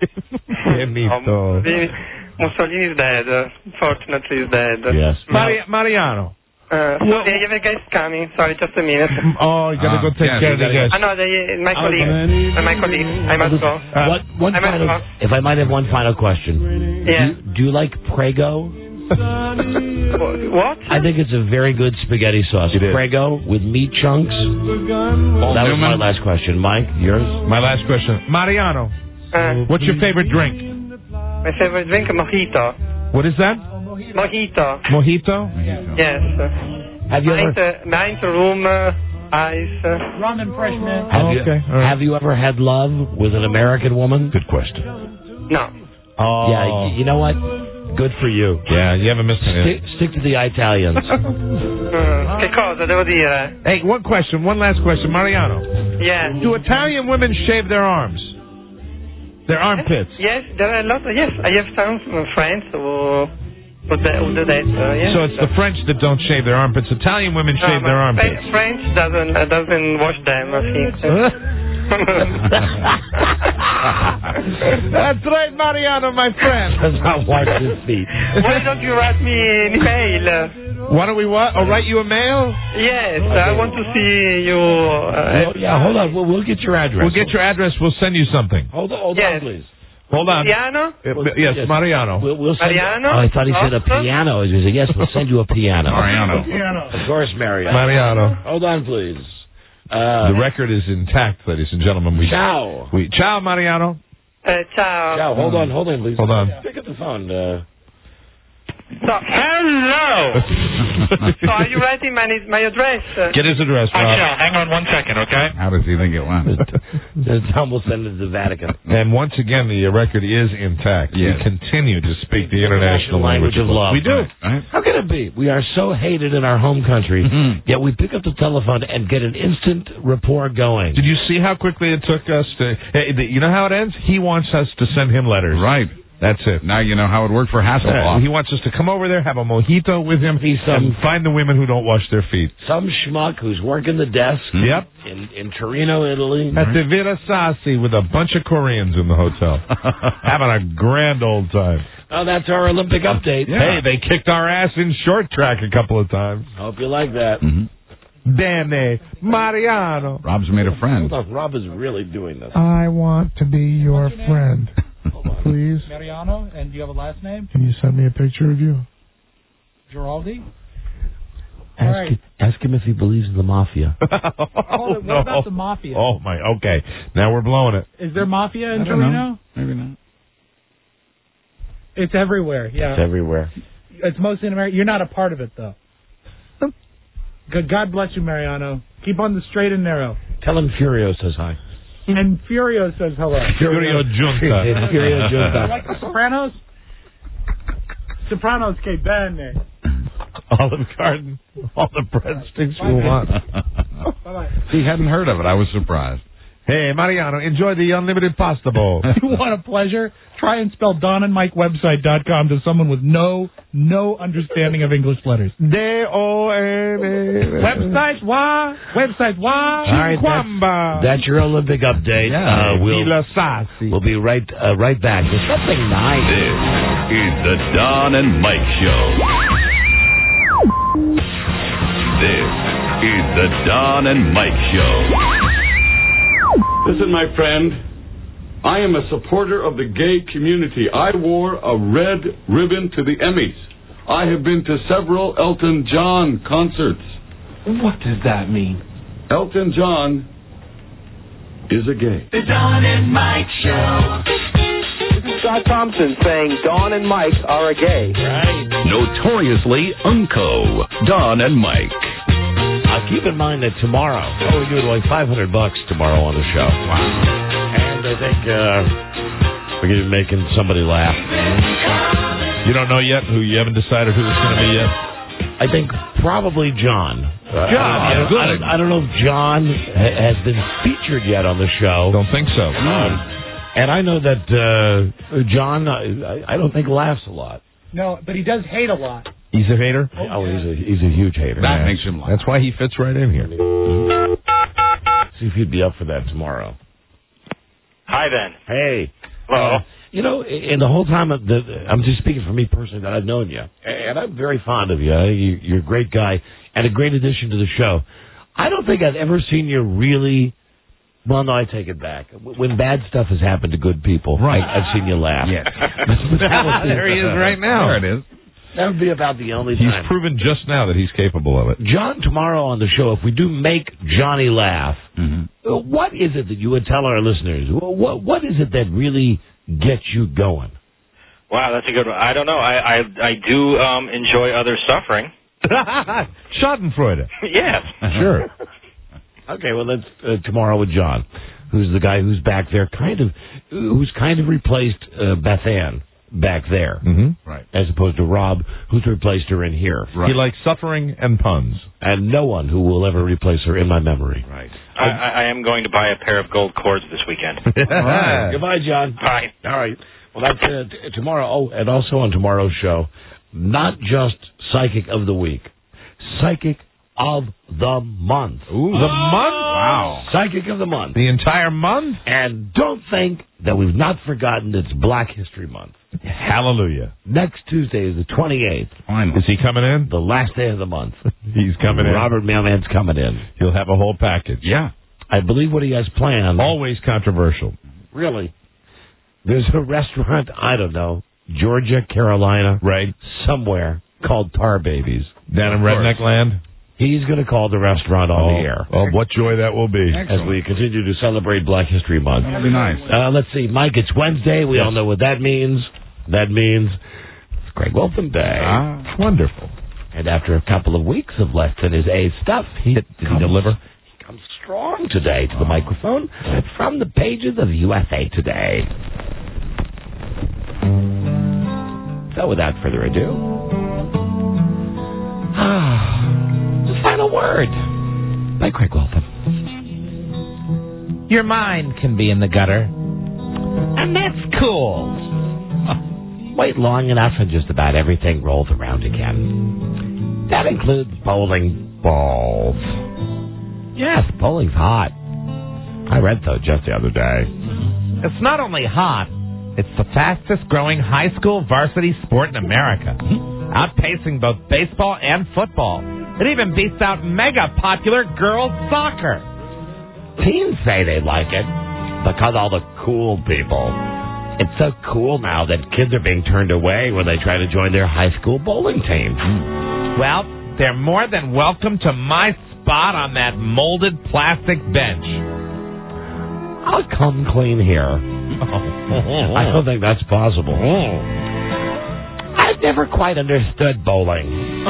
Mussolini is dead. Fortunately, he's dead. Yes. Mariano. Sorry, I have a guest coming. Sorry, just a minute. Oh, you gotta go take care of the guest. No, my colleague. My colleague. I must go. If I might have one final question. Yeah. Do you like Prego? What? I think it's a very good spaghetti sauce. Prego with meat chunks. That was my last question. Mike, yours? My last question. Mariano, what's your favorite drink? My favorite drink, mojito. What is that? Mojito. Mojito? Yes. Have you ever... Ninth room, ice. Rum and fresh mint. Have you ever had love with an American woman? Good question. No. Oh. Yeah, you know what? Good for you. Yeah, you haven't missed it. Stick to the Italians. Che cosa devo dire? Hey, one last question. Mariano. Yeah. Do Italian women shave their arms? Their armpits? Yes, there are a lot. Yes, I have some friends who do that. Yes. So it's the French that don't shave their armpits. Italian women shave their armpits. French doesn't wash them, I think. That's right, Mariano, my friend. Does not wash his feet. Why don't you write me an email? Why don't we what? Oh, write you a mail? Yes, I want to see you. Hold on. We'll get your address. We'll get your address. We'll send you something. Hold on, please. Hold on. Piano? Yes, Mariano. We'll send Mariano? I thought he said a piano. He said, yes, we'll send you a piano. Mariano. Of course, Mariano. Mariano. Hold on, please. The record is intact, ladies and gentlemen. Ciao. Ciao, Mariano. Ciao. Ciao. Hold on, please. Hold on. Pick up the phone. Hello. So are you writing my address? Get his address, Rob. Hang on 1 second, okay? How does he think it went? Tom will send it to the Vatican. And once again, the record is intact. Yes. We continue to speak the international language of love. We do. Right. How can it be? We are so hated in our home country, yet we pick up the telephone and get an instant rapport going. Did you see how quickly it took us to... You know how it ends? He wants us to send him letters. Right. That's it. Now you know how it worked for Hasselhoff. He wants us to come over there, have a mojito with him, and find the women who don't wash their feet. Some schmuck who's working the desk Yep. in Torino, Italy. At the Villa Sassi with a bunch of Koreans in the hotel. Having a grand old time. Oh, that's our Olympic update. Yeah. Hey, they kicked our ass in short track a couple of times. Hope you like that. Bene, Mariano. Rob's made a friend. Hold on, Rob is really doing this. I want to be your friend. Please. Mariano, and do you have a last name? Can you send me a picture of you? Giraldi? At right. Ask him if he believes in the mafia. What about the mafia? Oh, my. Okay. Now we're blowing it. Is there mafia in I don't know. Torino? Maybe not. It's everywhere, yeah. It's everywhere. It's mostly in America. You're not a part of it, though. God bless you, Mariano. Keep on the straight and narrow. Tell him Furio says hi. And Furio says hello. Furio Junta. Furio Junta. Like the Sopranos? Sopranos che bene. Olive Garden. All the breadsticks we want. Bye-bye. He hadn't heard of it. I was surprised. Hey, Mariano, enjoy the unlimited pasta bowl. You want a pleasure? Try and spell DonandMikeWebsite.com to someone with no understanding of English letters. D-O-N-A. Website wa. All right, that's your Olympic update. We'll be right back with something nice. This is the Don and Mike Show. This is the Don and Mike Show. Listen, my friend, I am a supporter of the gay community. I wore a red ribbon to the Emmys. I have been to several Elton John concerts. What does that mean? Elton John is a gay. The Don and Mike Show. This is Scott Thompson saying Don and Mike are a gay. Right. Notoriously Unco, Don and Mike. Keep in mind that tomorrow, we're doing like $500 tomorrow on the show. Wow. And I think we're going to be making somebody laugh. You don't know yet? You haven't decided who it's going to be yet? I think probably John. I don't know if John has been featured yet on the show. Don't think so. And I know that John, I don't think laughs a lot. No, but he does hate a lot. He's a hater? Oh, he's a huge hater. That makes him laugh. That's why he fits right in here. See if he'd be up for that tomorrow. Hi, then. Hey. Hello. In the whole time, I'm just speaking for me personally, that I've known you, and I'm very fond of you. You're a great guy and a great addition to the show. I don't think I've ever seen you really... Well, no, I take it back. When bad stuff has happened to good people, right. I've seen you laugh. Yes. There he is right now. There it is. That would be about the only He's time. proven just now that he's capable of it. John, tomorrow on the show, if we do make Johnny laugh, what is it that you would tell our listeners? What is it that really gets you going? Wow, that's a good one. I don't know. I do enjoy others suffering. Schadenfreude. Yes. Sure. Okay, well, that's tomorrow with John, who's the guy who's back there, who's kind of replaced Beth Ann back there, right? As opposed to Rob, who's replaced her in here. Right. He likes suffering and puns, and no one who will ever replace her in my memory. Right. I am going to buy a pair of gold cords this weekend. All right. Goodbye, John. Bye. All right. Well, that's tomorrow. Oh, and also on tomorrow's show, not just Psychic of the Week, Psychic of the Month. Ooh. The month? Wow. Psychic of the Month. The entire month? And don't think that we've not forgotten it's Black History Month. Hallelujah. Next Tuesday is the 28th. Finally. Is he coming in? The last day of the month. He's coming in. Robert Mailman's coming in. He'll have a whole package. Yeah. I believe what he has planned. Always controversial. Really? There's a restaurant, I don't know, Georgia, Carolina, right, somewhere called Tar Babies. Down in Redneck Land? He's going to call the restaurant on the air. Oh, what joy that will be. As we continue to celebrate Black History Month. That'll be nice. Let's see, Mike, it's Wednesday. We all know what that means. That means it's Greg Wolfram Day. Ah, wonderful. And after a couple of weeks of less than his A stuff, did he deliver? He comes strong today to the microphone from the pages of USA Today. So without further ado, the final word by Greg Wolfram. Your mind can be in the gutter, and that's cool. Wait long enough and just about everything rolls around again. That includes bowling balls. Yes, bowling's hot. I read so just the other day. It's not only hot, it's the fastest growing high school varsity sport in America, outpacing both baseball and football. It even beats out mega popular girls soccer. Teens say they like it because all the cool people. It's so cool now that kids are being turned away when they try to join their high school bowling team. Well, they're more than welcome to my spot on that molded plastic bench. I'll come clean here. I don't think that's possible. I've never quite understood bowling.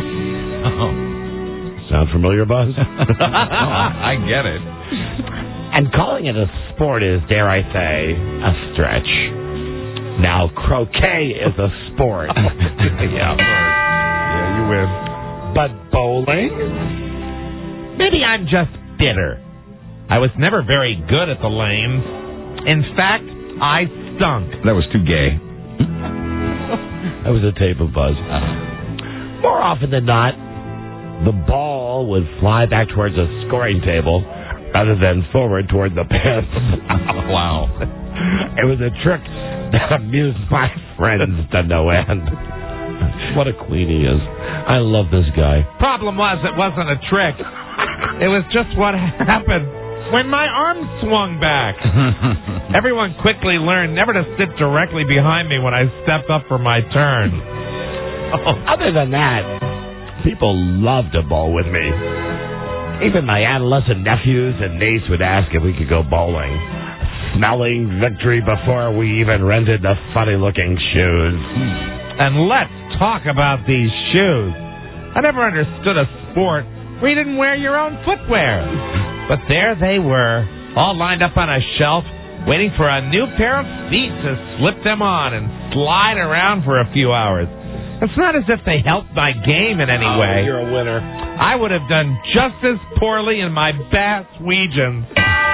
Sound familiar, Buzz? I get it. And calling it a sport is, dare I say, a stretch. Now, croquet is a sport. Yeah, you win. But bowling? Maybe I'm just bitter. I was never very good at the lanes. In fact, I stunk. That was too gay. That was a tape of Buzz. More often than not, the ball would fly back towards a scoring table rather than forward toward the pins. Wow. It was a trick that amused my friends to no end. What a queen he is. I love this guy. Problem was, it wasn't a trick. It was just what happened when my arm swung back. Everyone quickly learned never to sit directly behind me when I stepped up for my turn. Other than that, people loved to bowl with me. Even my adolescent nephews and niece would ask if we could go bowling, smelling victory before we even rented the funny-looking shoes. And let's talk about these shoes. I never understood a sport where you didn't wear your own footwear. But there they were, all lined up on a shelf, waiting for a new pair of feet to slip them on and slide around for a few hours. It's not as if they helped my game in any way. You're a winner. I would have done just as poorly in my Bass Weegians.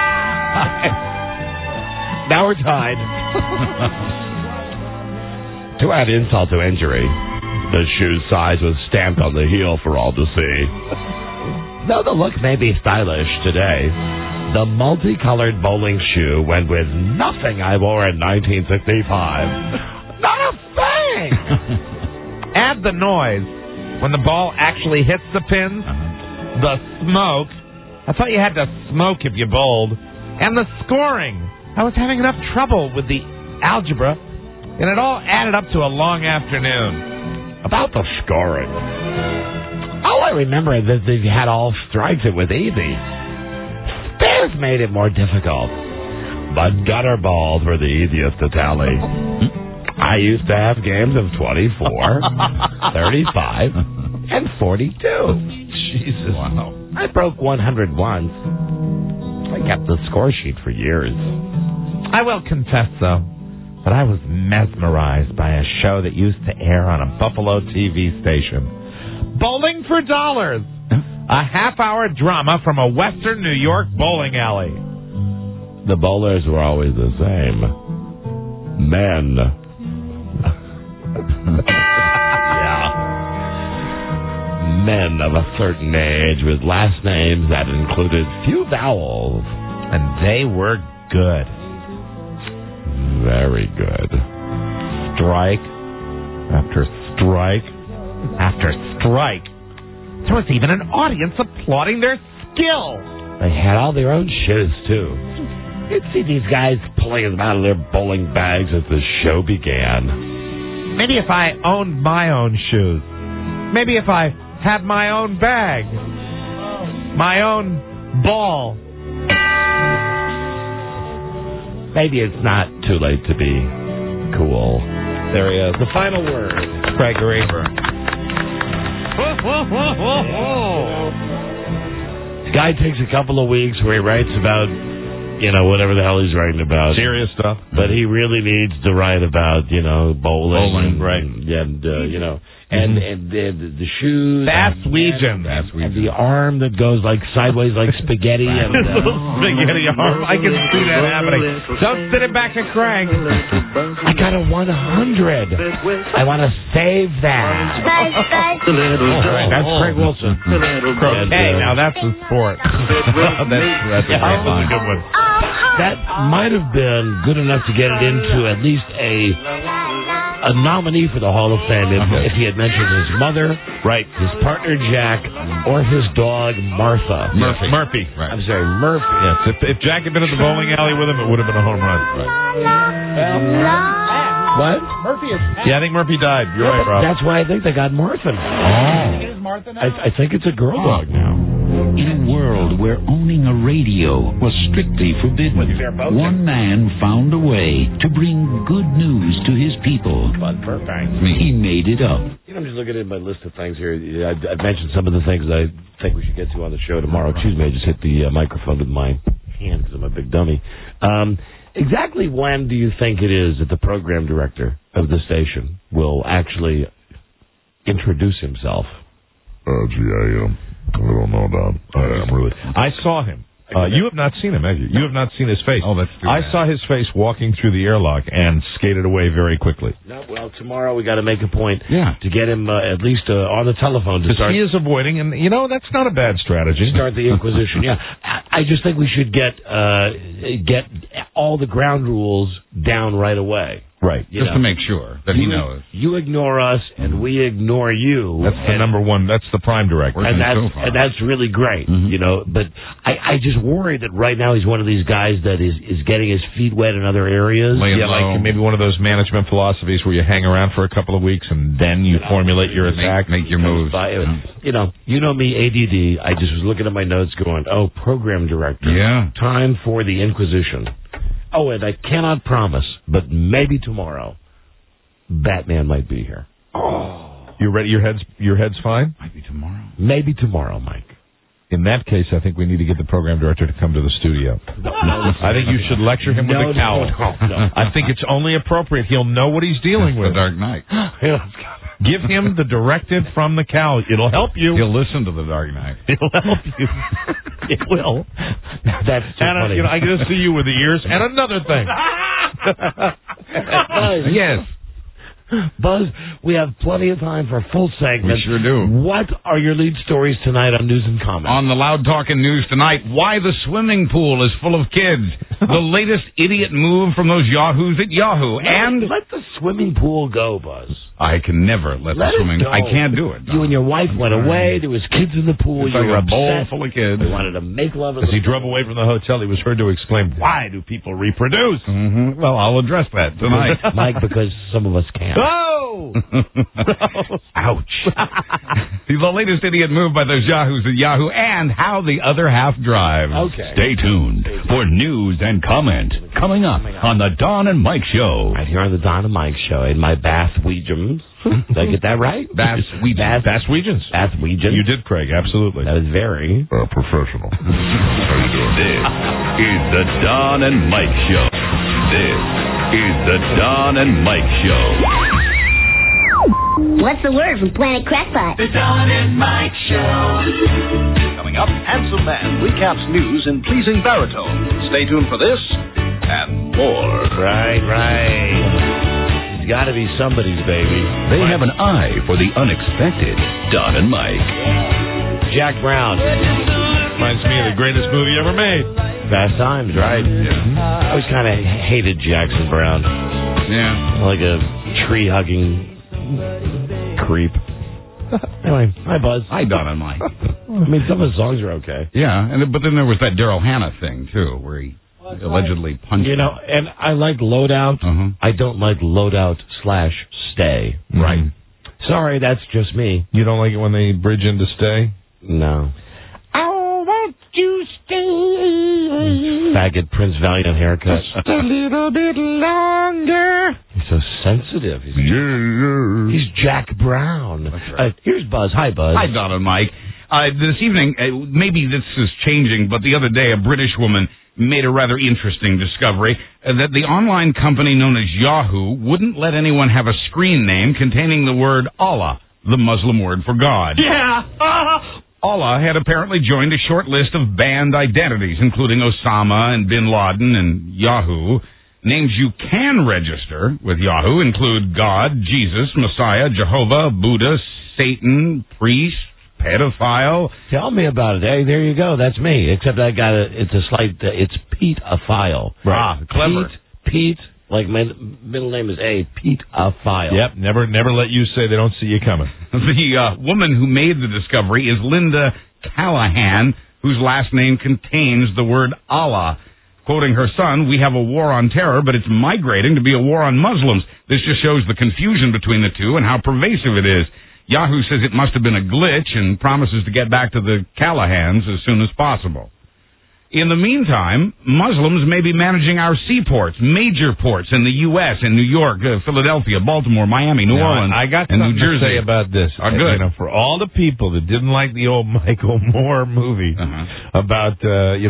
Now we're tied. To add insult to injury, the shoe's size was stamped on the heel for all to see. Though the look may be stylish today, the multicolored bowling shoe went with nothing I wore in 1965. Not a thing! Add the noise when the ball actually hits the pins, the smoke. I thought you had to smoke if you bowled. And the scoring. I was having enough trouble with the algebra, and it all added up to a long afternoon. About the scoring. All I remember is that if you had all strikes, it was easy. Spares made it more difficult. But gutter balls were the easiest to tally. I used to have games of 24, 35, and 42. Jesus. Wow. I broke 100 once. I kept the score sheet for years. I will confess, though, that I was mesmerized by a show that used to air on a Buffalo TV station. Bowling for Dollars. A half-hour drama from a western New York bowling alley. The bowlers were always the same. Men. Yeah. Men of a certain age with last names that included few vowels. And they were good. Very good. Strike after strike after strike. There was even an audience applauding their skill. They had all their own shoes, too. You'd see these guys pulling them out of their bowling bags as the show began. Maybe if I owned my own shoes. Maybe if I had my own bag. My own ball. Maybe it's not too late to be cool. There he is. The final word. Gregory. Guy takes a couple of weeks where he writes about, whatever the hell he's writing about. Serious stuff. But he really needs to write about, bowling. Right. And, the shoes. Bass Weegians. And the arm that goes sideways like spaghetti. And, spaghetti arm. I can see that happening. Don't sit it back to Craig. I got a 100. I want to save that. That's Craig Wilson. Croquet. Now that's a sport. That's a great line. Good one. That might have been good enough to get it into at least a nominee for the Hall of Fame if he had mentioned his mother, right, his partner Jack, or his dog Martha. Murphy. Right. I'm sorry, Murphy. Yes. If Jack had been at the bowling alley with him, it would have been a home run. Right. What? Murphy is. Yeah, I think Murphy died. You're right, Rob. That's why I think they got Martha. It is Martha now. I think it's a girl dog now. In a world where owning a radio was strictly forbidden, one man found a way to bring good news to his people. He made it up. You know, I'm just looking at my list of things here. I've mentioned some of the things that I think we should get to on the show tomorrow. Excuse me, I just hit the microphone with my hand because I'm a big dummy. Exactly when do you think it is that the program director of the station will actually introduce himself? I don't know, Don. I saw him. You have not seen him, have you? You have not seen his face. Oh, that's too I bad. saw his face walking through the airlock and skated away very quickly. No, well, tomorrow we got to make a point Yeah. to get him at least on the telephone to Because start. he is avoiding, and, that's not a bad strategy. Start the Inquisition. Yeah, I just think we should get all the ground rules down right away. Right. Just to make sure that he knows. You ignore us, and we ignore you. That's the number one. That's the prime director. And that's really great, But I just worry that right now he's one of these guys that is getting his feet wet in other areas. Like maybe one of those management philosophies where you hang around for a couple of weeks and then you formulate your attack, make your moves. You know me, ADD. I just was looking at my notes, going, "Oh, program director. Yeah. Time for the Inquisition." Oh, and I cannot promise, but maybe tomorrow, Batman might be here. Oh, you ready? Your head's fine. Might be tomorrow. Maybe tomorrow, Mike. In that case, I think we need to get the program director to come to the studio. I think you should lecture him with a cowl. No. I think it's only appropriate. He'll know what he's dealing with. The Dark Knight. Give him the directive from the cowl. It'll help you. He'll listen to the Dark Knight. It'll help you. It will. That's too funny. I get to see you with the ears. And another thing. Yes. Buzz, we have plenty of time for a full segment. We sure do. What are your lead stories tonight on News and Comment? On the Loud Talking News tonight, why the swimming pool is full of kids. The latest idiot move from those yahoos at Yahoo. And let the swimming pool go, Buzz. I can never let the swimming. Go. I can't do it. You and your wife went away. There was kids in the pool. It's You like were a bowl upset. full of kids. They wanted to make love. As he drove away from the hotel, he was heard to exclaim, "Why do people reproduce?" Mm-hmm. Well, I'll address that tonight. Mike, because some of us can't. Oh! Ouch. The latest idiot move by those yahoos at Yahoo and how the other half drives. Okay. Stay tuned for News and Comment coming up on the Don and Mike Show. Right here on the Don and Mike Show in my Bathwegians. Did I get that right? Bathwegians. Bathwegians. You did, Craig. Absolutely. That was very professional. This is the Don and Mike Show. This is the Don and Mike Show. What's the word from Planet Crackpot? The Don and Mike Show. Coming up, Handsome Man recaps news in pleasing baritone. Stay tuned for this and more. Right. He's got to be somebody's baby. They have an eye for the unexpected. Don and Mike. Jack Brown. Reminds me of the greatest movie ever made. Fast Times, right? Yeah. I always kind of hated Jackson Brown. Yeah. Like a tree-hugging creep. Anyway, hi, Buzz. Hi, Don and Mike. I mean, some of the songs are okay. Yeah, but then there was that Daryl Hannah thing, too, where he allegedly punched him. And I like Loadout. I don't like Loadout/Stay. Right. Sorry, that's just me. You don't like it when they bridge into Stay? No. I want you stay. Faggot Prince Valiant haircut. Just a little bit longer. He's so sensitive. He's Jack Brown. Right. Here's Buzz. Hi, Buzz. Hi, Don and Mike. This evening, maybe this is changing, but the other day a British woman made a rather interesting discovery that the online company known as Yahoo wouldn't let anyone have a screen name containing the word Allah, the Muslim word for God. Yeah. Allah had apparently joined a short list of banned identities, including Osama and Bin Laden and Yahoo. Names you can register with Yahoo include God, Jesus, Messiah, Jehovah, Buddha, Satan, priest, pedophile. Tell me about it. Hey, there you go. That's me. Except I got it's it's Pete-a-file. Right. Clever. Pete, like my middle name is Pete-a-file. Yep, never let you say they don't see you coming. The woman who made the discovery is Linda Callahan, whose last name contains the word Allah. Quoting her son, "We have a war on terror, but it's migrating to be a war on Muslims. This just shows the confusion between the two and how pervasive it is." Yahoo says it must have been a glitch and promises to get back to the Callahans as soon as possible. In the meantime, Muslims may be managing our seaports, major ports in the U.S., in New York, Philadelphia, Baltimore, Miami, New Orleans, I got and New something Jersey. to say about this. Good. You know, for all the people that didn't like the old Michael Moore movie about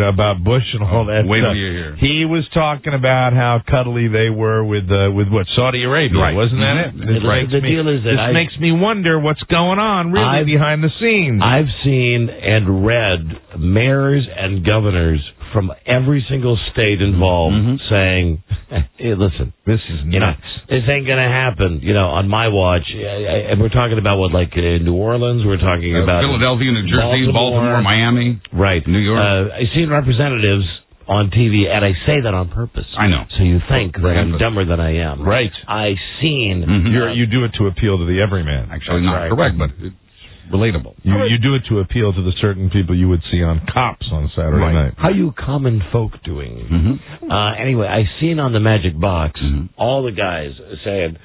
Bush and all that wait stuff, till you hear. he was talking about how cuddly they were with what, Saudi Arabia, Right. wasn't that it? The deal is that this makes me wonder what's going on really behind the scenes. I've seen and read mayors and governors from every single state involved saying, hey, listen, this is nuts. This ain't going to happen, on my watch. And we're talking about New Orleans, we're talking about Philadelphia, New Jersey, Baltimore, Miami. Right. New York. I've seen representatives on TV, and I say that on purpose. I know. So you think that I'm dumber than I am. Right. I've seen... You do it to appeal to the everyman. Actually, not correct, but it's relatable. You do it to appeal to the certain people you would see on Cops on Saturday night. How you common folk doing? Anyway, I seen on the Magic Box all the guys saying,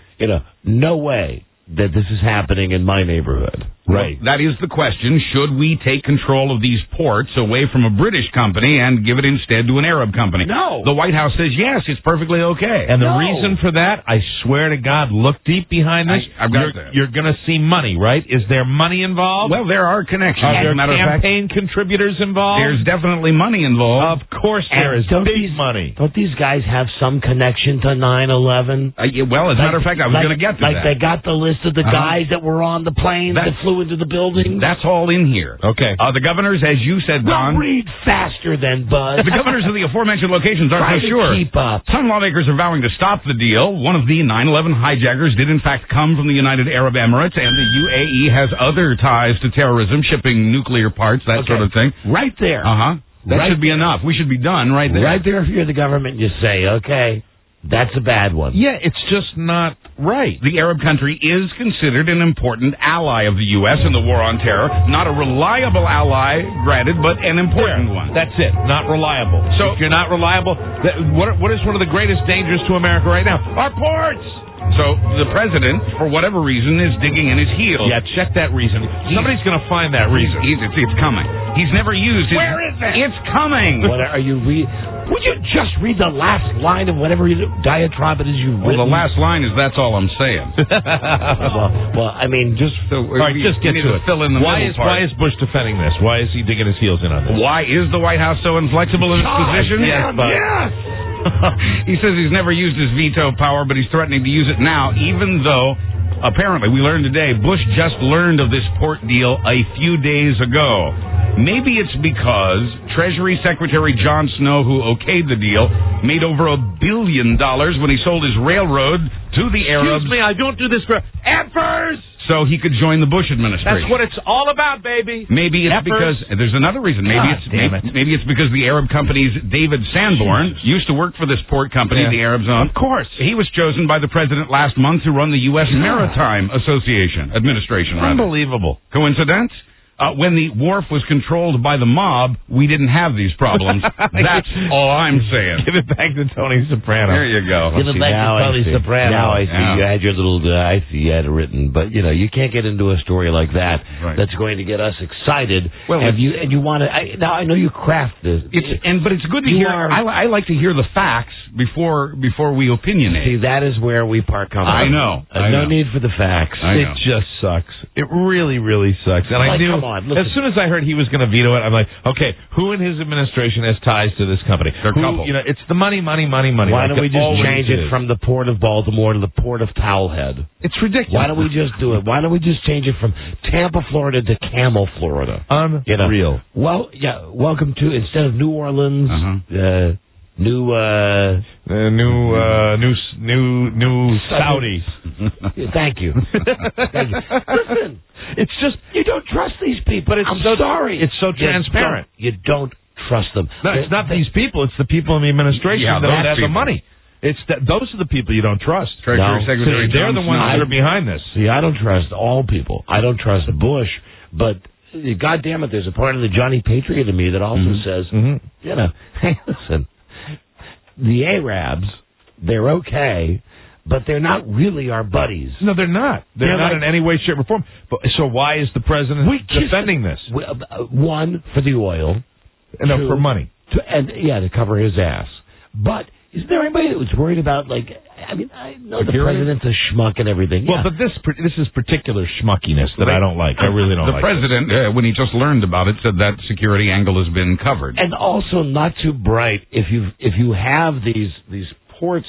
no way that this is happening in my neighborhood. Right. Well, that is the question. Should we take control of these ports away from a British company and give it instead to an Arab company? No. The White House says, yes, it's perfectly okay. And the reason for that, I swear to God, look deep behind this. You're going to see money, right? Is there money involved? Well, there are connections. Are there matter campaign contributors involved? There's definitely money involved. Of course there is. Big money. Don't these guys have some connection to 9/11? Well, as a matter of fact, I was going to get to that. They got the list of the guys that were on the plane that flew into the building. That's all in here. Okay. The governors, as you said, Don. Read faster than Buzz. The governors of the aforementioned locations aren't so sure. Keep up. Some lawmakers are vowing to stop the deal. One of the 9/11 hijackers did, in fact, come from the United Arab Emirates, and the UAE has other ties to terrorism, shipping nuclear parts, that sort of thing. Right there. That should be enough. We should be done right there. Right there, if you're the government, you say, okay, that's a bad one. Yeah, it's just not right. The Arab country is considered an important ally of the U.S. in the war on terror. Not a reliable ally, granted, but an important one. That's it. Not reliable. So if you're not reliable, what is one of the greatest dangers to America right now? Our ports! So the president, for whatever reason, is digging in his heels. Yeah, check that reason. Somebody's going to find that reason. It's coming. He's never used it. Where is it? It's coming. What are you Would you just read the last line of whatever diatribe it is you've written? Well, the last line is, that's all I'm saying. well, I mean, just... All right, just get to it. Fill in the middle part. Why is Bush defending this? Why is he digging his heels in on this? Why is the White House so inflexible in its position? Yes! He says he's never used his veto power, but he's threatening to use it now, even though, apparently, we learned today, Bush just learned of this port deal a few days ago. Maybe it's because Treasury Secretary John Snow, who okayed the deal, made over $1 billion when he sold his railroad to the Arabs. Excuse me, I don't do this for effers! So he could join the Bush administration. That's what it's all about, baby. Maybe it's because there's another reason. Maybe it's because the Arab company's David Sanborn used to work for this port company, the Arabs own. Of course. He was chosen by the president last month to run the U.S. Maritime Administration. Unbelievable. Coincidence? When the wharf was controlled by the mob, we didn't have these problems. That's all I'm saying. Give it back to Tony Soprano. There you go. Give it back to Tony Soprano. Now I see you had your little, you had it written, but you can't get into a story like that that's going to get us excited. Well, and you want to. Now I know you craft this. But it's good to hear. I like to hear the facts before we opinionate. See, that is where we part company. I know. No need for the facts. It just sucks. It really, really sucks. And I knew. As soon as I heard he was going to veto it, I'm like, okay, who in his administration has ties to this company? They're a couple. It's the money. Why don't we just change it from the Port of Baltimore to the Port of Towelhead? It's ridiculous. Why don't we just do it? Why don't we just change it from Tampa, Florida to Camel, Florida? Unreal. Well, welcome to, instead of New Orleans, New Saudi. Thank you. Listen, it's just you don't trust these people. I'm sorry. It's so transparent. You don't trust them. No, it's not these people. It's the people in the administration that don't have the money. Those are the people you don't trust. Treasury Secretary They're the ones that are behind this. See, I don't trust all people. I don't trust Bush, but God damn it, there's a part of the Johnny Patriot in me that also says, hey, listen. the Arabs, they're okay, but they're not really our buddies. No, they're not. They're not in any way, shape, or form. But, so why is the president defending this? One, for the oil. No, two, for money. To cover his ass. But is there anybody that was worried about, like, I mean, I know the president's a schmuck and everything. Well, but this is particular schmuckiness that I don't like. I really don't like. The president, when he just learned about it, said that security angle has been covered. And also not too bright if you have these ports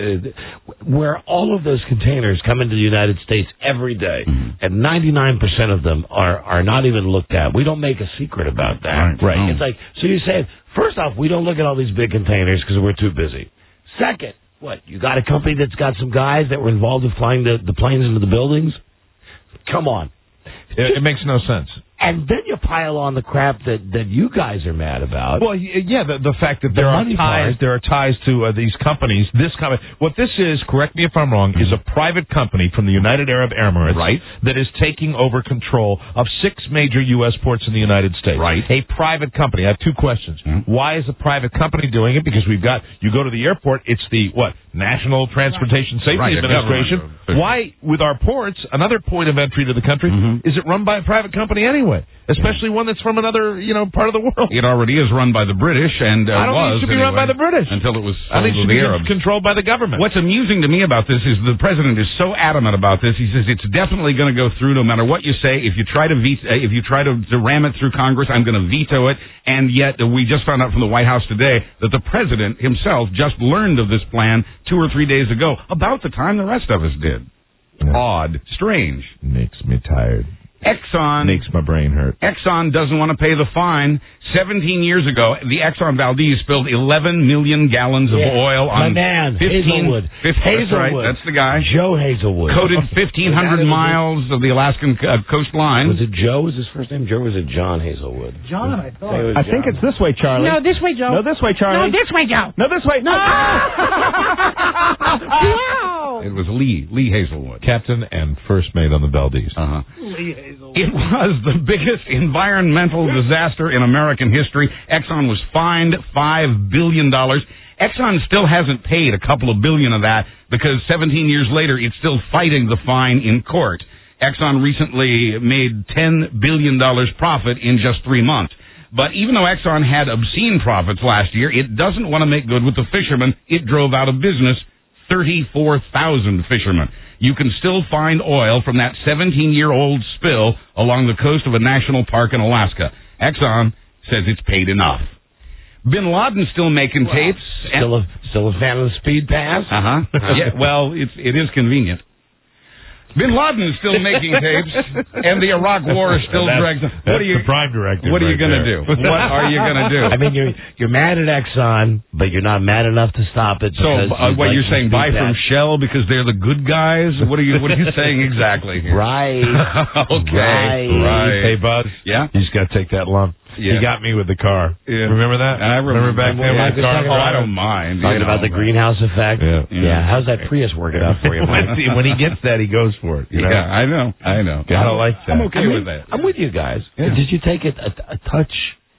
where all of those containers come into the United States every day, and 99% of them are not even looked at. We don't make a secret about that. Right. It's like, so you say, first off, we don't look at all these big containers because we're too busy. Second, what, you got a company that's got some guys that were involved in flying the planes into the buildings? Come on. It makes no sense. And then you pile on the crap that you guys are mad about. Well, yeah, the fact that there are ties to these companies. What this is, correct me if I'm wrong, is a private company from the United Arab Emirates that is taking over control of 6 major U.S. ports in the United States. Right. A private company. I have 2 questions. Why is a private company doing it? Because you go to the airport, it's the, National Transportation Safety Administration. Why, with our ports, another point of entry to the country, is it run by a private company anyway? Especially one that's from another, part of the world. It already is run by the British, and I don't think it should be run by the British until it was I think it should be Arabs. Controlled by the government. What's amusing to me about this is the president is so adamant about this. He says it's definitely going to go through, no matter what you say. If you try to ram it through Congress, I'm going to veto it. And yet, we just found out from the White House today that the president himself just learned of this plan 2 or 3 days ago, about the time the rest of us did. Yeah. Odd, strange. Makes me tired. Exxon makes my brain hurt. Exxon doesn't want to pay the fine. 17 years ago, the Exxon Valdez spilled 11 million gallons of oil on my man, Hazelwood. Hazelwood. That's the guy. Joe Hazelwood. Coated 1,500 miles of the Alaskan coastline. Was it Joe? Was his first name Joe? Or was it John Hazelwood? John, I thought. I think it's this way, Charlie. No, this way, Joe. No, this way, Charlie. No, this way, Joe. No, this way. No. It was Lee Hazelwood. Captain and first mate on the Valdez. Lee Hazelwood. It was the biggest environmental disaster in American history. Exxon was fined $5 billion. Exxon still hasn't paid a couple of billion of that because 17 years later, it's still fighting the fine in court. Exxon recently made $10 billion profit in just 3 months. But even though Exxon had obscene profits last year, it doesn't want to make good with the fishermen. It drove out of business 34,000 fishermen. You can still find oil from that 17-year-old spill along the coast of a national park in Alaska. Exxon says it's paid enough. Bin Laden's still making tapes. Still a fan of the speed pass? Yeah, well, it is convenient. Bin Laden is still making tapes, and the Iraq War is still dragged. That's the prime directive. What are you going to do? What are you going to do? I mean, you're mad at Exxon, but you're not mad enough to stop it. So, what you're saying, buy from Shell because they're the good guys? What are you saying exactly here? Right. Okay. Right. Hey, Buzz. Yeah? You just got to take that lump. Yeah. He got me with the car. Yeah. Remember that? I remember back then with the car. Oh, I don't mind. Talking about the greenhouse effect. Yeah. How's that Prius working out for you, Mike? When he gets that, he goes for it. You know? Yeah, I know. I don't like that. I'm okay with that. I'm with you guys. Yeah. Did you take it a touch?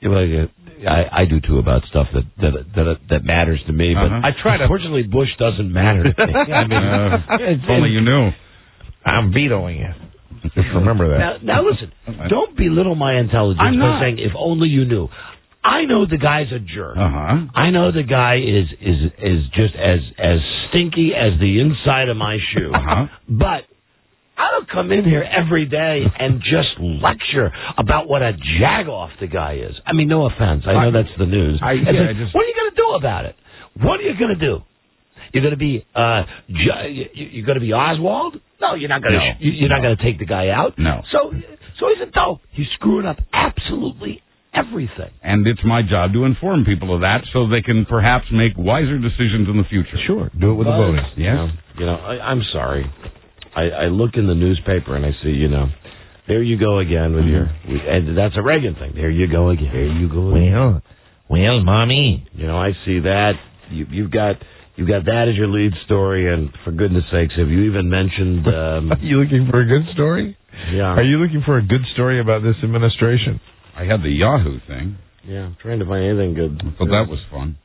I do too about stuff that matters to me, but I try to. Unfortunately, Bush doesn't matter to me. I mean, if only you knew. I'm vetoing it. Just remember that. Now listen, don't belittle my intelligence by saying if only you knew. I know the guy's a jerk. I know the guy is just as stinky as the inside of my shoe. But I don't come in here every day and just lecture about what a jag-off the guy is. I mean, no offense. I know that's the news. What are you going to do about it? What are you going to do? You're going to be you're going to be Oswald? No, you're not going to. You're not going to take the guy out. No. So he's a dope. He's screwing up absolutely everything. And it's my job to inform people of that so they can perhaps make wiser decisions in the future. Sure. Do it with the voting. Yes. I'm sorry. I look in the newspaper and I see, there you go again with and that's a Reagan thing. There you go again. There you go again. Well, Mommy. I see that. You've got that as your lead story, and for goodness sakes, have you even mentioned... Are you looking for a good story? Yeah. Are you looking for a good story about this administration? I had the Yahoo thing. Yeah, I'm trying to find anything good. But that was fun.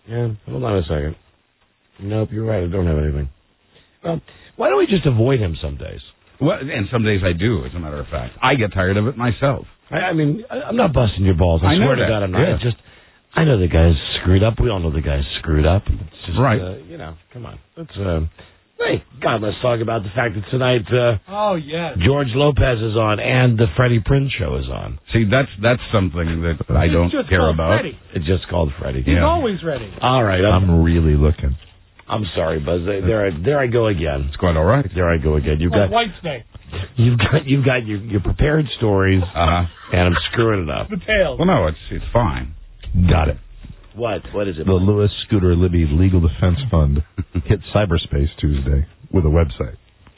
Yeah, hold on a second. Nope, you're right. I don't have anything. Well, why don't we just avoid him some days? Well, and some days I do, as a matter of fact. I get tired of it myself. I mean, I'm not busting your balls. I know swear that. to God, I'm not. Yeah. It's just, I know the guy's screwed up. We all know the guy's screwed up. It's just, right. Come on. Hey, God, let's talk about the fact that tonight oh, yes. George Lopez is on and the Freddie Prinze Show is on. See, that's something that I don't just care called about. Freddie. It's just called Freddie. He's always ready. All right. I'm really looking. I'm sorry, Buzz. There I go again. It's going all right. There I go again. You've got White Snake. You've got your prepared stories, and I'm screwing it up. The tails. Well, no, it's fine. Got it. What is it? The Lewis Scooter Libby Legal Defense Fund hit cyberspace Tuesday with a website.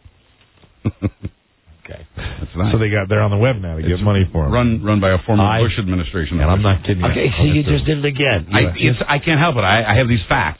Okay, that's nice. So they're on the web now to get money for them. Run by a former Bush administration. And I'm not kidding you. Okay, so you just did it again. I can't help it. I have these facts.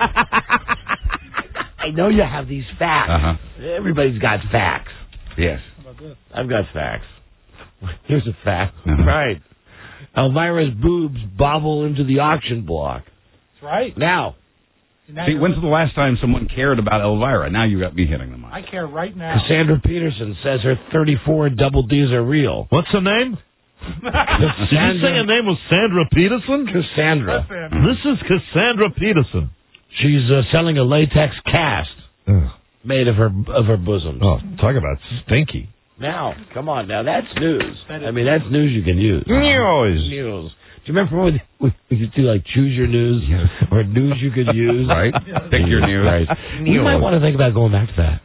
I know you have these facts. Everybody's got facts. Yes. I've got facts. Here's a fact. Right. Elvira's boobs bobble into the auction block. That's right. Now. See, when's the last time someone cared about Elvira? Now you got me hitting them. I care right now. Cassandra Peterson says her 34 double Ds are real. What's her name? Did you say her name was Sandra Peterson? Cassandra. This is Cassandra Peterson. She's selling a latex cast made of her bosom. Oh, talk about stinky. Now, come on, now that's news. I mean, that's news you can use. News. Do you remember when we used to like choose your news or news you could use? Right. Pick your news. Right. You might want to think about going back to that.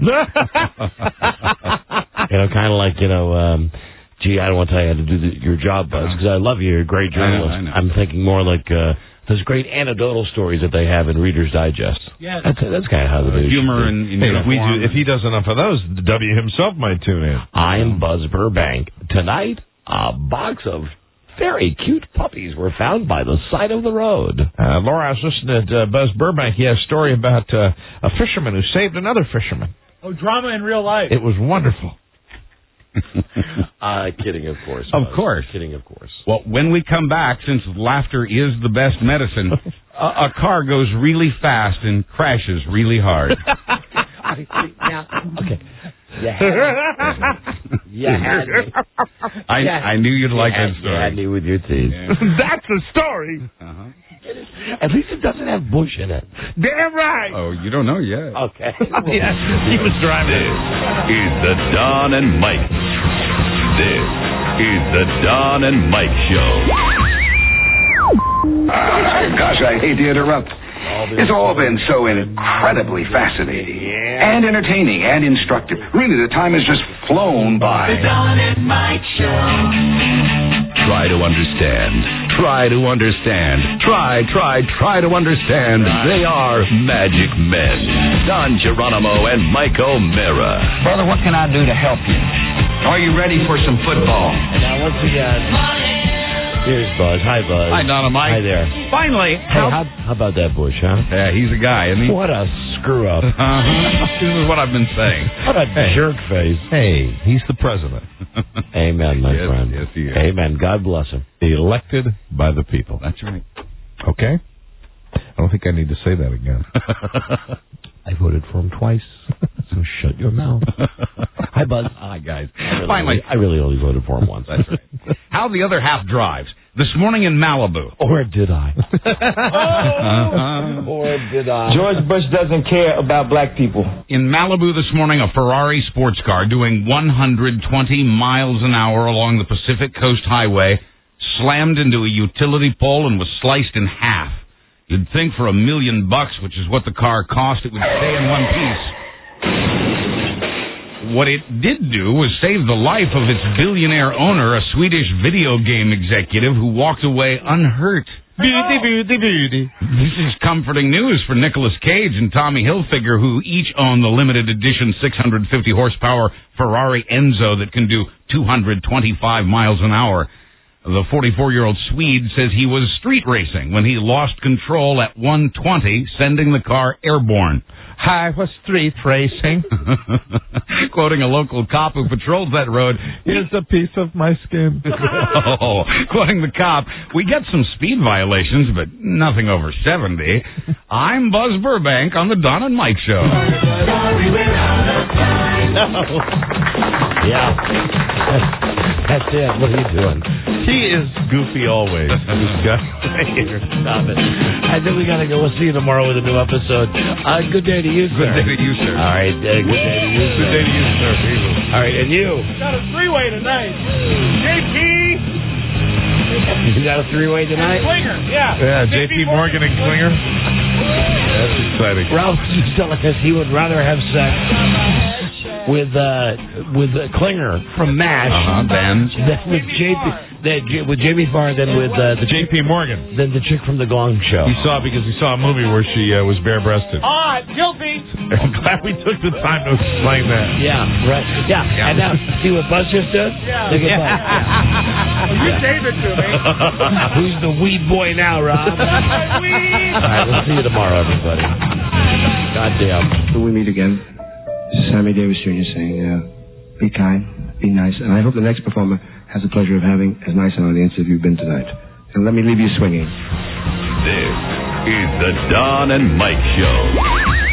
Kind of like, gee, I don't want to tell you how to do your job, Buzz, because I love you. You're a great journalist. I know. I'm thinking more like those great anecdotal stories that they have in Reader's Digest. Yes. That's kind of how the news humor in uniform. If he does enough of those, W himself might tune in. I'm Buzz Burbank. Tonight, a box of very cute puppies were found by the side of the road. Laura, I was listening to Buzz Burbank. He has a story about a fisherman who saved another fisherman. Oh, drama in real life. It was wonderful. Kidding, of course. Of course. Kidding, of course. Well, when we come back, since laughter is the best medicine, a car goes really fast and crashes really hard. Okay. You had me. I knew you'd like that story. You had me with your teeth. Yeah. That's a story. At least it doesn't have Bush in it. Damn right. Oh, you don't know yet. Okay. Yes, he was driving. This is the Don and Mike. This is the Don and Mike Show. Gosh, I hate to interrupt. It's all been so incredibly fascinating and entertaining and instructive. Really, the time has just flown by. The Don and Mike Show. Try to understand. Try to understand. Try to understand. They are magic men. Don Geronimo and Mike O'Meara. Brother, what can I do to help you? Are you ready for some football? Now, once again, here's Buzz. Hi, Buzz. Hi, Don and Mike. Hi there. Finally. Hey, how about that Bush, huh? Yeah, he's a guy, isn't he? What a screw up. This is what I've been saying. What a jerk face. Hey, he's the president. Amen, my friend. Yes, he is. Amen. God bless him. Elected by the people. That's right. Okay? I don't think I need to say that again. I voted for him twice, so shut your mouth. Hi, Buzz. Hi, guys. Finally. I really only voted for him once. That's right. How the other half drives. This morning in Malibu. Or did I? Or did I? George Bush doesn't care about black people. In Malibu this morning, a Ferrari sports car doing 120 miles an hour along the Pacific Coast Highway slammed into a utility pole and was sliced in half. You'd think for $1 million, which is what the car cost, it would stay in one piece. What it did do was save the life of its billionaire owner, a Swedish video game executive who walked away unhurt. This is comforting news for Nicolas Cage and Tommy Hilfiger, who each own the limited edition 650 horsepower Ferrari Enzo that can do 225 miles an hour. The 44-year-old Swede says he was street racing when he lost control at 120, sending the car airborne. I was street racing. Quoting a local cop who patrols that road, here's a piece of my skin. Quoting the cop, we get some speed violations, but nothing over 70. I'm Buzz Burbank on the Don and Mike Show. Yeah. That's it. What are you doing? He is goofy always. Stop it. I think we got to go. We'll see you tomorrow with a new episode. Good day to you, sir. Good day to you, sir. All right. Good day to you, sir. Good day to you, sir. All right. And you? Got a three-way tonight. JP. You got a three-way tonight? Klinger, yeah. Yeah, JP Morgan and Klinger. That's exciting. Ralph was telling us he would rather have sex with Klinger from MASH than with Jamie Farr than with the JP Morgan, than the chick from the Gong Show. He saw because he saw a movie where she was bare-breasted. Guilty. I'm glad we took the time to explain that. Yeah, right. Yeah, and now see what Buzz just did? Yeah. Look at that. You gave it to me. Who's the weed boy now, Rob? All right, we'll see you tomorrow, everybody. Goddamn. Till we meet again. This is Sammy Davis Jr. saying, be kind, be nice, and I hope the next performer has the pleasure of having as nice an audience as you've been tonight. And let me leave you swinging. This is the Don and Mike Show.